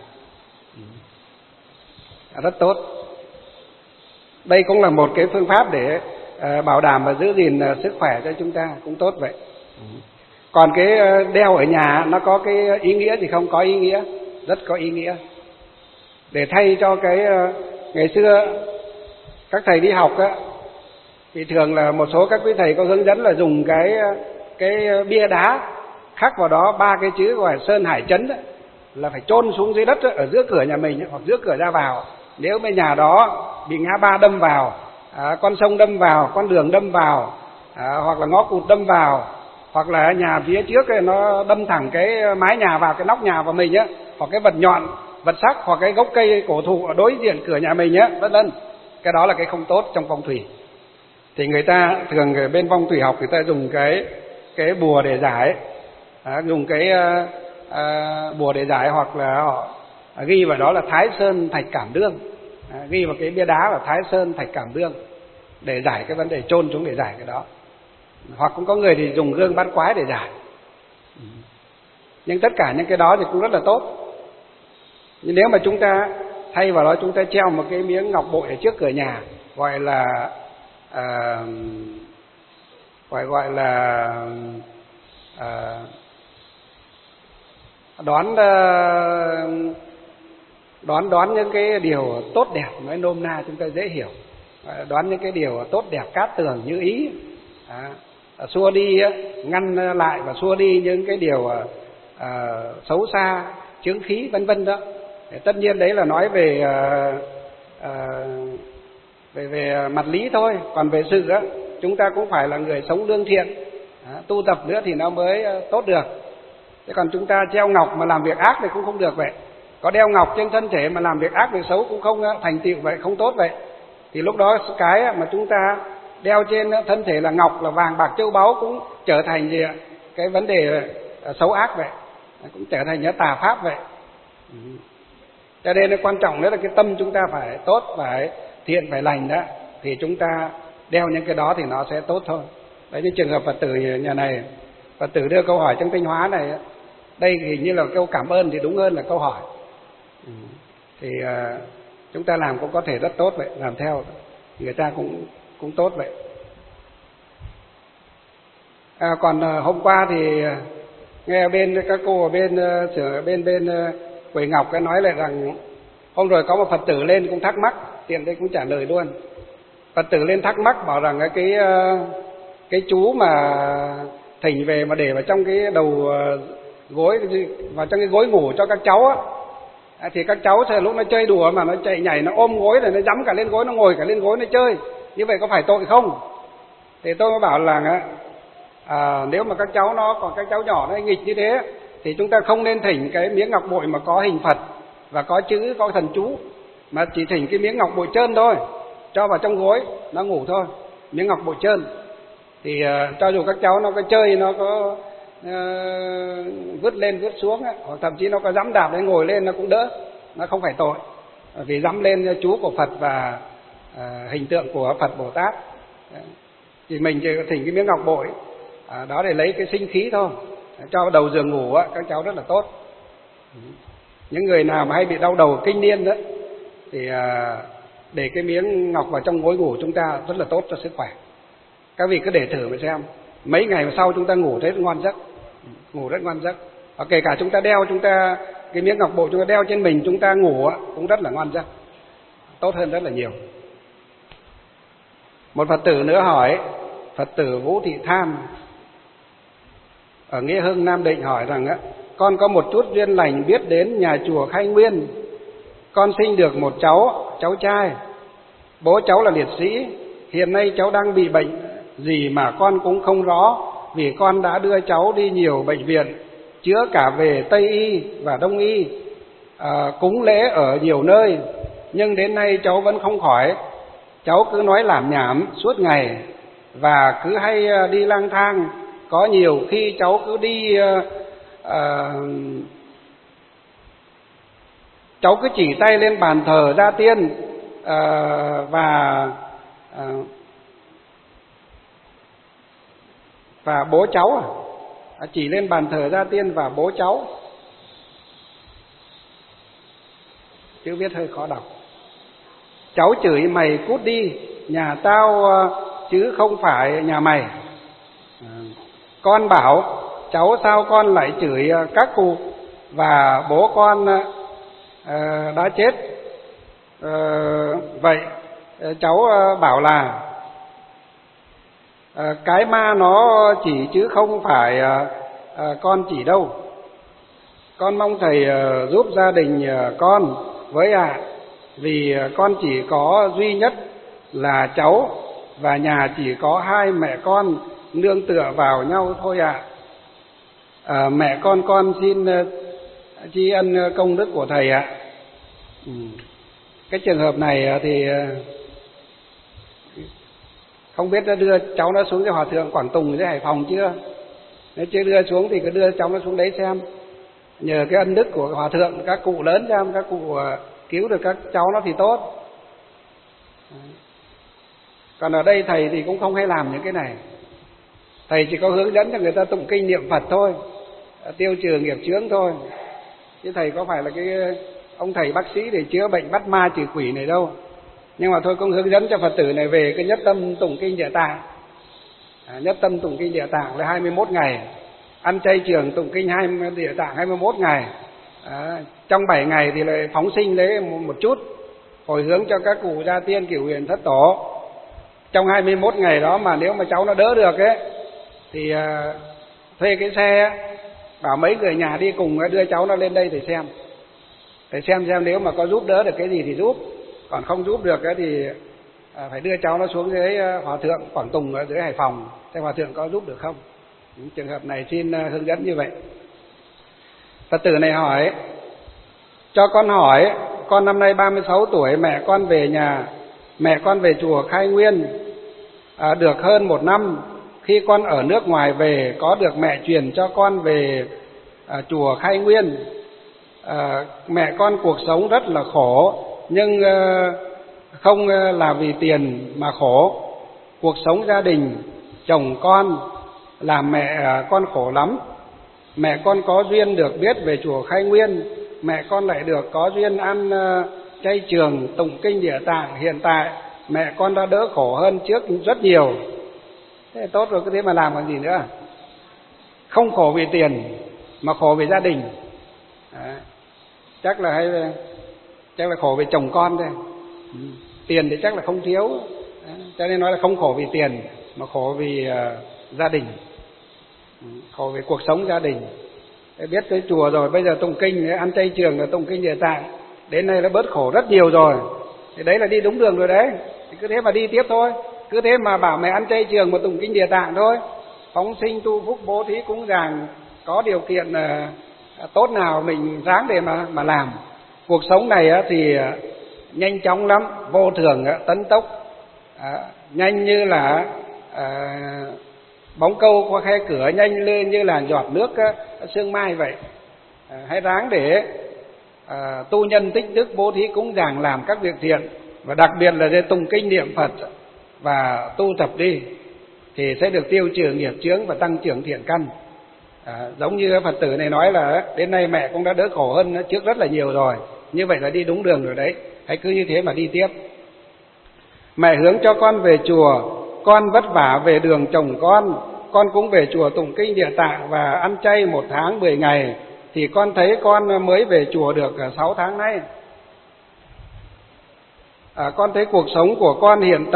rất tốt. Đây cũng là một cái phương pháp để bảo đảm và giữ gìn sức khỏe cho chúng ta, cũng tốt vậy. Còn cái đeo ở nhà nó có cái ý nghĩa gì không? Có ý nghĩa, rất có ý nghĩa. Để thay cho cái ngày xưa các thầy đi học á, thì thường là một số các quý thầy có hướng dẫn là dùng cái bia đá khắc vào đó 3 cái chữ gọi là Sơn Hải Chấn đó, là phải chôn xuống dưới đất đó, ở giữa cửa nhà mình đó, hoặc giữa cửa ra vào. Nếu bên nhà đó bị ngã ba đâm vào, con sông đâm vào, con đường đâm vào, hoặc là ngõ cụt đâm vào, hoặc là nhà phía trước ấy, nó đâm thẳng cái mái nhà vào, cái nóc nhà vào mình á, hoặc cái vật nhọn, vật sắc, hoặc cái gốc cây cổ thụ ở đối diện cửa nhà mình á, vân vân. Cái đó là cái không tốt trong phong thủy. Thì người ta thường ở bên phong thủy học người ta dùng cái bùa để giải, dùng cái bùa để giải, hoặc là họ ghi vào đó là Thái Sơn Thạch Cảm Đương, ghi vào cái bia đá là Thái Sơn Thạch Cảm Đương để giải cái vấn đề, chôn xuống để giải cái đó. Hoặc cũng có người thì dùng gương bát quái để giải. Nhưng tất cả những cái đó thì cũng rất là tốt. Nhưng nếu mà chúng ta thay vào đó chúng ta treo một cái miếng ngọc bội ở trước cửa nhà, gọi là đoán những cái điều tốt đẹp, nói nôm na chúng ta dễ hiểu, đoán những cái điều tốt đẹp cát tường như ý, xua đi, ngăn lại và xua đi những cái điều xấu xa, chướng khí vân vân đó. Tất nhiên đấy là nói về mặt lý thôi, còn về sự á, chúng ta cũng phải là người sống lương thiện, tu tập nữa thì nó mới tốt được. Thế còn chúng ta treo ngọc mà làm việc ác thì cũng không được vậy. Có đeo ngọc trên thân thể mà làm việc ác, việc xấu cũng không thành tựu vậy, không tốt vậy. Thì lúc đó cái mà chúng ta đeo trên thân thể là ngọc, là vàng bạc châu báu cũng trở thành gì ạ? Cái vấn đề xấu ác vậy, cũng trở thành những tà pháp vậy. Cho nên quan trọng đó là cái tâm chúng ta phải tốt, phải thiện, phải lành đó, thì chúng ta đeo những cái đó thì nó sẽ tốt thôi. Đấy, như trường hợp Phật tử nhà này, Phật tử đưa câu hỏi trong Thanh Hóa này, đây hình như là câu cảm ơn thì đúng hơn là câu hỏi. Thì chúng ta làm cũng có thể rất tốt vậy, làm theo người ta cũng tốt vậy. Còn hôm qua thì nghe bên các cô ở bên Quầy Ngọc cái nói lại rằng hôm rồi có một Phật tử lên cũng thắc mắc, tiện đây cũng trả lời luôn. Phật tử lên thắc mắc bảo rằng cái chú mà thỉnh về mà để vào trong cái đầu gối, vào trong cái gối ngủ cho các cháu á, thì các cháu thì lúc nó chơi đùa mà nó chạy nhảy, nó ôm gối rồi nó dẫm cả lên gối, nó ngồi cả lên gối nó chơi, như vậy có phải tội không? Thì tôi mới bảo là nếu mà các cháu nó còn các cháu nhỏ nó nghịch như thế thì chúng ta không nên thỉnh cái miếng ngọc bội mà có hình Phật và có chữ, có thần chú, mà chỉ thỉnh cái miếng ngọc bội trơn thôi, cho vào trong gối nó ngủ thôi, miếng ngọc bội trơn. Thì cho dù các cháu nó có chơi, nó có vứt lên vứt xuống hoặc thậm chí nó có dẫm đạp lên ngồi lên nó cũng đỡ, nó không phải tội, vì dẫm lên chú của Phật và hình tượng của Phật Bồ Tát. Thì mình chỉ thỉnh cái miếng ngọc bội đó để lấy cái sinh khí thôi, cho đầu giường ngủ các cháu rất là tốt. Những người nào mà hay bị đau đầu kinh niên đó thì để cái miếng ngọc vào trong gối ngủ chúng ta rất là tốt cho sức khỏe. Các vị cứ để thử mà xem, mấy ngày sau chúng ta ngủ thấy ngon giấc, ngủ rất ngon giấc. Và kể cả chúng ta đeo cái miếng ngọc bội chúng ta đeo trên mình, chúng ta ngủ cũng rất là ngon giấc, tốt hơn rất là nhiều. Một Phật tử nữa hỏi, Phật tử Vũ Thị Tham ở Nghĩa Hưng, Nam Định hỏi rằng con có một chút duyên lành biết đến nhà chùa Khai Nguyên, con sinh được một cháu trai, bố cháu là liệt sĩ, hiện nay cháu đang bị bệnh gì mà con cũng không rõ, vì con đã đưa cháu đi nhiều bệnh viện, chữa cả về Tây y và Đông y, cúng lễ ở nhiều nơi, nhưng đến nay cháu vẫn không khỏi. Cháu cứ nói lảm nhảm suốt ngày và cứ hay đi lang thang, có nhiều khi cháu cứ đi cháu cứ chỉ tay lên bàn thờ Gia Tiên và bố cháu, chỉ lên bàn thờ Gia Tiên và bố cháu. Chữ viết hơi khó đọc. Cháu chửi mày cút đi, nhà tao chứ không phải nhà mày. Con bảo cháu sao con lại chửi các cụ và bố con đã chết. Vậy cháu bảo là cái ma nó chỉ chứ không phải con chỉ đâu. Con mong thầy giúp gia đình con với vì con chỉ có duy nhất là cháu và nhà chỉ có hai mẹ con nương tựa vào nhau thôi mẹ con xin tri ân công đức của thầy ạ. Cái trường hợp này thì không biết đã đưa cháu nó xuống cái hòa thượng Quảng Tùng dưới Hải Phòng chưa? Nếu chưa đưa xuống thì cứ đưa cháu nó xuống đấy xem. nhờ cái ân đức của hòa thượng, các cụ lớn ra, các cụ cứu được các cháu nó thì tốt. Còn ở đây thầy thì cũng không hay làm những cái này. Thầy chỉ có hướng dẫn cho người ta tụng kinh niệm Phật thôi, tiêu trừ nghiệp chướng thôi. Chứ thầy có phải là cái ông thầy bác sĩ để chữa bệnh bắt ma trừ quỷ này đâu. Nhưng mà thôi cũng hướng dẫn cho Phật tử này về cái nhất tâm tụng kinh Địa Tạng. Nhất tâm tụng kinh Địa Tạng là 21 ngày. Ăn chay trường tụng kinh Địa Tạng 21 ngày. Trong 7 ngày thì lại phóng sinh lấy một chút, hồi hướng cho các cụ gia tiên cửu huyền thất tổ. Trong 21 ngày đó mà nếu mà cháu nó đỡ được ấy thì thuê cái xe, bảo mấy người nhà đi cùng đưa cháu nó lên đây để xem. Để xem nếu mà có giúp đỡ được cái gì thì giúp. Còn không giúp được thì phải đưa cháu nó xuống dưới Hòa Thượng Quảng Tùng ở dưới Hải Phòng, xem Hòa Thượng có giúp được không. Những trường hợp này xin hướng dẫn như vậy. Phật tử này hỏi: cho con hỏi, con năm nay 36 tuổi, mẹ con về nhà, mẹ con về chùa Khai Nguyên được hơn 1 năm. Khi con ở nước ngoài về, có được mẹ truyền cho con về chùa Khai Nguyên. Mẹ con cuộc sống rất là khổ, nhưng không là vì tiền mà khổ. Cuộc sống gia đình, chồng con làm mẹ con khổ lắm. Mẹ con có duyên được biết về chùa Khai Nguyên, mẹ con lại được có duyên ăn chay trường, tụng kinh Địa Tạng. Hiện tại mẹ con đã đỡ khổ hơn trước rất nhiều. Thế tốt rồi, cái thế mà làm còn gì nữa. Không khổ vì tiền mà khổ vì gia đình. Chắc là khổ vì chồng con thôi. Tiền thì chắc là không thiếu. Cho nên nói là không khổ vì tiền mà khổ vì gia đình, khổ vì cuộc sống gia đình. Biết tới chùa rồi, bây giờ tụng kinh, ăn chay trường là tụng kinh Địa Tạng, đến nay đã bớt khổ rất nhiều rồi. Thì đấy là đi đúng đường rồi đấy. Thì cứ thế mà đi tiếp thôi. Cứ thế mà bảo mẹ ăn chay trường mà tụng kinh Địa Tạng thôi. Phóng sinh tu phúc bố thí cúng dường, có điều kiện tốt nào mình ráng để mà làm. Cuộc sống này thì nhanh chóng lắm, vô thường tấn tốc, nhanh như là bóng câu qua khe cửa, nhanh lên như là giọt nước sương mai vậy. Hãy ráng để tu nhân tích đức, bố thí cúng dường, làm các việc thiện, và đặc biệt là để tụng kinh niệm Phật và tu tập đi, thì sẽ được tiêu trừ nghiệp chướng và tăng trưởng thiện căn. Giống như Phật tử này nói là đến nay mẹ cũng đã đỡ khổ hơn trước rất là nhiều rồi. Như vậy là đi đúng đường rồi đấy. Hãy cứ như thế mà đi tiếp. Mẹ hướng cho con về chùa, con vất vả về đường chồng con cũng về chùa tụng kinh Địa Tạng và ăn chay 1 tháng 10 ngày. Thì con thấy con mới về chùa được 6 tháng nay. Con thấy cuộc sống của con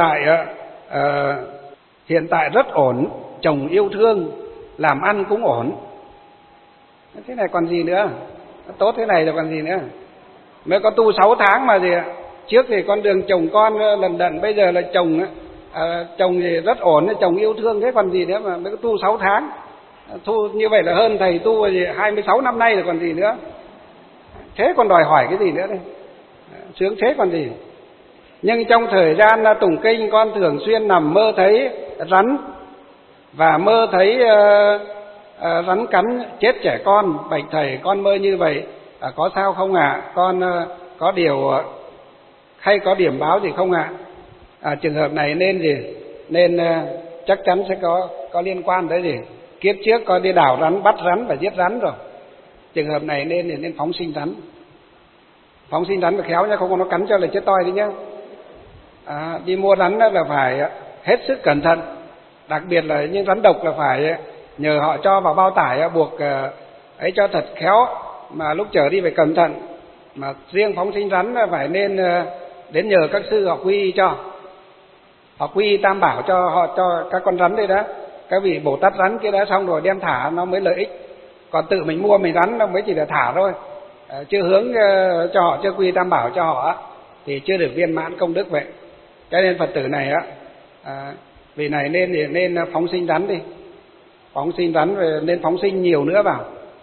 hiện tại rất ổn, chồng yêu thương, làm ăn cũng ổn. Thế này còn gì nữa, tốt thế này rồi còn gì nữa. Mới có tu 6 tháng mà gì ạ. Trước thì con đường chồng con lần đận, bây giờ là chồng thì rất ổn, chồng yêu thương, thế còn gì nữa mà mới có tu 6 tháng. Tu như vậy là hơn thầy tu 26 năm nay rồi còn gì nữa. Thế còn đòi hỏi cái gì nữa đây, sướng thế còn gì. Nhưng trong thời gian tụng kinh, con thường xuyên nằm mơ thấy rắn, và mơ thấy rắn cắn chết trẻ con. Bạch thầy, con mơ như vậy có sao không ạ? Con có điều hay có điểm báo gì không ạ? Trường hợp này nên chắc chắn sẽ có liên quan tới gì. Kiếp trước con đi đào rắn, bắt rắn và giết rắn rồi. Trường hợp này nên phóng sinh rắn. Phóng sinh rắn phải khéo nhá, không có nó cắn cho là chết toi đi nhá. Đi mua rắn là phải hết sức cẩn thận. Đặc biệt là những rắn độc là phải nhờ họ cho vào bao tải, buộc ấy cho thật khéo, mà lúc chở đi phải cẩn thận. Mà riêng phóng sinh rắn là phải nên đến nhờ các sư học quy y cho. Học quy y tam bảo cho họ, cho các con rắn đây đó. Các vị bổ tát rắn kia đã xong rồi đem thả nó mới lợi ích. Còn tự mình mua mình rắn nó mới chỉ là thả thôi. Chưa hướng cho họ, chưa quy y tam bảo cho họ thì chưa được viên mãn công đức vậy. Cho nên Phật tử này vì này nên phóng sinh rắn đi. Phóng sinh rắn rồi nên phóng sinh nhiều nữa vào.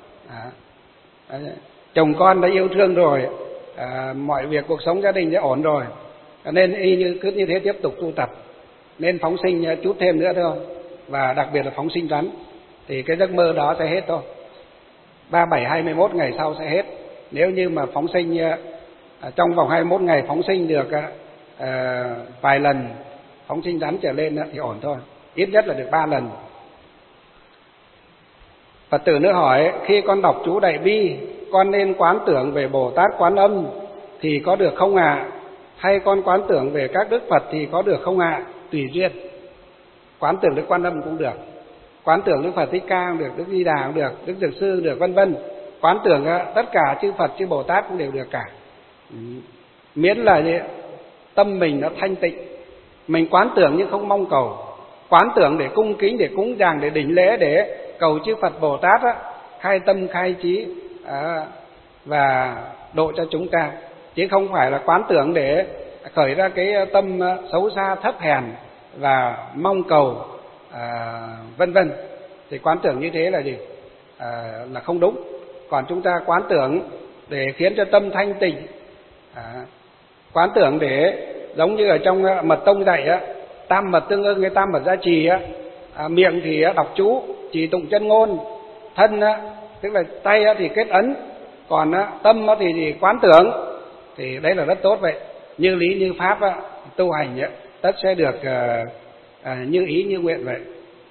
Chồng con đã yêu thương rồi, mọi việc cuộc sống gia đình đã ổn rồi, nên cứ như thế tiếp tục tu tập. Nên phóng sinh chút thêm nữa thôi, và đặc biệt là phóng sinh rắn, thì cái giấc mơ đó sẽ hết thôi. 37 21 ngày sau sẽ hết. Nếu như mà phóng sinh trong vòng 21 ngày phóng sinh được vài lần phóng sinh rắn trở lên thì ổn thôi, ít nhất là được 3 lần. Phật tử nữa hỏi, khi con đọc chú Đại Bi, con nên quán tưởng về Bồ Tát Quán Âm thì có được không ạ? Hay con quán tưởng về các Đức Phật thì có được không ạ? Tùy duyên. Quán tưởng Đức Quan Âm cũng được, quán tưởng Đức Phật Thích Ca cũng được, Đức Di Đà cũng được, Đức Dược Sư cũng được, vân vân. Quán tưởng tất cả chư Phật chư Bồ Tát cũng đều được cả. Miễn là tâm mình nó thanh tịnh. Mình quán tưởng nhưng không mong cầu, quán tưởng để cung kính, để cúng dường, để đảnh lễ, để cầu chư Phật Bồ Tát khai tâm khai trí và độ cho chúng ta, chứ không phải là quán tưởng để khởi ra cái tâm xấu xa thấp hèn và mong cầu vân vân. Thì quán tưởng như thế là gì? Là không đúng. Còn chúng ta quán tưởng để khiến cho tâm thanh tịnh, quán tưởng để giống như ở trong mật tông dạy tam mật tương ưng, cái tam mật gia trì miệng thì đọc chú chỉ tụng chân ngôn, thân tức là tay thì kết ấn, còn tâm thì quán tưởng, thì đấy là rất tốt. Vậy như lý như pháp tu hành tất sẽ được như ý như nguyện vậy.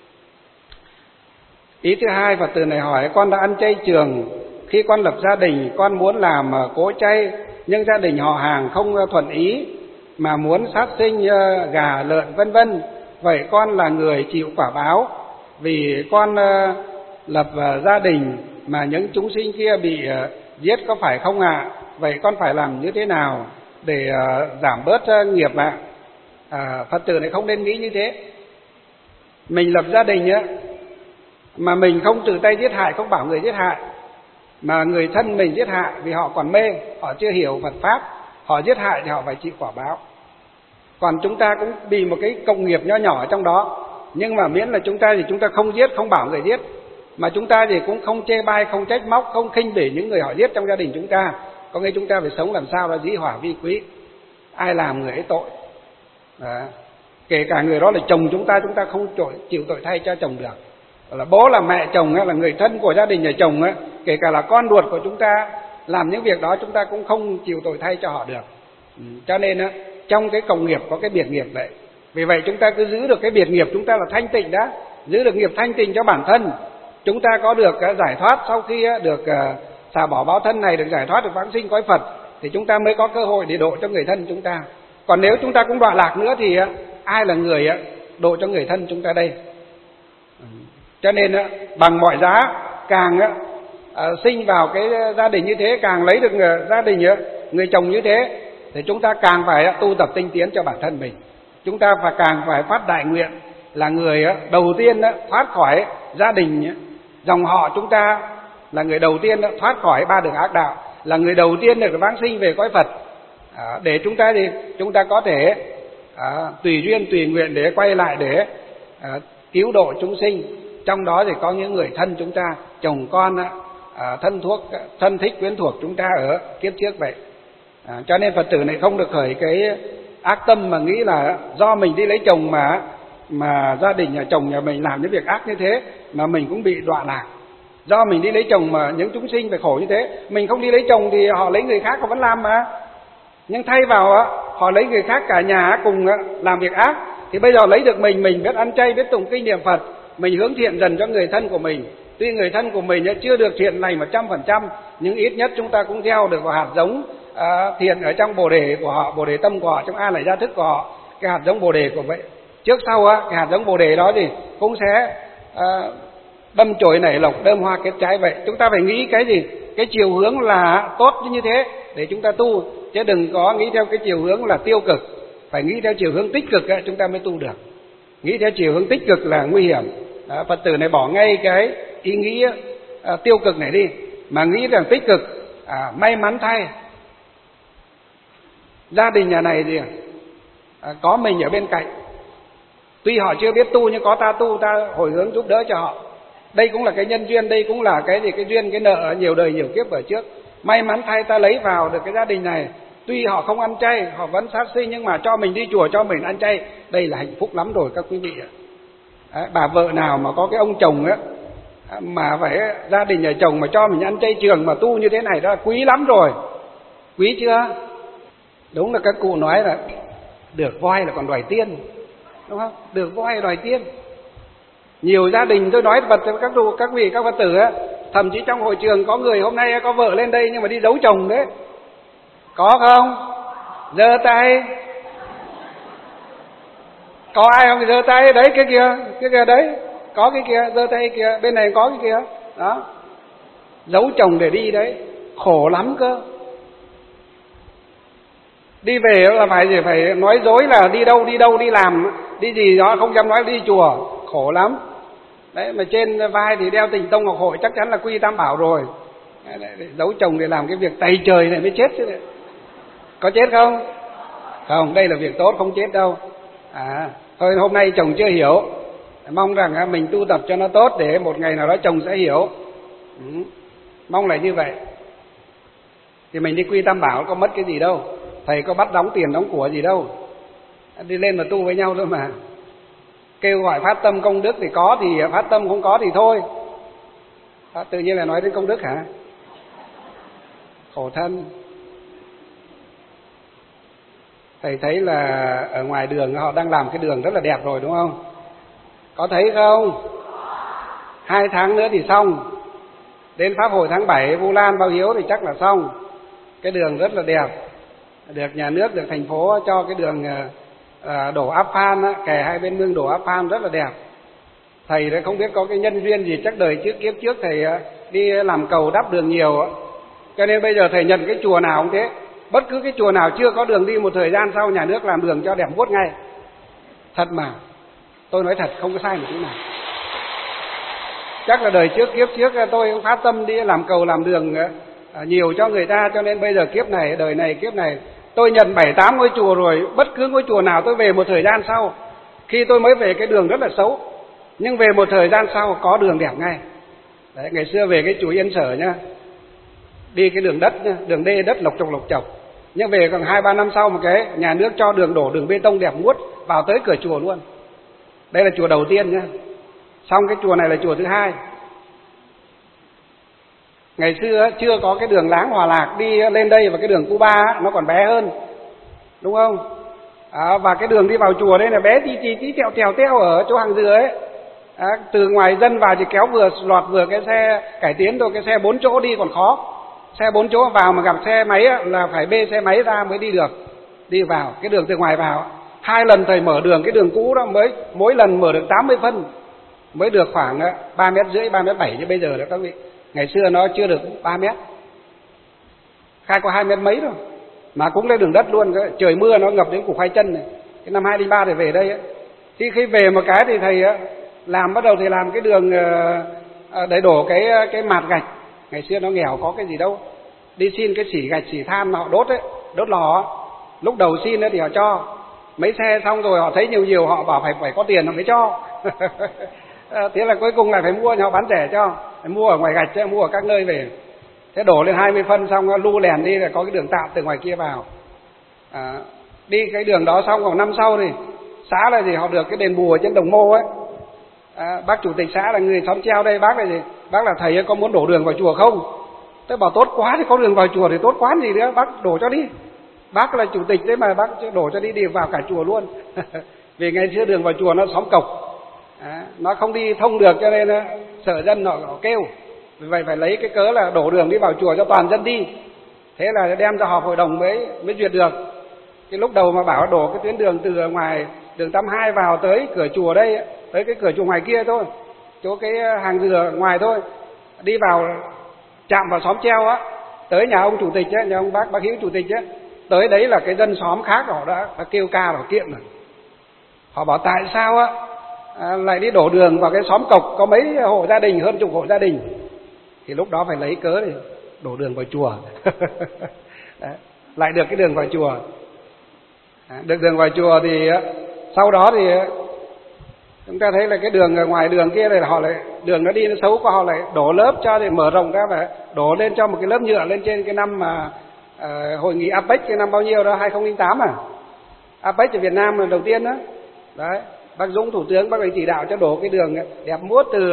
Ý thứ hai, Phật tử này hỏi, con đã ăn chay trường, khi con lập gia đình con muốn làm cỗ chay, nhưng gia đình họ hàng không thuận ý mà muốn sát sinh gà lợn vân vân. Vậy con là người chịu quả báo vì con lập gia đình mà những chúng sinh kia bị giết có phải không ạ? Vậy con phải làm như thế nào để giảm bớt nghiệp ạ? Phật tử này không nên nghĩ như thế. Mình lập gia đình mà mình không tự tay giết hại, không bảo người giết hại, mà người thân mình giết hại vì họ còn mê, họ chưa hiểu Phật Pháp, họ giết hại thì họ phải chịu quả báo. Còn chúng ta cũng bị một cái cộng nghiệp nho nhỏ ở trong đó, nhưng mà miễn là chúng ta thì chúng ta không giết, không bảo người giết, mà chúng ta thì cũng không chê bai, không trách móc, không khinh bỉ những người họ giết trong gia đình chúng ta. Có nghĩa chúng ta phải sống làm sao là dĩ hòa vi quý, ai làm người ấy tội. Kể cả người đó là chồng chúng ta không chịu tội thay cho chồng được, là bố là mẹ chồng là người thân của gia đình nhà chồng kể cả là con ruột của chúng ta làm những việc đó, chúng ta cũng không chịu tội thay cho họ được. Cho nên trong cái cộng nghiệp có cái biệt nghiệp vậy. Vì vậy chúng ta cứ giữ được cái biệt nghiệp, chúng ta là thanh tịnh đã, giữ được nghiệp thanh tịnh cho bản thân, chúng ta có được giải thoát. Sau khi được xả bỏ báo thân này, được giải thoát, được vãng sinh cõi Phật, thì chúng ta mới có cơ hội để độ cho người thân chúng ta. Còn nếu chúng ta cũng đọa lạc nữa thì ai là người độ cho người thân chúng ta đây? Cho nên bằng mọi giá càng sinh vào cái gia đình như thế, càng lấy được gia đình người chồng như thế, thì chúng ta càng phải tu tập tinh tiến cho bản thân mình. Chúng ta càng phải phát đại nguyện là người đầu tiên thoát khỏi gia đình, dòng họ chúng ta là người đầu tiên thoát khỏi ba đường ác đạo, là người đầu tiên được vãng sinh về cõi Phật, để chúng ta có thể tùy duyên tùy nguyện để quay lại để cứu độ chúng sinh. Trong đó thì có những người thân chúng ta, chồng con, thân thích quyến thuộc chúng ta ở kiếp trước vậy. Cho nên Phật tử này không được khởi cái ác tâm mà nghĩ là do mình đi lấy chồng mà gia đình nhà chồng nhà mình làm những việc ác như thế mà mình cũng bị đọa lạc. Do mình đi lấy chồng mà những chúng sinh phải khổ như thế. Mình không đi lấy chồng thì họ lấy người khác họ vẫn làm mà. Nhưng thay vào họ lấy người khác cả nhà cùng làm việc ác. Thì bây giờ lấy được mình biết ăn chay, biết tụng kinh niệm Phật, mình hướng thiện dần cho người thân của mình. Tuy người thân của mình chưa được thiện lành 100%, nhưng ít nhất chúng ta cũng gieo được vào hạt giống thiện ở trong bồ đề của họ, bồ đề tâm của họ, trong a lại gia thức của họ, cái hạt giống bồ đề của vậy. Trước sau cái hạt giống bồ đề đó thì cũng sẽ đâm chồi nảy lộc, đơm hoa kết trái vậy. Chúng ta phải nghĩ cái gì? Cái chiều hướng là tốt như thế để chúng ta tu, chứ đừng có nghĩ theo cái chiều hướng là tiêu cực. Phải nghĩ theo chiều hướng tích cực chúng ta mới tu được. Nghĩ theo chiều hướng tích cực là nguy hiểm. Phật tử này bỏ ngay cái ý nghĩ tiêu cực này đi, mà nghĩ rằng tích cực. May mắn thay, gia đình nhà này thì có mình ở bên cạnh. Tuy họ chưa biết tu nhưng có ta tu, ta hồi hướng giúp đỡ cho họ. Đây cũng là cái nhân duyên, đây cũng là cái duyên, cái nợ nhiều đời nhiều kiếp ở trước. May mắn thay ta lấy vào được cái gia đình này. Tuy họ không ăn chay, họ vẫn sát sinh, nhưng mà cho mình đi chùa, cho mình ăn chay, đây là hạnh phúc lắm rồi các quý vị ạ. Bà vợ nào mà có cái ông chồng Mà phải gia đình nhà chồng mà cho mình ăn chay trường mà tu như thế này đó là quý lắm rồi. Quý chưa? Đúng là các cụ nói là được voi là còn đòi tiên, đúng không? Được voi đòi tiên. Nhiều gia đình tôi nói vật các vị các Phật tử á, thậm chí trong hội trường có người hôm nay có vợ lên đây nhưng mà đi giấu chồng đấy. Có không? Giơ tay. Có ai không? Giơ tay. Đấy cái kia đấy. Có cái kia, giơ tay kia, bên này có cái kia. Đó. Giấu chồng để đi đấy. Khổ lắm cơ. Đi về là phải nói dối là đi đâu đi làm, đi gì đó không dám nói đi chùa, khổ lắm. Đấy mà trên vai thì đeo Tịnh Tông Ngọc Hội chắc chắn là quy Tam Bảo rồi. Giấu chồng để làm cái việc tày trời này mới chết chứ. Có chết không? Không, đây là việc tốt, không chết đâu. Thôi hôm nay chồng chưa hiểu, mong rằng mình tu tập cho nó tốt để một ngày nào đó chồng sẽ hiểu. Mong là như vậy. Thì mình đi quy Tam Bảo có mất cái gì đâu. Thầy có bắt đóng tiền đóng của gì đâu. Đi lên mà tu với nhau thôi mà. Kêu gọi phát tâm công đức thì có thì phát tâm, không có thì thôi. Tự nhiên là nói đến công đức hả? Khổ thân. Thầy thấy là ở ngoài đường họ đang làm cái đường rất là đẹp rồi đúng không? Có thấy không? 2 tháng nữa thì xong. Đến Pháp hội tháng 7 Vu Lan Bao Hiếu thì chắc là xong. Cái đường rất là đẹp. Được nhà nước, được thành phố cho cái đường đổ áp phan á, kè hai bên mương đổ áp phan rất là đẹp. Thầy đấy không biết có cái nhân duyên gì, chắc đời trước kiếp trước thầy đi làm cầu đắp đường nhiều á. Cho nên bây giờ thầy nhận cái chùa nào cũng thế. Bất cứ cái chùa nào chưa có đường đi một thời gian sau nhà nước làm đường cho đẹp buốt ngay. Thật mà. Tôi nói thật không có sai một tí nào. Chắc là đời trước kiếp trước tôi cũng phát tâm đi làm cầu làm đường nhiều cho người ta, cho nên bây giờ kiếp này, đời này kiếp này tôi nhận 7-8 ngôi chùa rồi. Bất cứ ngôi chùa nào tôi về một thời gian sau, khi tôi mới về cái đường rất là xấu, nhưng về một thời gian sau có đường đẹp ngay. Đấy, ngày xưa về cái chùa Yên Sở nhá, đi cái đường đất nhá, đường đê đất lộc chọc, nhưng về còn 2-3 năm sau một cái nhà nước cho đường đổ đường bê tông đẹp muốt vào tới cửa chùa luôn. Đây là chùa đầu tiên nhá. Xong cái chùa này là chùa thứ hai. Ngày xưa chưa có cái đường Láng Hòa Lạc đi lên đây, và cái đường Cuba nó còn bé hơn, đúng không? Và cái đường đi vào chùa đây là bé tí teo ở chỗ hàng dừa ấy. Từ ngoài dân vào chỉ kéo vừa lọt vừa cái xe cải tiến thôi, cái xe 4 chỗ đi còn khó. Xe 4 chỗ vào mà gặp xe máy là phải bê xe máy ra mới đi được. Đi vào cái đường từ ngoài vào. 2 lần thầy mở đường, cái đường cũ đó mới mỗi lần mở được 80 phân, mới được khoảng 3,5 m, 3,7 m như bây giờ đó các vị. Ngày xưa nó chưa được 3 mét, khai có 2 mét mấy rồi, mà cũng lên đường đất luôn. Trời mưa nó ngập đến củ khoai chân này. Cái năm 2003 thì về đây ấy. Thì khi về một cái thì thầy bắt đầu thầy làm cái đường để đổ cái mạt gạch. Ngày xưa nó nghèo có cái gì đâu, đi xin cái xỉ gạch xỉ than mà họ đốt ấy, đốt lò. Lúc đầu xin thì họ cho mấy xe, xong rồi họ thấy nhiều họ bảo phải có tiền họ mới cho. Thế là cuối cùng lại phải mua, họ bán rẻ cho, phải mua ở ngoài gạch chứ, mua ở các nơi về. Thế đổ lên 20 phân xong lu lèn đi, là có cái đường tạm từ ngoài kia vào. Đi cái đường đó xong khoảng năm sau thì xã là gì, họ được cái đền bù ở trên Đồng Mô ấy. Bác chủ tịch xã là người xóm treo đây, bác là gì, bác là thầy có muốn đổ đường vào chùa không? Tôi bảo tốt quá, thì có đường vào chùa thì tốt quá gì nữa, bác đổ cho đi. Bác là chủ tịch đấy mà bác đổ cho đi vào cả chùa luôn. Vì ngày xưa đường vào chùa nó xóm cộc, nó không đi thông được, cho nên sợ dân họ kêu. Vì vậy phải lấy cái cớ là đổ đường đi vào chùa cho toàn dân đi. Thế là đem ra họp hội đồng mới duyệt được. Cái lúc đầu mà bảo đổ cái tuyến đường từ ngoài đường 82 vào tới cửa chùa đây, tới cái cửa chùa ngoài kia thôi, chỗ cái hàng dừa ngoài thôi, đi vào chạm vào xóm treo á, tới nhà ông chủ tịch ấy, nhà ông bác Hiếu chủ tịch ấy, tới đấy là cái dân xóm khác họ đã kêu ca họ kiện rồi. Họ bảo tại sao lại đi đổ đường vào cái xóm cộc có mấy hộ gia đình, hơn chục hộ gia đình. Thì lúc đó phải lấy cớ để đổ đường vào chùa. Đấy, lại được cái đường vào chùa. Được đường vào chùa thì sau đó thì chúng ta thấy là cái đường ở ngoài đường kia này họ lại đường nó đi nó xấu quá, họ lại đổ lớp cho, để mở rộng ra và đổ lên cho một cái lớp nhựa lên trên. Cái năm mà hội nghị APEC cái năm bao nhiêu đó, 2008 APEC ở Việt Nam là đầu tiên đó. Đấy, bác Dũng thủ tướng bác ấy chỉ đạo cho đổ cái đường đẹp muốt từ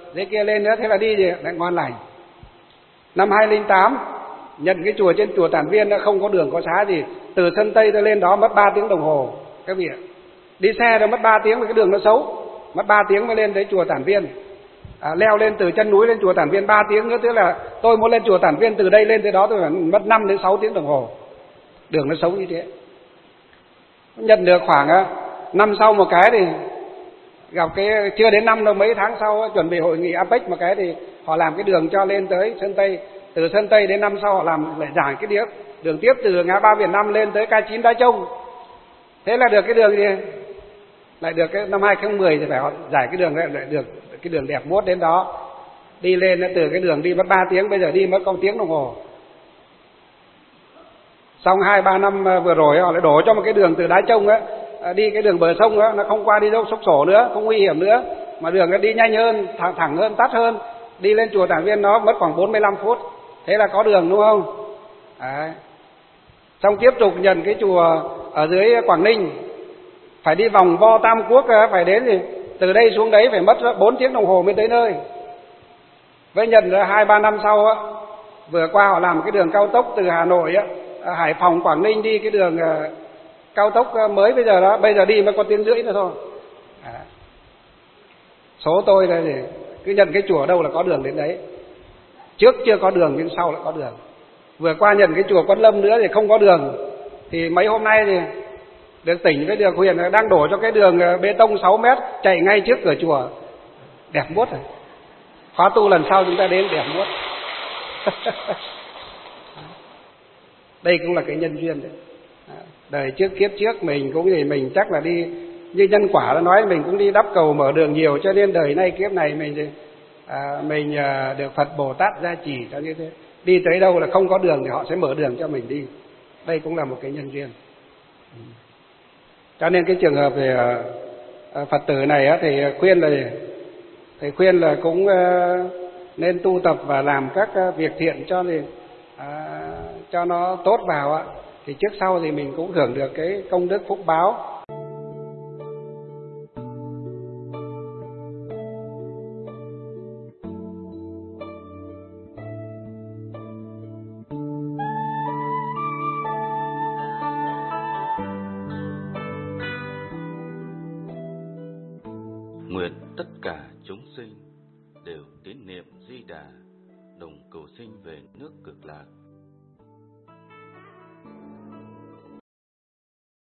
dưới kia lên nữa, thế là đi thì lại ngon lành. Năm 2008 nhận cái chùa trên chùa Tản Viên, đã không có đường có xá gì, từ sân Tây tôi lên đó mất 3 tiếng đồng hồ các vị ạ. Đi xe đó mất 3 tiếng, vì cái đường nó xấu, mất 3 tiếng mới lên tới chùa Tản Viên. Leo lên từ chân núi lên chùa Tản Viên 3 tiếng nữa, tức là tôi muốn lên chùa Tản Viên từ đây lên tới đó tôi phải mất 5 đến 6 tiếng đồng hồ. Đường nó xấu như thế. Nhận được khoảng năm sau một cái thì gặp cái, chưa đến năm đâu, mấy tháng sau chuẩn bị hội nghị APEC một cái thì họ làm cái đường cho lên tới sân Tây. Từ sân Tây đến năm sau họ làm lại giải cái đường tiếp từ ngã ba Việt Nam lên tới K9 Đá Trông. Thế là được cái đường gì? Lại được cái năm 2010 thì phải họ giải cái đường, lại được cái đường đẹp mốt đến đó. Đi lên từ cái đường đi mất 3 tiếng, bây giờ đi mất có 1 tiếng đồng hồ. Xong 2-3 năm vừa rồi họ lại đổ cho một cái đường từ Đá Trông á, đi cái đường bờ sông á, nó không qua đi đâu Sốc Sổ nữa, không nguy hiểm nữa, mà đường nó đi nhanh hơn, thẳng hơn, tắt hơn. Đi lên chùa Tản Viên nó mất khoảng 45 phút. Thế là có đường đúng không? Đấy. Xong tiếp tục nhận cái chùa ở dưới Quảng Ninh, phải đi vòng Vo Tam Quốc, phải đến thì từ đây xuống đấy phải mất 4 tiếng đồng hồ mới tới nơi. Với nhận 2-3 năm sau á, vừa qua họ làm cái đường cao tốc từ Hà Nội á, Hải Phòng, Quảng Ninh, đi cái đường cao tốc mới bây giờ đó, bây giờ đi mới có 1 tiếng rưỡi nữa thôi. Số tôi đây thì cứ nhận cái chùa đâu là có đường đến đấy. Trước chưa có đường nhưng sau lại có đường. Vừa qua nhận cái chùa Quán Lâm nữa thì không có đường. Thì mấy hôm nay thì được tỉnh với được huyện đang đổ cho cái đường bê tông 6 mét chạy ngay trước cửa chùa. Đẹp muốt rồi. Khóa tu lần sau chúng ta đến đẹp muốt. Đây cũng là cái nhân duyên đấy. Đời trước kiếp trước mình cũng thì mình chắc là đi như nhân quả đã nói, mình cũng đi đắp cầu mở đường nhiều, cho nên đời nay kiếp này mình được Phật Bồ Tát gia trì cho như thế. Đi tới đâu là không có đường thì họ sẽ mở đường cho mình đi. Đây cũng là một cái nhân duyên. Cho nên cái trường hợp về Phật tử này thì khuyên là cũng nên tu tập và làm các việc thiện cho nó tốt vào thì trước sau thì mình cũng hưởng được cái công đức phúc báo. Nguyện tất cả chúng sinh đều tín niệm Di Đà, đồng cầu sinh về nước Cực Lạc.